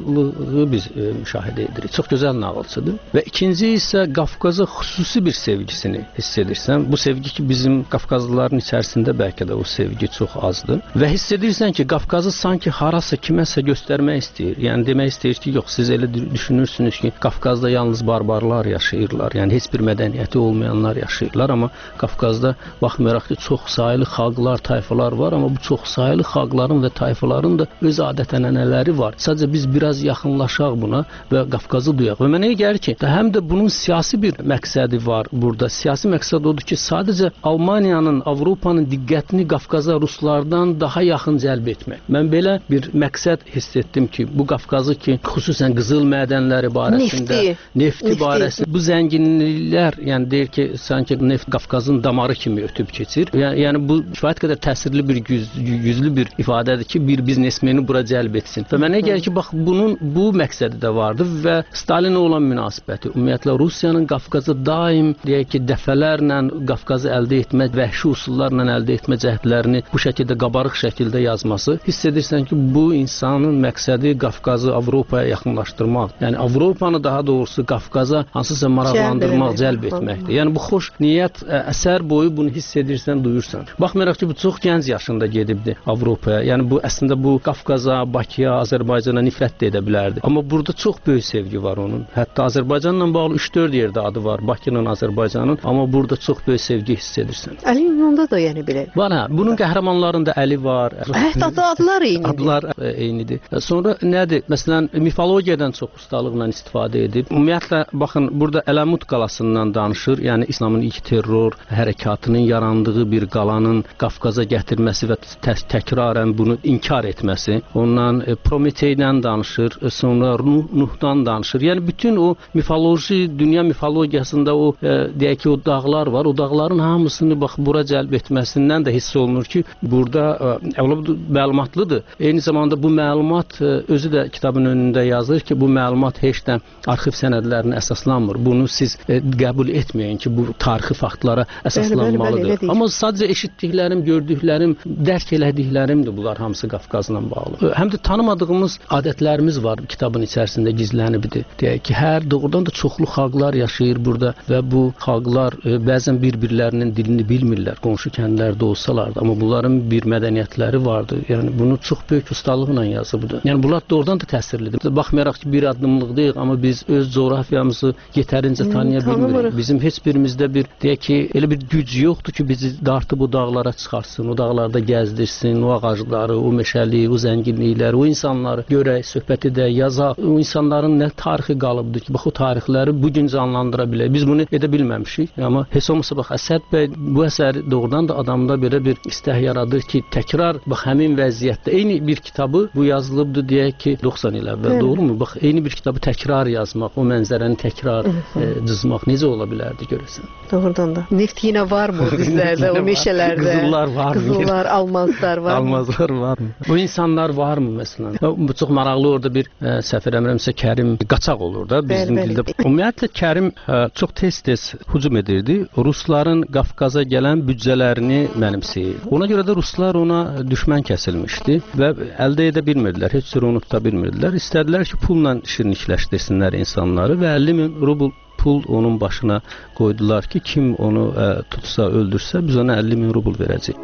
nağıllığı biz müşahidə edirik. Çox gözəl nağılçıdır. Və ikinci isə Qafqaza xüsusi bir sevgisini hiss edirsən. Bu sevgi ki, bizim Qafqazlıların içərisində bəlkə də o sevgi çox azdır. Və hiss edirsən ki, Qafqazı sanki harasa kiməsə göstərmək istəyir. Yəni demək istəyir ki, yox, siz elə düşünürsünüz ki, Qafqazda yalnız barbarlar yaşayırlar. Yəni heç bir mədəniyyəti olmayanlar yaşayırlar, amma Qafqazda baxmayaraq ki, çox saylı xalqlar, tayfalar var, amma bu çox saylı xalqların və tayfaların da öz adət-ənənələri var. Sadəcə biz biraz yaxınlaşaq buna və Qafqazı duyaq. Və mənə gəlir ki, həm də bunun siyasi bir məqsədi var burada. Siyasi məqsəd odur ki, sadəcə Almaniyanın, Avropanın diqqətini Qafqaza ruslardan daha yaxın cəlb etmək. Mən belə bir məqsəd hiss etdim ki, bu Qafqazı ki, xüsusən qızıl mədənləri barəsində, nefti barəsində, bu zənginliklər, yəni deyir ki, sanki neft Qafqazın damarı kimi ötüb keçir. Yəni bu kifayət qədər təsirli bir güclü bir ifadədir ki, bir biznesmeni bura cəlb etsin. Və mənə gəlir ki, bax bunun bu məqsədi də vardır və Stalinə olan münasibəti, ümumiyyətlə Rusiyanın Qafqazı daim deyək ki, dəfələrlə Qafqazı əldə etmə, vəhşi üsullarla əldə etmə cəhdlərini bu şəkildə qabarıq şəkildə yazması, hiss edirsən ki, bu insanın məqsədi Qafqazı Avropaya yaxınlaşdırmaq. Yəni Avropanı daha doğrusu Qafqaza hansısa maraqlandırmaq, cəlb etməkdir. Yəni bu xoş niyyət əsər boyu bunu hiss edirsən, duyursan. Baxmayaraq ki, bu çox gənc yaşında gedibdi Avropaya. Yəni bu əslində bu Qafqaza, Bakıya, Azərbaycana nifrət də edə bilərdi. Amma burada çox böyük sevgi var onun. Hətta Azərbaycanla bağlı 3-4 yerdə adı var. Bakının, Azərbaycanın. Amma burada çox böyük sevgi hiss edirsən. Əli Yunanda da yəni belə. Var hə. Bunun qəhrəmanlarında Əli var. Hətta adlar eynidir. Adlar eynidir. Sonra nədir? Məsələn, mifologiyadan çox ustalıqla istifadə edib. Ümumiyyətlə, baxın, burada Əlamut qalasından danışır. Yəni İslamın ilk terror hərəkatının yarandığı bir qalanın Qafqaza gətirməsi və təkrarən bunu inkar etməsi. Ondan Prometeydən danışır, sonra Nuhdan danışır. Yəni bütün o mifoloji, dünya mifologiyasında o deyək ki, o dağlar var. O dağların hamısını bax bura cəlb etməsindən də hiss olunur ki, burada məlumatlıdır. Eyni zamanda bu məlumat özü də kitabın önündə yazır ki, bu məlumat heç də arxiv sənədlərinə əsaslanmır. Bunu siz qəbul etməyin ki, bu tarixi faktlara əsaslanmalıdır. Amma sadəcə eşitdiklərim, gördüklərim, dərk elədiklərimdir bunlar hamısı Qafqazla bağlı. Həm də tanımadığımız adətlərimiz var kitabın içərisində gizlənibdir. Deyək ki, doğrudan da çoxlu xalqlar yaşayır burada və bu xalqlar bəzən bir-birlərinin dilini bilmirlər, qonşu kəndlərdə olsalar da, amma bunların bir mədəniyyətləri vardır. Yəni bunu çox böyük ustalıqla yazıbdır. Yəni bunlar doğrudan da təsirlidir. Baxmayaraq ki, bir addımlıqdayıq, amma biz öz coğrafiyamızı yetərincə tanıya bilmirik. Bizim heç birimizdə bir deyək ki, elə bir güc yoxdur ki, bizi dartıb o dağlara çıxarsın, o dağlarda gəzdirsin, o ağacları, o meşəliyi, o zənginlikləri, o insanları görək, söhbət edək, yazaq. O insanların nə tarixi qalıbdır ki, bax o tarixləri bu gün canlandıra bilər. Biz bunu edə bilməmişik. Amma heç olmasa bax Əsəd bəy bu əsəri doğrudan da adamda belə bir istək yaradır ki, təkrar bax həmin vəziyyətdə eyni bir kitabı bu yazılıbdır deyək ki 90 il əvvəl, doğrumu? Bax eyni bir kitabı təkrar yazmaq, o mənzərəni təkrar cızmaq necə ola bilərdi görəsən? Doğrudan da. Neft yenə varmı o dizlərdə, o meşələrdə? Qızıllar varmı? Qızıllar, almazlar varmı? Almazlar varmı? Bu insanlar varmı məsələn? Bu çox maraqlı orada bir səfir əmrəmsə Kərim qaçaq olur da bizim dildə. Ümumiyyətlə Kərim çox tez-tez hücum edirdi. Rusların Qafqaza gələn büdcələrini mənimsəyirdi. Ona görə də ruslar ona düşmən kəsilmişdi və əldə edə bilmirdilər, heç cür unuda bilmirdilər. İstədilər ki, pulla şirinlikləşdirsinlər insanları və 50 min rubl pul onun başına qoydular ki, kim onu tutsa, öldürsə, biz ona 50 min rubl verəcəyik.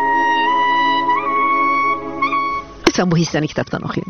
Lütfən bu hissəni kitabdan oxuyun.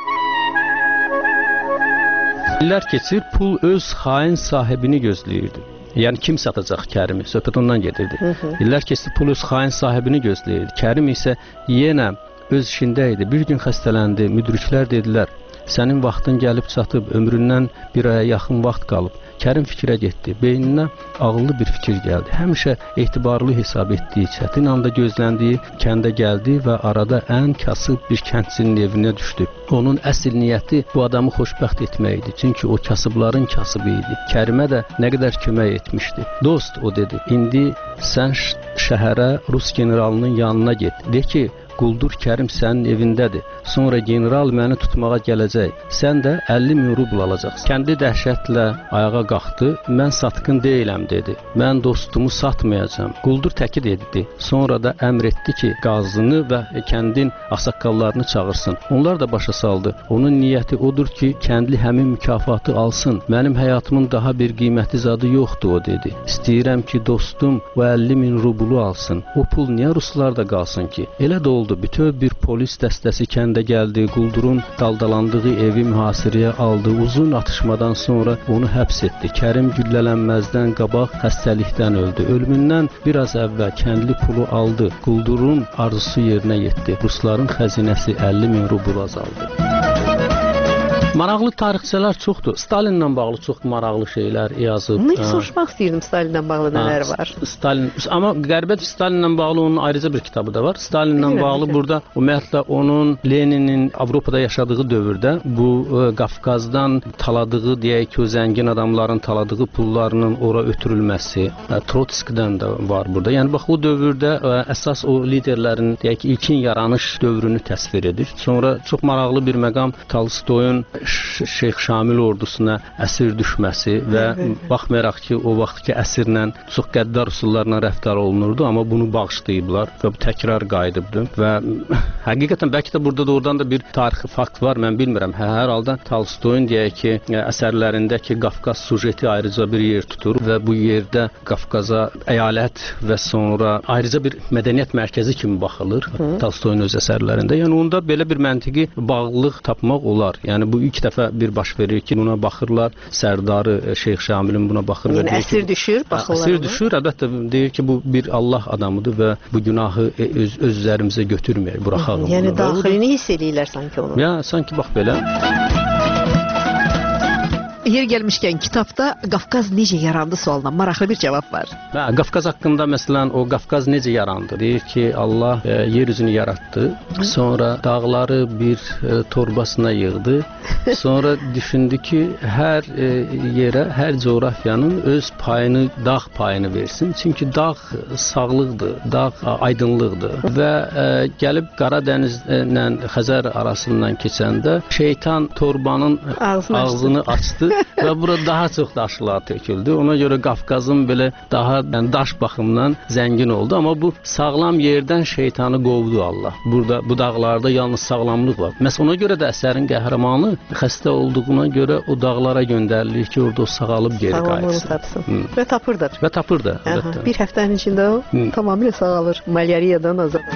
İllər keçir, pul öz xain sahibini gözləyirdi. Yəni kim satacaq Kərimi? Söhbət ondan gedirdi. İllər keçir, pul öz xain sahibini gözləyirdi. Kərim isə yenə öz işində idi. Bir gün xəstələndi, müdriklər dedilər, sənin vaxtın gəlib çatıb, ömründən bir aya yaxın vaxt qalıb. Kərim fikrə getdi. Beyninə ağıllı bir fikir gəldi. Həmişə etibarlı hesab etdiyi, çətin anda gözləndiyi kəndə gəldi və arada ən kasıb bir kəndçinin evinə düşdü. Onun əsl niyyəti bu adamı xoşbəxt etmək idi. Çünki o kasıbların kasıbı idi. Kərimə də nə qədər kömək etmişdi. Dost, o dedi, indi sən şəhərə Rus generalının yanına get. De ki, Quldur Kərim sənin evindədir. Sonra general məni tutmağa gələcək. Sən də 50.000 rubl alacaqsan. Kəndi dəhşətlə ayağa qalxdı. Mən satqın deyiləm dedi. Mən dostumu satmayacağam. Quldur təkid etdi. Sonra da əmr etdi ki, qazını və kəndin ağsaqqallarını çağırsın. Onlar da başa saldı. Onun niyyəti odur ki, kəndli həmin mükafatı alsın. Mənim həyatımın daha bir qiyməti zadı yoxdur, o dedi. İstəyirəm ki, dostum o 50.000 rublu alsın. O pul niyə ruslarda qalsın ki? Elə də oldu. Bütöv bir polis dəstəsi kəndə gəldi. Quldurun daldalandığı evi mühasirəyə aldı. Uzun atışmadan sonra onu həbs etdi. Kərim güllələnməzdən qabaq xəstəlikdən öldü. Ölümündən biraz əvvəl kəndli pulu aldı. Quldurun arzusu yerinə yetdi. Rusların xəzinəsi 50.000 rubl azaldı. Maraqlı tarixçələr çoxdur. Stalinlə bağlı çox maraqlı şeylər yazıb. Bunu soruşmaq istəyirdim, Stalinlə bağlı nələr var? Stalin, amma Qərbət Stalinlə bağlı onun ayrıca bir kitabı da var. Stalinlə bağlı burada ümumiyyətlə onun Leninin Avropada yaşadığı dövrdə bu Qafqazdan taladığı, deyək ki, o zəngin adamların taladığı pullarının ora ötürülməsi, Trotskidən də var burada. Yəni bax o dövrdə əsas o liderlərin, deyək ki, ilkin yaranış dövrünü təsvir edir. Sonra çox maraqlı bir məqam Tolstoyun Şeyx Şamil ordusuna əsir düşməsi və baxmayaraq ki, o vaxtki əsirlə çox qəddar üsullarla rəftar olunurdu, amma bunu bağışlayıblar və bu təkrar qayıdıbdır və həqiqətən bəlkə də burada doğrudan da bir tarixi fakt var, mən bilmirəm. Hər halda Tolstoyun deyək ki, əsərlərindəki Qafqaz sujeti ayrıca bir yer tutur və bu yerdə Qafqaza əyalət və sonra ayrıca bir mədəniyyət mərkəzi kimi baxılır Tolstoyun öz əsərlərində. Yəni onda belə bir məntiqi bağlılıq tapmaq olar. Yəni bu ilk dəfə bir baş verir ki, buna baxırlar. Sərdarı Şeyx Şamilin buna baxır və deyir ki, əsir düşür, baxırlar. Əsir düşür, əlbəttə deyir ki, bu bir Allah adamıdır və bu günahı öz üzərimizə götürməyək, buraxaq. Yəni daxilini hiss eləyirlər sanki onu. Ya, sanki bax belə. Yer gəlmişkən kitabda Qafqaz necə yarandı sualına maraqlı bir cavab var. Qafqaz haqqında məsələn o Qafqaz necə yarandı? Deyir ki, Allah yer üzünü yaratdı. Sonra dağları bir torbasına yığdı. Sonra düşündü ki, hər yerə, hər coğrafyanın öz payını, dağ payını versin. Çünki dağ sağlıqdır, dağ aydınlıqdır və gəlib Qara dənizlə Xəzər arasından keçəndə şeytan torbanın ağzını açdı. Və bura daha çox daşlar töküldü. Ona görə Qafqazın belə daha daş baxımından zəngin oldu. Amma bu sağlam yerdən şeytanı qovdu Allah. Burada bu dağlarda yalnız sağlamlıq var. Məsələn, ona görə də əsərin qəhrəmanı xəstə olduğuna görə o dağlara göndərilir ki, orada o sağalıb geri qayıtsın. Və tapır da. Və tapır da. Bir həftənin içində o tamamilə sağalır. Malyariyadan azad.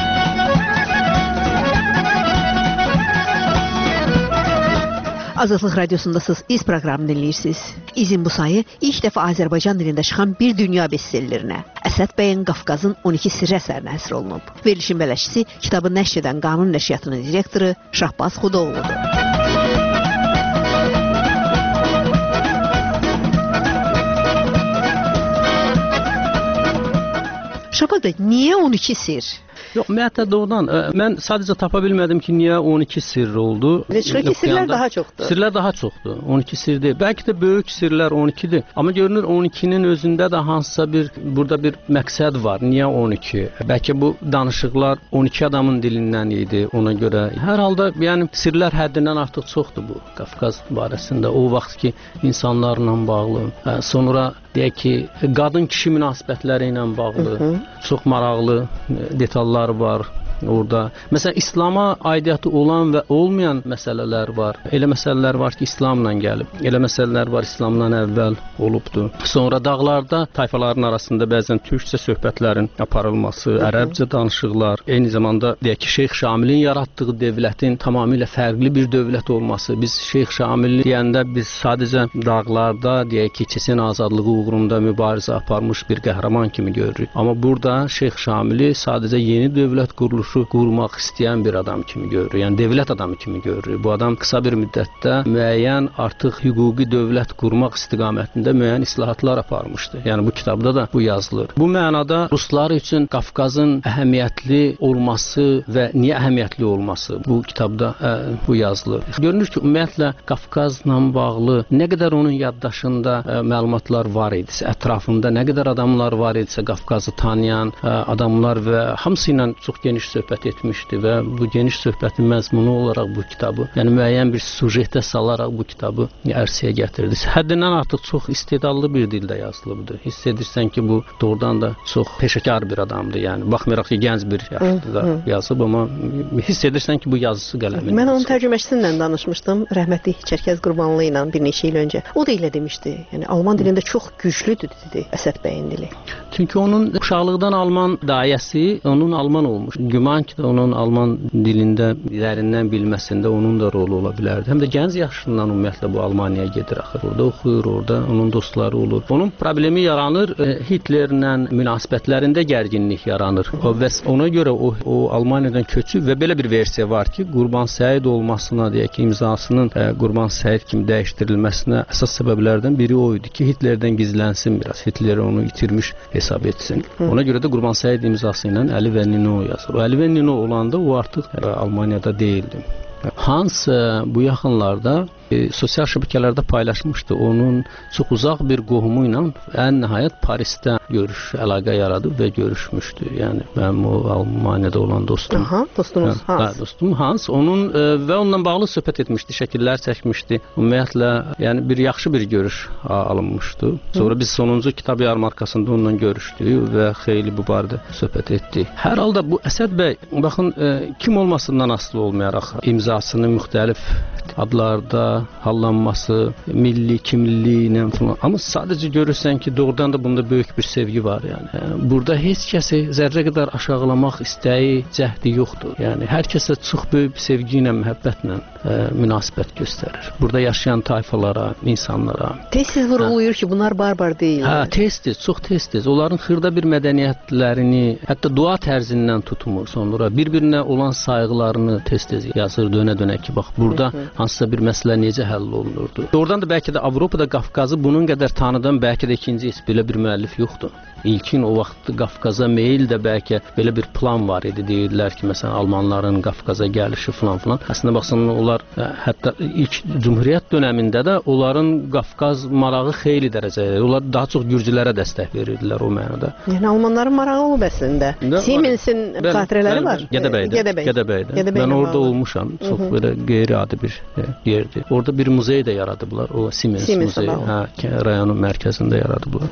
Azadlıq Radiosundasınız, İz proqramını dinləyirsiniz. İzin bu sayı ilk dəfə Azərbaycan dilində çıxan bir dünya bestsellərinə, Əsəd bəyin Qafqazın 12 sirri əsərinə həsr olunub. Verilişin bələşçisi kitabı nəşr edən Qanun Nəşriyyatının direktoru Şahbaz Xudoğludur. Şahbaz bəy, niyə 12 sir? Yox, ümumiyyətlə doğrudan mən sadəcə tapa bilmədim ki, niyə 12 sirr oldu. Çıxır ki, sirlər daha çoxdur. Sirlər daha çoxdur. 12 sir deyil. Bəlkə də böyük sirlər 12-dir. Amma görünür 12-nin özündə də hansısa bir burada bir məqsəd var. Niyə 12? Bəlkə bu danışıqlar 12 adamın dilindən idi ona görə. Hər halda yəni sirlər həddindən artıq çoxdur bu Qafqaz barəsində. O vaxt ki, insanlarla bağlı, sonra deyək ki, qadın-kişi münasibətləri ilə bağlı çox maraqlı detallar var orada. Məsələn, İslama aidiyyatı olan və olmayan məsələlər var. Elə məsələlər var ki, İslamla gəlib. Elə məsələlər var, İslamdan əvvəl olubdur. Sonra dağlarda tayfaların arasında bəzən türkcə söhbətlərin aparılması, ərəbcə danışıqlar, eyni zamanda deyək ki, Şeyx Şamilin yaratdığı dövlətin tamamilə fərqli bir dövlət olması. Biz Şeyx Şamil deyəndə biz sadəcə dağlarda, deyək ki, Çeçen azadlığı uğrunda mübarizə aparmış bir qəhrəman kimi görürük. Amma burada Şeyx Şamili sadəcə yeni dövlət quruluşu qurmaq istəyən bir adam kimi görürük. Yəni dövlət adamı kimi görürük. Bu adam qısa bir müddətdə müəyyən artıq hüquqi dövlət qurmaq istiqamətində müəyyən islahatlar aparmışdı. Yəni bu kitabda da bu yazılır. Bu mənada ruslar üçün Qafqazın əhəmiyyətli olması və niyə əhəmiyyətli olması bu kitabda bu yazılır. Görünür ki, ümumiyyətlə Qafqazla bağlı nə qədər onun yaddaşında məlumatlar var idisə, ətrafında nə qədər adamlar var idisə Qafqazı tanıyan adamlar və hamısı ilə çox geniş söhbət etmişdi və bu geniş söhbətin məzmunu olaraq bu kitabı, yəni müəyyən bir sujetə salaraq bu kitabı ərsəyə gətirdi. Həddindən artıq çox istedadlı bir dildə yazılıbdır. Hiss edirsən ki, bu doğrudan da çox peşəkar bir adamdır. Yəni baxmayaraq ki, gənc bir yaşda yazıb, amma hiss edirsən ki, bu yazısı qələmidir. Mən onun tərcüməsindən danışmışdım, rəhmətli Çərkəz Qurbanlı ilə bir neçə il öncə. O da elə demişdi. Yəni Alman dilində çox güclüdür dedi Əsəd bəyin dili. Çünki onun uşaqlıqdan Alman dayəsi onun Alman olmuş. Güman ki, onun Alman dilində dərindən bilməsində onun da rolu ola bilərdi. Həm də gənc yaşından ümumiyyətlə bu Almaniyaya gedir axı. Orada oxuyur, orada onun dostları olur. Onun problemi yaranır, Hitlerlə münasibətlərində gərginlik yaranır. Və ona görə o Almaniyadan köçüb və belə bir versiya var ki, Qurban Səid olmasına, deyək ki, imzasının Qurban Səid kimi dəyişdirilməsinə əsas səbəblərdən biri o idi ki, Hitlerdən gizlənsin biraz. Hitler onu itirmiş hesab etsin. Ona görə də Qurban Səid imzası ilə Əli və Nino yazır. O Əli və Nino olanda o artıq Almaniyada deyildi. Hans bu yaxınlarda sosial şəbəkələrdə paylaşmışdı. Onun çox uzaq bir qohumu ilə ən nəhayət Parisdə görüş, əlaqə yaradıb və görüşmüşdü. Yəni mənim o Almaniyada olan dostum. Aha, dostunuz Hans. Dostum Hans. Onun və onunla bağlı söhbət etmişdi, şəkillər çəkmişdi. Ümumiyyətlə, yəni bir yaxşı bir görüş alınmışdı. Sonra biz sonuncu kitab yarmarkasında onunla görüşdük və xeyli bu barədə söhbət etdik. Hər halda bu Əsəd bəy, baxın, kim olmasından asılı olmayaraq imzasını müxtəlif adlarda hallanması, milli kimliyi falan. Amma sadəcə görürsən ki, doğrudan da bunda böyük bir sevgi var yəni. Burada heç kəsi zərrə qədər aşağılamaq istəyi, cəhdi yoxdur. Yəni hər kəsə çox böyük bir sevgi ilə, məhəbbətlə münasibət göstərir. Burada yaşayan tayfalara, insanlara. Tez-tez vurğulayır ki, bunlar barbar deyil. Tez-tez, çox tez-tez. Onların xırda bir mədəniyyətlərini, hətta dua tərzindən tutmur sonra. Bir-birinə olan sayğılarını tez-tez yazır, dönə-dönə ki, bax, burada hansısa bir məsələ necə həll olunurdu. Doğrudan da bəlkə də Avropada Qafqazı bunun qədər tanıdan bəlkə də ikinci heç belə bir müəllif yoxdur. İlkin o vaxt Qafqaza meyil də bəlkə belə bir plan var idi. Deyirdilər ki, məsələn, Almanların Qafqaza gəlişi falan. Əslində baxsan, onlar hətta ilk Cümhuriyyət dönəmində də onların Qafqaz marağı xeyli dərəcədə. Onlar daha çox gürcülərə dəstək verirdilər o mənada. Yəni Almanların marağı olub əslində. Siemensin xatirələri var. Gədəbəydə. Mən orada olmuşam. Çox belə qeyri-adi bir yerdir. Orada bir muzey də yaradıblar. O Siemens muzeyi. Rayonun mərkəzində yaradıblar.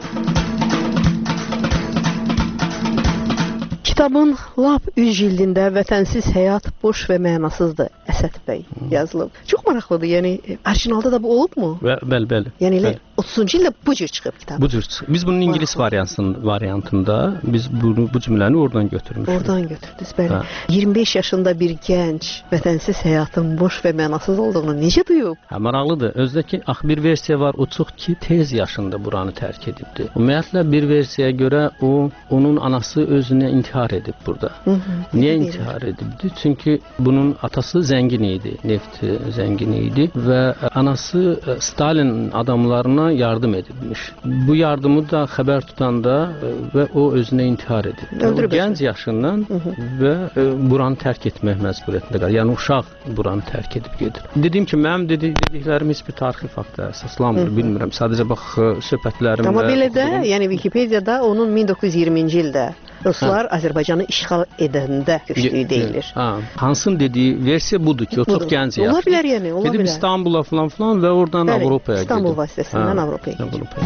Kitabın lap üz cildində vətənsiz həyat boş və mənasızdır Əsəd bəy yazılıb. Çox maraqlıdır. Yəni orijinalda da bu olubmu? Bəli. Yəni elə 30-cu ildə bu cür çıxıb kitab. Bu cür çıxıb. Biz bunun ingilis variantında biz bu cümləni oradan götürmüşük. Oradan götürdünüz, bəli. 25 yaşında bir gənc vətənsiz həyatın boş və mənasız olduğunu necə duyub? Maraqlıdır. Özdəki bir versiya var. O çox ki tez yaşında buranı tərk edibdi. Ümumiyyətlə bir versiyaya görə onun anası özünə intihar edib burada. Niyə intihar edibdi? Çünki bunun atası zəngin idi, neft zəngini idi və anası Stalin adamlarına yardım edibmiş. Bu yardımı da xəbər tutanda və o özünə intihar edib. Gənc yaşından və buranı tərk etmək məcburiyyətində qalır. Yəni uşaq buranı tərk edib gedir. Dediyim ki, mənim dediklərim heç bir tarixi faktla əsaslanmır, bilmirəm. Sadəcə bax söhbətlərimdə. Amma belə də, yəni Wikipediyada onun 1920-ci ildə Ruslar Azərbaycanı işğal edəndə köçdüyü deyilir. Hansın dediyi versiya budur ki, o çox gənc yaşlı. Ola bilər yəni, ola bilər. Gedib İstanbula falan və oradan Avropaya gedib. İstanbul vasitəsindən Avropaya gedib.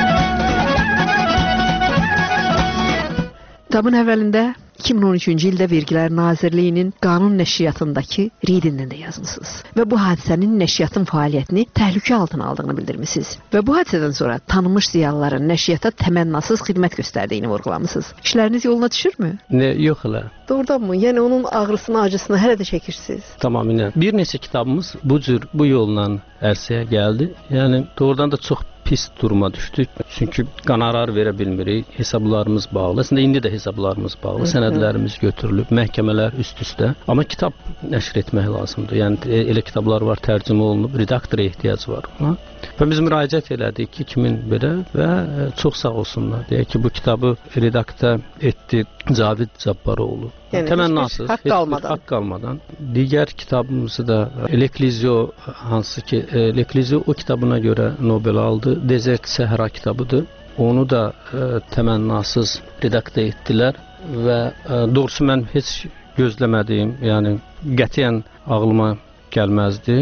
Kitabın əvvəlində 2013-cü ildə Vergilər Nazirliyinin qanun nəşriyyatındakı reydindən də yazmısınız. Və bu hadisənin nəşriyyatın fəaliyyətini təhlükə altına aldığını bildirmisiniz. Və bu hadisədən sonra tanınmış ziyalıların nəşriyyata təmənnasız xidmət göstərdiyini vurğulamısınız. İşləriniz yoluna düşürmü? Yox elə. Doğrudanmı? Yəni onun ağrısını, acısını hələ də çəkirsiniz? Tamamilə. Bir neçə kitabımız bu yolla ərsəyə gəldi. Yəni doğrudan da çox pis duruma düşdük. Çünki qonorar verə bilmirik. Hesablarımız bağlı. Əslində indi də hesablarımız bağlı. Sənədlərimiz götürülüb, məhkəmələr üst-üstə. Amma kitab nəşr etmək lazımdır. Yəni elə kitablar var, tərcümə olunub, redaktora ehtiyac var ona. Və biz müraciət elədik 2000 belə və çox sağ olsunlar. Deyək ki, bu kitabı redaktor etdi Cavid Cabbaroğlu. Yəni, təmənnasız, haqq qalmadan. Digər kitabımızı da L'Ecclésio, hansı ki L'Ecclésio o kitabına görə Nobel aldı. Desert Səhra kitabıdır. Onu da təmənnasız redaktor etdilər və doğrusu mən heç gözləmədiyim, yəni qətiyyən ağlıma gəlməzdi.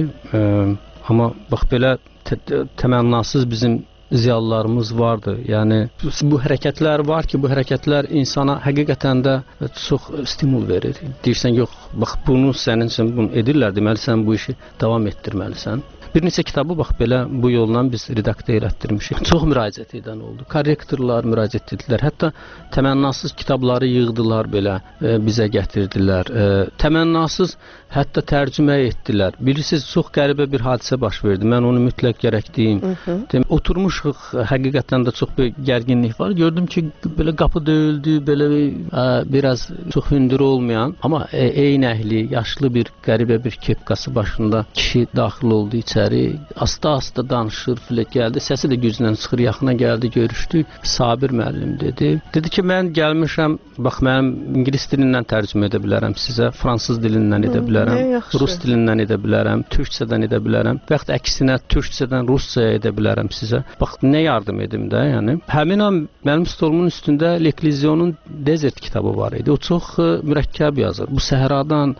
Amma bax belə təmənnasız bizim ziyalılarımız vardı. Yəni bu hərəkətlər var ki, bu hərəkətlər insana həqiqətən də çox stimul verir. Deyirsən, yox, bax bunu sənin üçün bunu edirlər, deməli sən bu işi davam etdirməlisən. Bir neçə kitabı bax belə bu yolla biz redaktə elətdirmişik. Çox müraciət edən oldu. Korrektorlar müraciət etdilər. Hətta təmənnasız kitabları yığdılar belə bizə gətirdilər. Təmənnasız hətta tərcümə etdilər. Bilirsiniz, çox qəribə bir hadisə baş verdi. Mən onu mütləq gərək deyim. Oturmuşuq, həqiqətən də çox bir gərginlik var. Gördüm ki, belə qapı döyüldü, belə biraz çox hündür olmayan, amma eynəkli, yaşlı bir qəribə bir kepkası başında kişi daxil oldu içəri. Asta-asta danışır, filə gəldi. Səsi də güclə çıxır, yaxına gəldi, görüşdük. Sabir müəllim dedi. Dedi ki, mən gəlmişəm, bax mənim ingilis dilindən tərcümə edə bilərəm sizə, fransız dilindən edə bilərəm, rus dilindən edə bilərəm, türkçədən edə bilərəm. Və yaxud əksinə türkçədən ruscaya edə bilərəm sizə. Bax nə yardım edim də, yəni. Həmin an mənim stolumun üstündə L'Eclésion'un Desert kitabı var idi. O çox mürəkkəb yazır. Bu səhradan,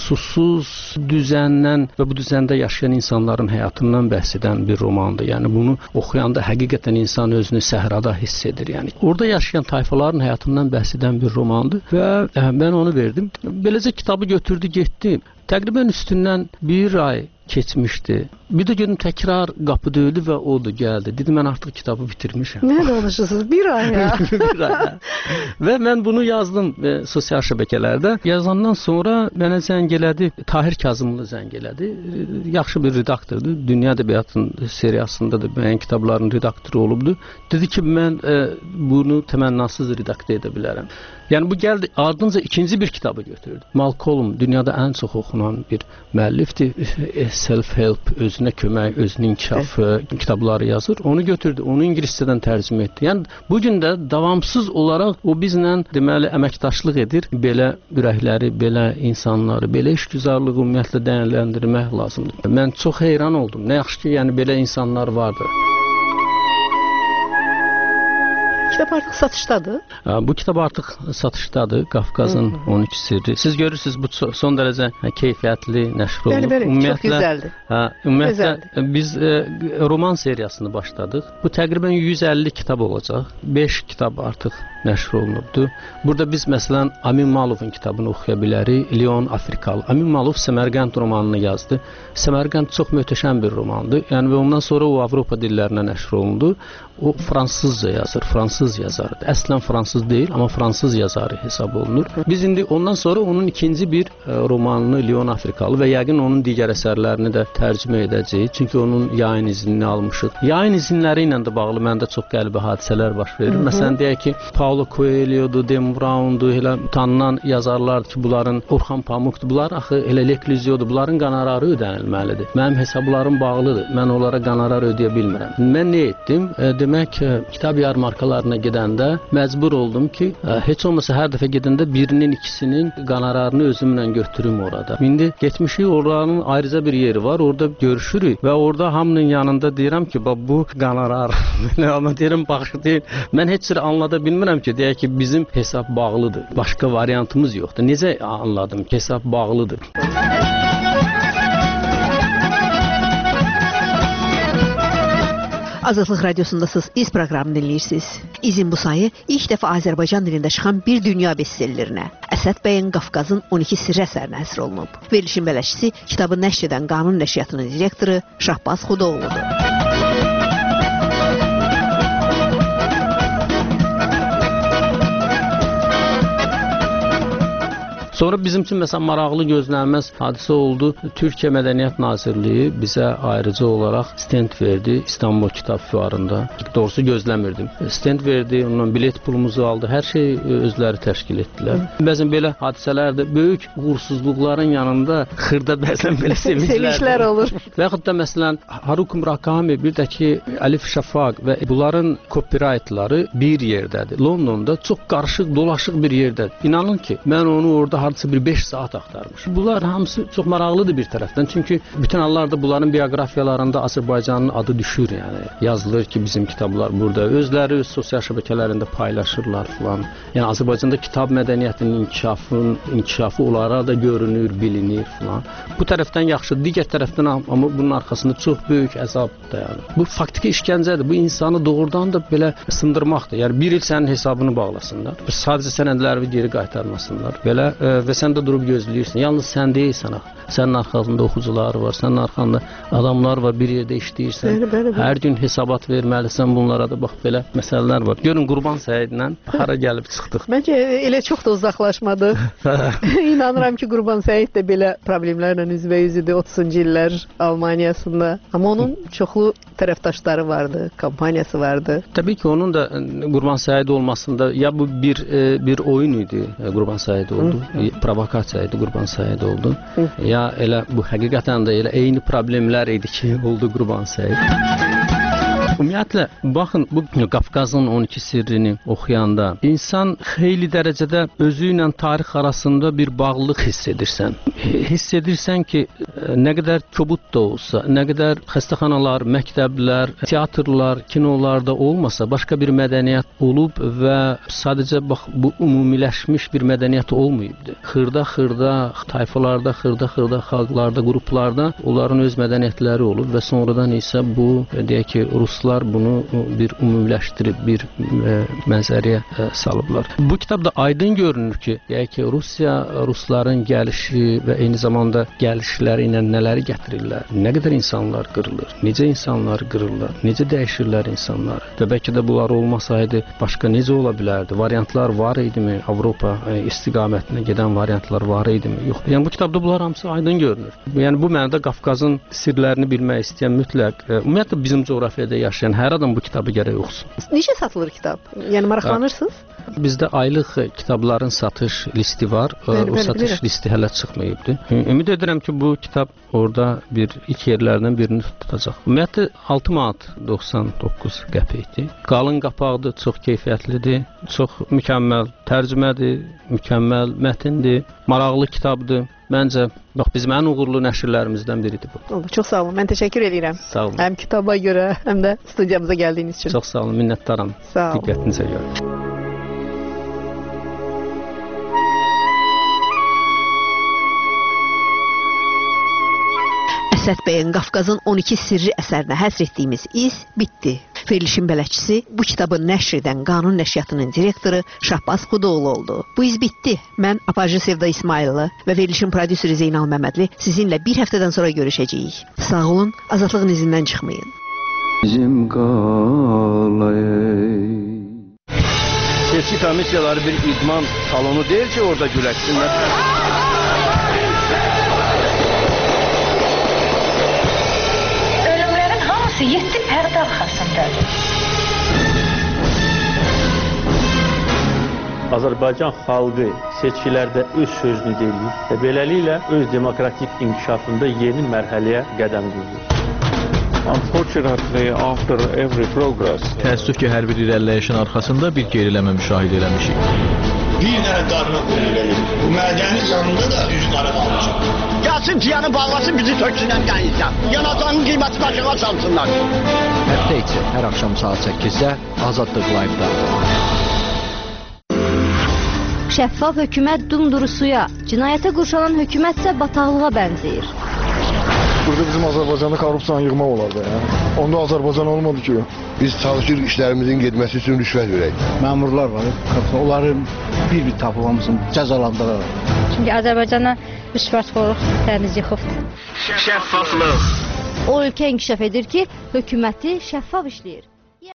susuz düzəndən və bu düzəndə yaşayan insanların həyatından bəhs edən bir romandır. Yəni bunu oxuyanda həqiqətən insan özünü səhrada hiss edir. Yəni orada yaşayan tayfaların həyatından bəhs edən bir romandır və mən onu verdim. Beləcə kitabı götürdü, getdi. Təqribən üstündən bir ay keçmişdi. Bir də gördüm təkrar qapı döyüldü və o da gəldi. Dedi, mən artıq kitabı bitirmişəm. Nə danışırsınız? Bir ay ya. Bir ay. Və mən bunu yazdım sosial şəbəkələrdə. Yazandan sonra mənə zəng elədi, Tahir Kazımlı zəng elədi. Yaxşı bir redaktordur. Dünya Ədəbiyyatının seriyasında da müəyyən kitabların redaktoru olubdu. Dedi ki, mən bunu təmənnasız redaktə edə bilərəm. Yəni bu gəldi, ardınca ikinci bir kitabı götürdü. Malcolm dünyada ən çox oxunan bir müəllifdir. Self-help, özünə kömək, özünün inkişafı kitabları yazır. Onu götürdü, onu ingiliscədən tərcümə etdi. Yəni bu gün də davamsız olaraq o bizlə deməli əməkdaşlıq edir. Belə ürəkləri, belə insanları, belə işgüzarlığı ümumiyyətlə dəyərləndirmək lazımdır. Mən çox heyran oldum. Nə yaxşı ki, yəni belə insanlar vardır. Kitab artıq satışdadır. Bu kitab artıq satışdadır. Qafqazın 12 sirri. Siz görürsünüz, bu son dərəcə keyfiyyətli nəşr olunub. Bəli, çox gözəldir. Ümumiyyətlə biz roman seriyasını başladıq. Bu təqribən 150 kitab olacaq. 5 kitab artıq nəşr olunubdur. Burada biz məsələn Amin Malovun kitabını oxuya bilərik. Leon Afrikalı. Amin Malov Səmərqənd romanını yazdı. Səmərqənd çox möhtəşəm bir romandır. Yəni və ondan sonra o Avropa dillərinə nəşr olundu. O fransızca yazır, fransız yazarıdır. Əslən fransız deyil, amma fransız yazarı hesab olunur. Biz indi ondan sonra onun ikinci bir romanını Leon Afrikalı və yəqin onun digər əsərlərini də tərcümə edəcəyik. Çünki onun yayın iznini almışıq. Yayın izinləri ilə də bağlı məndə çox qəribə hadisələr baş verir. Məsələn, deyək ki, Paulo Coelho'dur, Dan Brown'dur, elə tanınan yazarlardır ki, bunların Orxan Pamukdur. Bunlar axı elə L'Eclésion'dur. Bunların qanararı ödənilməlidir. Mənim hesablarım bağlıdır. Mən onlara qanar ödəyə bilmirəm. Mən nə etdim? Demək, kitab yarmarkalarına gedəndə məcbur oldum ki, heç olmasa hər dəfə gedəndə birinin, ikisinin qanararını özümlə götürüm orada. İndi getmişik, oranın ayrıca bir yeri var, orada görüşürük və orada hamının yanında deyirəm ki, bu qanarar. Amma deyirəm, baxış deyil. Mən heç cür anlada bilmirəm ki, deyək ki, bizim hesab bağlıdır. Başqa variantımız yoxdur. Necə anladım ki, hesab bağlıdır? Azadlıq Radiosundasınız, İz proqramını dinləyirsiniz. İzin bu sayı ilk dəfə Azərbaycan dilində çıxan bir dünya bestsellərinə, Əsəd bəyin Qafqazın 12 sirri əsərinə həsr olunub. Verilişin bələdçisi kitabı nəşr edən Qanun Nəşriyyatının direktoru Şahbaz Xudoğludur. Sonra bizim üçün məsələn maraqlı gözlənilməz hadisə oldu. Türkiyə Mədəniyyət Nazirliyi bizə ayrıca olaraq stend verdi İstanbul Kitab Fuarında. Doğrusu gözləmirdim. Stend verdi, ondan bilet pulumuzu aldı. Hər şey özləri təşkil etdilər. Bəzən belə hadisələrdə böyük uğursuzluqların yanında xırda bəzən belə sevinclər olur. Və yaxud da məsələn Haruki Murakami, bir də ki Əlif Şafaq və bunların copyrightları bir yerdədir. Londonda çox qarışıq, dolaşıq bir yerdədir. İnanın ki, mən onu orada hardasa bir 5 saat axtarmış. Bunlar hamısı çox maraqlıdır bir tərəfdən. Çünki bütün hallarda bunların bioqrafiyalarında Azərbaycanın adı düşür, yəni yazılır ki, bizim kitablar burada. Özləri öz sosial şəbəkələrində paylaşırlar filan. Yəni Azərbaycanda kitab mədəniyyətinin inkişafı onlara da görünür, bilinir filan. Bu tərəfdən yaxşı, digər tərəfdən amma bunun arxasında çox böyük əzab dayanır. Bu faktiki işgəncədir. Bu insanı doğrudan da belə sındırmaqdır. Yəni bir il sənin hesabını bağlasınlar. Sadəcə sənədləri geri qaytarmasınlar. Belə və sən də durub gözləyirsən. Yalnız sən deyilsən axı. Sənin arxasında oxucular var, sənin arxanda adamlar var, bir yerdə işləyirsən. Bəli. Hər gün hesabat verməlisən bunlara da. Bax belə məsələlər var. Görün Qurban Səidlə hara gəlib çıxdıq. Məncə elə çox da uzaqlaşmadıq. İnanıram ki, Qurban Səid də belə problemlərlə üzbəüz idi 30-cu illər Almaniyasında. Amma onun çoxlu tərəfdaşları vardı, kampaniyası vardı. Təbii ki, onun da Qurban Səid olmasında ya bu bir oyun idi, Qurban Səid oldu, provokasiya idi, Qurban Səid oldu. Ya elə bu həqiqətən də elə eyni problemlər idi ki, oldu Qurban Səid. Ümumiyyətlə, baxın, bu Qafqazın 12 sirrini oxuyanda insan xeyli dərəcədə özü ilə tarix arasında bir bağlılıq hiss edirsən. Hiss edirsən ki, nə qədər kobud da olsa, nə qədər xəstəxanalar, məktəblər, teatrlar, kinolarda olmasa, başqa bir mədəniyyət olub və sadəcə bax, bu ümumiləşmiş bir mədəniyyət olmayıbdır. Xırda tayfalarda, xırda xalqlarda, qruplarda onların öz mədəniyyətləri olub və sonradan isə bu, deyək ki, Ruslar bunu bir ümumiləşdirib, bir mənzərəyə salıblar. Bu kitabda aydın görünür ki, deyək ki, Rusların gəlişi və eyni zamanda gəlişləri ilə nələri gətirirlər, nə qədər insanlar qırılır, necə insanlar qırırlar, necə dəyişirlər insanlar və bəlkə də bunlar olmasaydı başqa necə ola bilərdi? Variantlar var idimi? Avropa istiqamətinə gedən variantlar var idimi? Yox. Yəni bu kitabda bunlar hamısı aydın görünür. Yəni bu mənada Qafqazın sirlərini bilmək istəyən mütləq, ümumiyyətlə bizim coğrafiyada yaşayan hər adam bu kitabı gərək oxusun. Necə satılır kitab? Yəni maraqlanırsınız? Bizdə aylıq kitabların satış listi var. O satış listi hələ çıxmayıbdır. Ümid edirəm ki, bu kitab orada ilk yerlərdən birini tutacaq. Ümumiyyətlə 6 manat 99 qəpikdir. Qalın qapaqdır, çox keyfiyyətlidir, çox mükəmməl tərcümədir, mükəmməl mətndir, maraqlı kitabdır. Məncə, bax, bizim ən uğurlu nəşrlərimizdən biridir bu. Oldu, çox sağ olun. Mən təşəkkür edirəm. Sağ olun. Həm kitaba görə, həm də studiyamıza gəldiyiniz üçün. Çox sağ olun, minnətdaram. Sağ olun. Diqqətinizə görə. Əsəd bəyin Qafqazın 12 sirri əsərinə həsr etdiyimiz iz bitdi. Verilişin bələdçisi bu kitabı nəşr edən Qanun Nəşriyyatının direktoru Şahbaz Xudoğlu oldu. Bu iz bitdi. Mən Apajı Sevda İsmayıllı və verilişin prodüseri Zeynal Məmmədli sizinlə bir həftədən sonra görüşəcəyik. Sağ olun, azadlığın izindən çıxmayın. Bizim qalay. Seçki komissiyaları bir idman salonu deyil ki, orada güləşsinlər. Ölümlərin hamısı 7 pərdə arxasındadır. Azərbaycan xalqı seçkilərdə öz sözünü deyir və beləliklə öz demokratik inkişafında yeni mərhələyə qədəm qoyur. Unfortunately, after every progress, təəssüf ki, hər bir irəliləyişin arxasında bir geriləmə müşahidə eləmişik. Bir dənə qarına qoyulur. Bu mədəni canında da üz qara qalmışıq. Gəlsin tiyanı bağlasın, bizi töksünən qəyirsən. Yanacağın qiyməti başına çalsınlar. Həftə içi hər axşam saat 8-də Azadlıq Live-da. Şəffaf hökumət dumduru suya, cinayətə qurşanan hökumətsə bataqlığa bənzəyir. Burada bizim Azərbaycanda korrupsiyanı yığmaq olardı. Onda Azərbaycan olmadı ki. Biz çalışırıq işlərimizin getməsi üçün rüşvət verək. Məmurlar var, onların bir tapılmasın, cəzalandırır. Çünki Azərbaycana rüşvətxorluq təmiz yıxıbdır. Şəffaflıq. O ölkə inkişaf edir ki, hökuməti şəffaf işləyir.